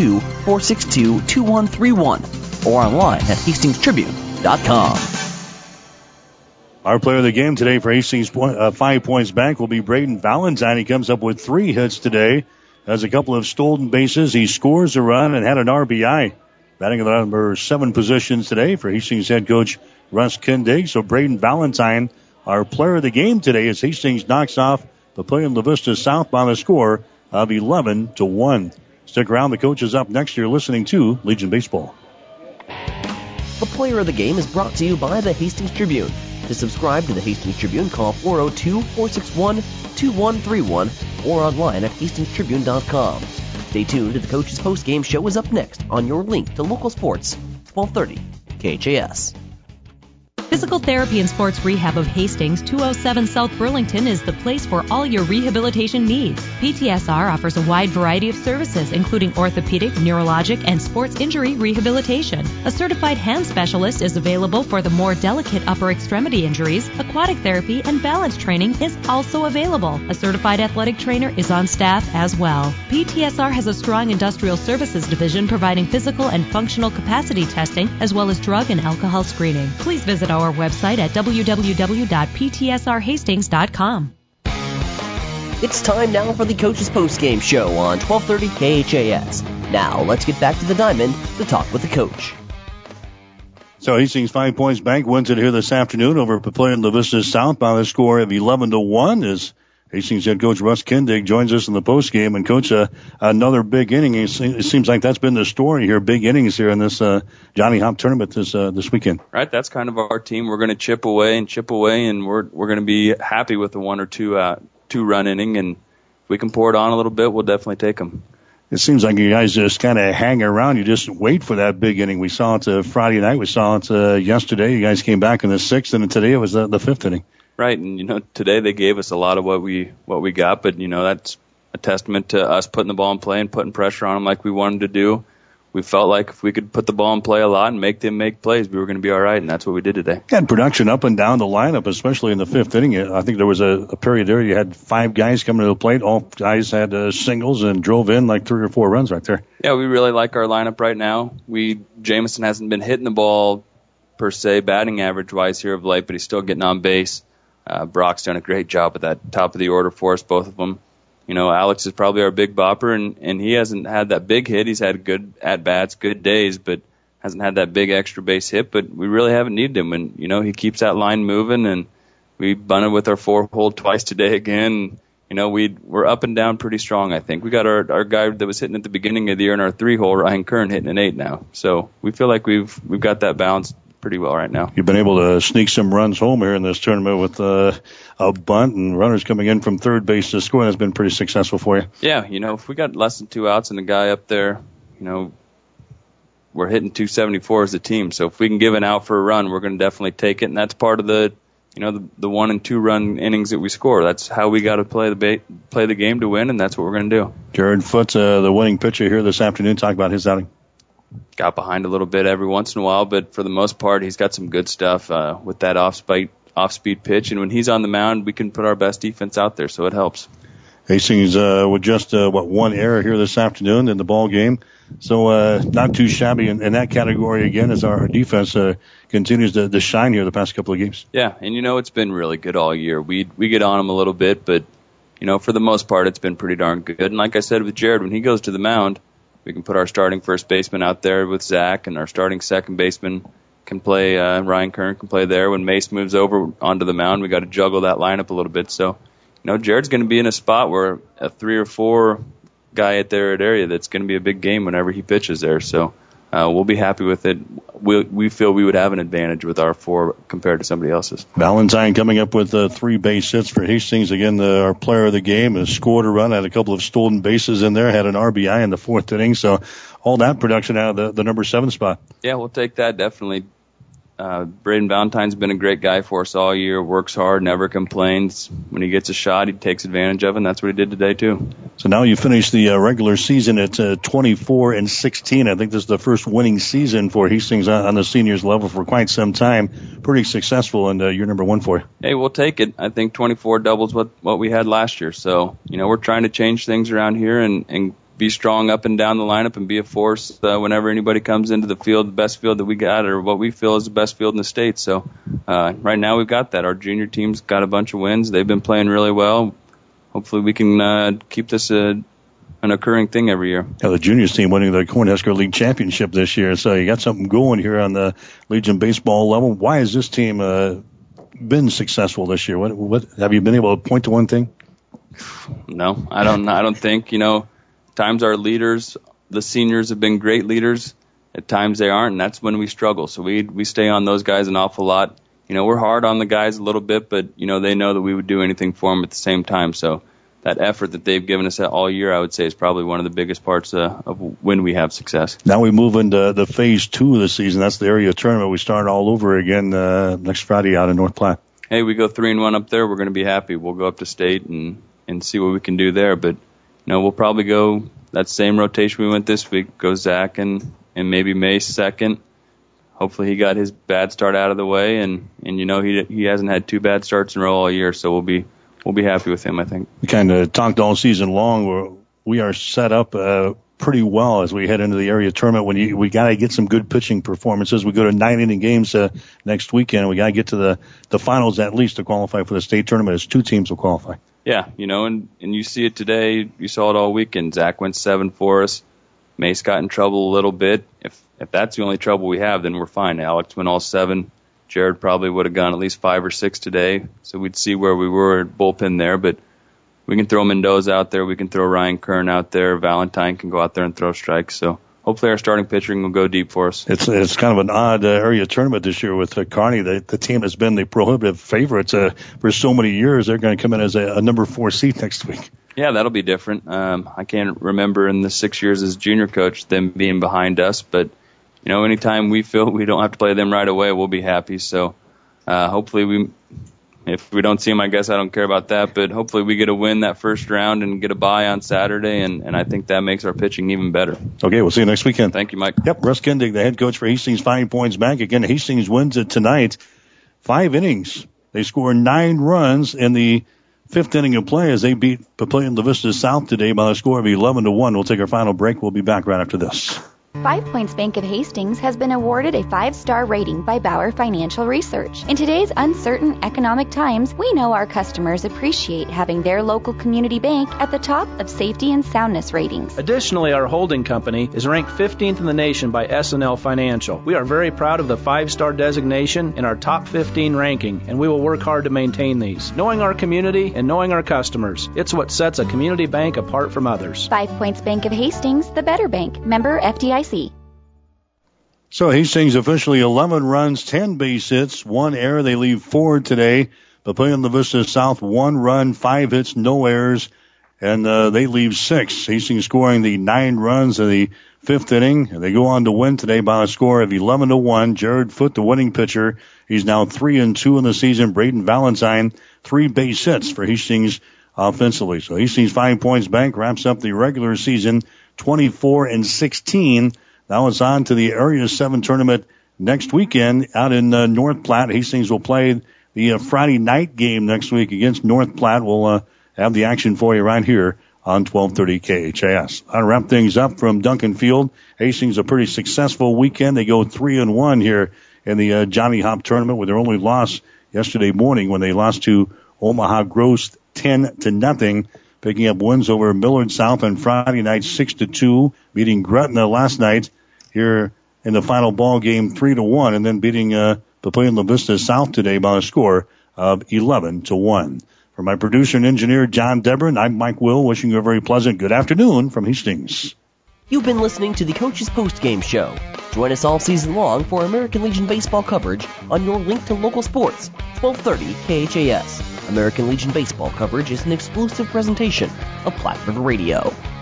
402-462-2131 or online at hastingstribune.com. Our player of the game today for Hastings, 5 points back, will be Braden Valentine. He comes up with 3 hits today. Has a couple of stolen bases. He scores a run and had an RBI. Batting at the number 7 positions today for Hastings head coach Russ Kindig. So Braden Valentine, our player of the game today, as Hastings knocks off Papillion La Vista South by the score of 11-1. Stick around. The coach is up next. You're listening to Legion Baseball. The player of the game is brought to you by the Hastings Tribune. To subscribe to the Hastings Tribune, call 402-461-2131 or online at hastingstribune.com. Stay tuned. The coach's post-game show is up next on your link to local sports, 1230 KHAS. Physical Therapy and Sports Rehab of Hastings, 207 South Burlington is the place for all your rehabilitation needs. PTSR offers a wide variety of services, including orthopedic, neurologic, and sports injury rehabilitation. A certified hand specialist is available for the more delicate upper extremity injuries. Aquatic therapy and balance training is also available. A certified athletic trainer is on staff as well. PTSR has a strong industrial services division providing physical and functional capacity testing, as well as drug and alcohol screening. Please visit our website at www.ptsrhastings.com. It's time now for the coach's post-game show on 1230 KHAS. Now, let's get back to the diamond to talk with the coach. So Hastings 5 points back wins it here this afternoon over Papillion La Vista South by the score of 11-1 as Hastings head coach Russ Kindig joins us in the postgame. And, Coach, another big inning. It seems like that's been the story here, big innings here in this Johnny Hop tournament this weekend. Right, that's kind of our team. We're going to chip away, and we're going to be happy with the 1 or 2 run inning. And if we can pour it on a little bit, we'll definitely take them. It seems like you guys just kind of hang around. You just wait for that big inning. We saw it Friday night. We saw it yesterday. You guys came back in the 6th, and today it was the 5th inning. Right, and today they gave us a lot of what we got, but that's a testament to us putting the ball in play and putting pressure on them like we wanted to do. We felt like if we could put the ball in play a lot and make them make plays, we were going to be all right, and that's what we did today. And production up and down the lineup, especially in the 5th inning. I think there was a period there you had 5 guys coming to the plate. All guys had singles and drove in like 3 or 4 runs right there. Yeah, we really like our lineup right now. Jamison hasn't been hitting the ball per se, batting average-wise here of late, but he's still getting on base. Brock's done a great job at that top of the order for us, both of them. Alex is probably our big bopper, and he hasn't had that big hit. He's had good at-bats, good days, but hasn't had that big extra base hit, but we really haven't needed him. And, he keeps that line moving, and we bunted with our 4-hole twice today again. We're up and down pretty strong, I think. We got our guy that was hitting at the beginning of the year in our 3-hole, Ryan Kern, hitting an 8 now. So we feel like we've got that balance pretty well right now. You've been able to sneak some runs home here in this tournament with a bunt and runners coming in from third base to score. That's been pretty successful for you. Yeah, if we got less than 2 outs and a guy up there, we're hitting 274 as a team. So if we can give an out for a run, we're going to definitely take it, and that's part of the 1 and 2 run innings that we score. That's how we got to play the game to win, and that's what we're going to do. Jared Foote, the winning pitcher here this afternoon, talk about his outing. Got behind a little bit every once in a while, but for the most part, he's got some good stuff with that off-speed pitch. And when he's on the mound, we can put our best defense out there, so it helps. Hastings with just, 1 error here this afternoon in the ball game. So not too shabby in that category again as our defense continues to shine here the past couple of games. Yeah, and it's been really good all year. We get on him a little bit, but, for the most part, it's been pretty darn good. And like I said with Jared, when he goes to the mound, we can put our starting first baseman out there with Zach, and our starting second baseman can play, Ryan Kern can play there. When Mace moves over onto the mound, we got to juggle that lineup a little bit. So, Jared's going to be in a spot where a 3 or 4 guy at their area, that's going to be a big game whenever he pitches there. So, we'll be happy with it. We feel we would have an advantage with our 4 compared to somebody else's. Valentine coming up with 3 base hits for Hastings. Again, our player of the game has scored a run, had a couple of stolen bases in there, had an RBI in the 4th inning. So all that production out of the number 7 spot. Yeah, we'll take that definitely. Braden Valentine's been a great guy for us all year, works hard, never complains. When he gets a shot, he takes advantage of it, and that's what he did today, too. So now you finish the regular season at 24-16. I think this is the first winning season for Hastings on the seniors level for quite some time. Pretty successful, and you're number 1 for you. Hey, we'll take it. I think 24 doubles what we had last year. So, we're trying to change things around here and be strong up and down the lineup and be a force whenever anybody comes into the field, the best field that we got or what we feel is the best field in the state. So right now we've got that. Our junior team's got a bunch of wins. They've been playing really well. Hopefully we can keep this an occurring thing every year. Yeah, the juniors team winning the Cornhusker League Championship this year. So you got something going here on the Legion baseball level. Why has this team been successful this year? What have you been able to point to one thing? No, I don't think, times our leaders, the seniors have been great leaders. At times they aren't, and that's when we struggle. So we stay on those guys an awful lot. We're hard on the guys a little bit, but, they know that we would do anything for them at the same time. So that effort that they've given us all year, I would say, is probably one of the biggest parts of when we have success. Now we move into the phase 2 of the season. That's the area tournament. We start all over again next Friday out in North Platte. Hey, we go 3-1 up there. We're going to be happy. We'll go up to state and see what we can do there. But, we'll probably go that same rotation we went this week. Go Zach and maybe Mace second. Hopefully he got his bad start out of the way, and he hasn't had 2 bad starts in a row all year, so we'll be happy with him, I think. We kind of talked all season long where we are set up pretty well as we head into the area tournament. We got to get some good pitching performances. We go to 9-inning games next weekend. We got to get to the finals at least to qualify for the state tournament, as 2 teams will qualify. Yeah, and you see it today. You saw it all weekend. Zach went 7 for us. Mace got in trouble a little bit. If that's the only trouble we have, then we're fine. Alex went all 7. Jared probably would have gone at least 5 or 6 today. So we'd see where we were at bullpen there. But we can throw Mendoza out there. We can throw Ryan Kern out there. Valentine can go out there and throw strikes. So hopefully our starting pitching will go deep for us. It's kind of an odd area tournament this year with Kearney. The team has been the prohibitive favorites for so many years. They're going to come in as a number 4 seed next week. Yeah, that'll be different. I can't remember in the 6 years as junior coach them being behind us, but anytime we feel we don't have to play them right away, we'll be happy. So hopefully if we don't see them, I guess I don't care about that, but hopefully we get a win that first round and get a bye on Saturday, and I think that makes our pitching even better. Okay, we'll see you next weekend. Thank you, Mike. Yep, Russ Kendig, the head coach for Hastings, 5 points back. Again, Hastings wins it tonight. 5 innings. They score 9 runs in the 5th inning of play as they beat Papillion La Vista South today by a score of 11-1. We'll take our final break. We'll be back right after this. 5 Points Bank of Hastings has been awarded a 5-star rating by Bauer Financial Research. In today's uncertain economic times, we know our customers appreciate having their local community bank at the top of safety and soundness ratings. Additionally, our holding company is ranked 15th in the nation by S&L Financial. We are very proud of the 5-star designation in our top 15 ranking, and we will work hard to maintain these. Knowing our community and knowing our customers, it's what sets a community bank apart from others. 5 Points Bank of Hastings, the better bank. Member FDIC. So Hastings officially 11 runs, 10 base hits, 1 error. They leave 4 today. Papillion La Vista South 1 run, 5 hits, no errors, and they leave 6. Hastings scoring the 9 runs in the 5th inning, and they go on to win today by a score of 11-1. Jared Foote, the winning pitcher, he's now 3-2 in the season. Braden Valentine, 3 base hits for Hastings offensively. So Hastings 5 Points Bank wraps up the regular season 24-16. Now it's on to the Area 7 tournament next weekend out in North Platte. Hastings will play the Friday night game next week against North Platte. We'll have the action for you right here on 1230 KHAS. I'll wrap things up from Duncan Field. Hastings a pretty successful weekend. They go 3-1 here in the Johnny Hop tournament with their only loss yesterday morning when they lost to Omaha Gross 10-0. Picking up wins over Millard South on Friday night 6-2, beating Gretna last night here in the final ball game 3-1, and then beating Papillion La Vista South today by a score of 11-1. For my producer and engineer John Debron, I'm Mike Will, wishing you a very pleasant good afternoon from Hastings. You've been listening to the Coach's Post Game Show. Join us all season long for American Legion baseball coverage on your link to local sports, 1230 KHAS. American Legion baseball coverage is an exclusive presentation of Plattsburgh Radio.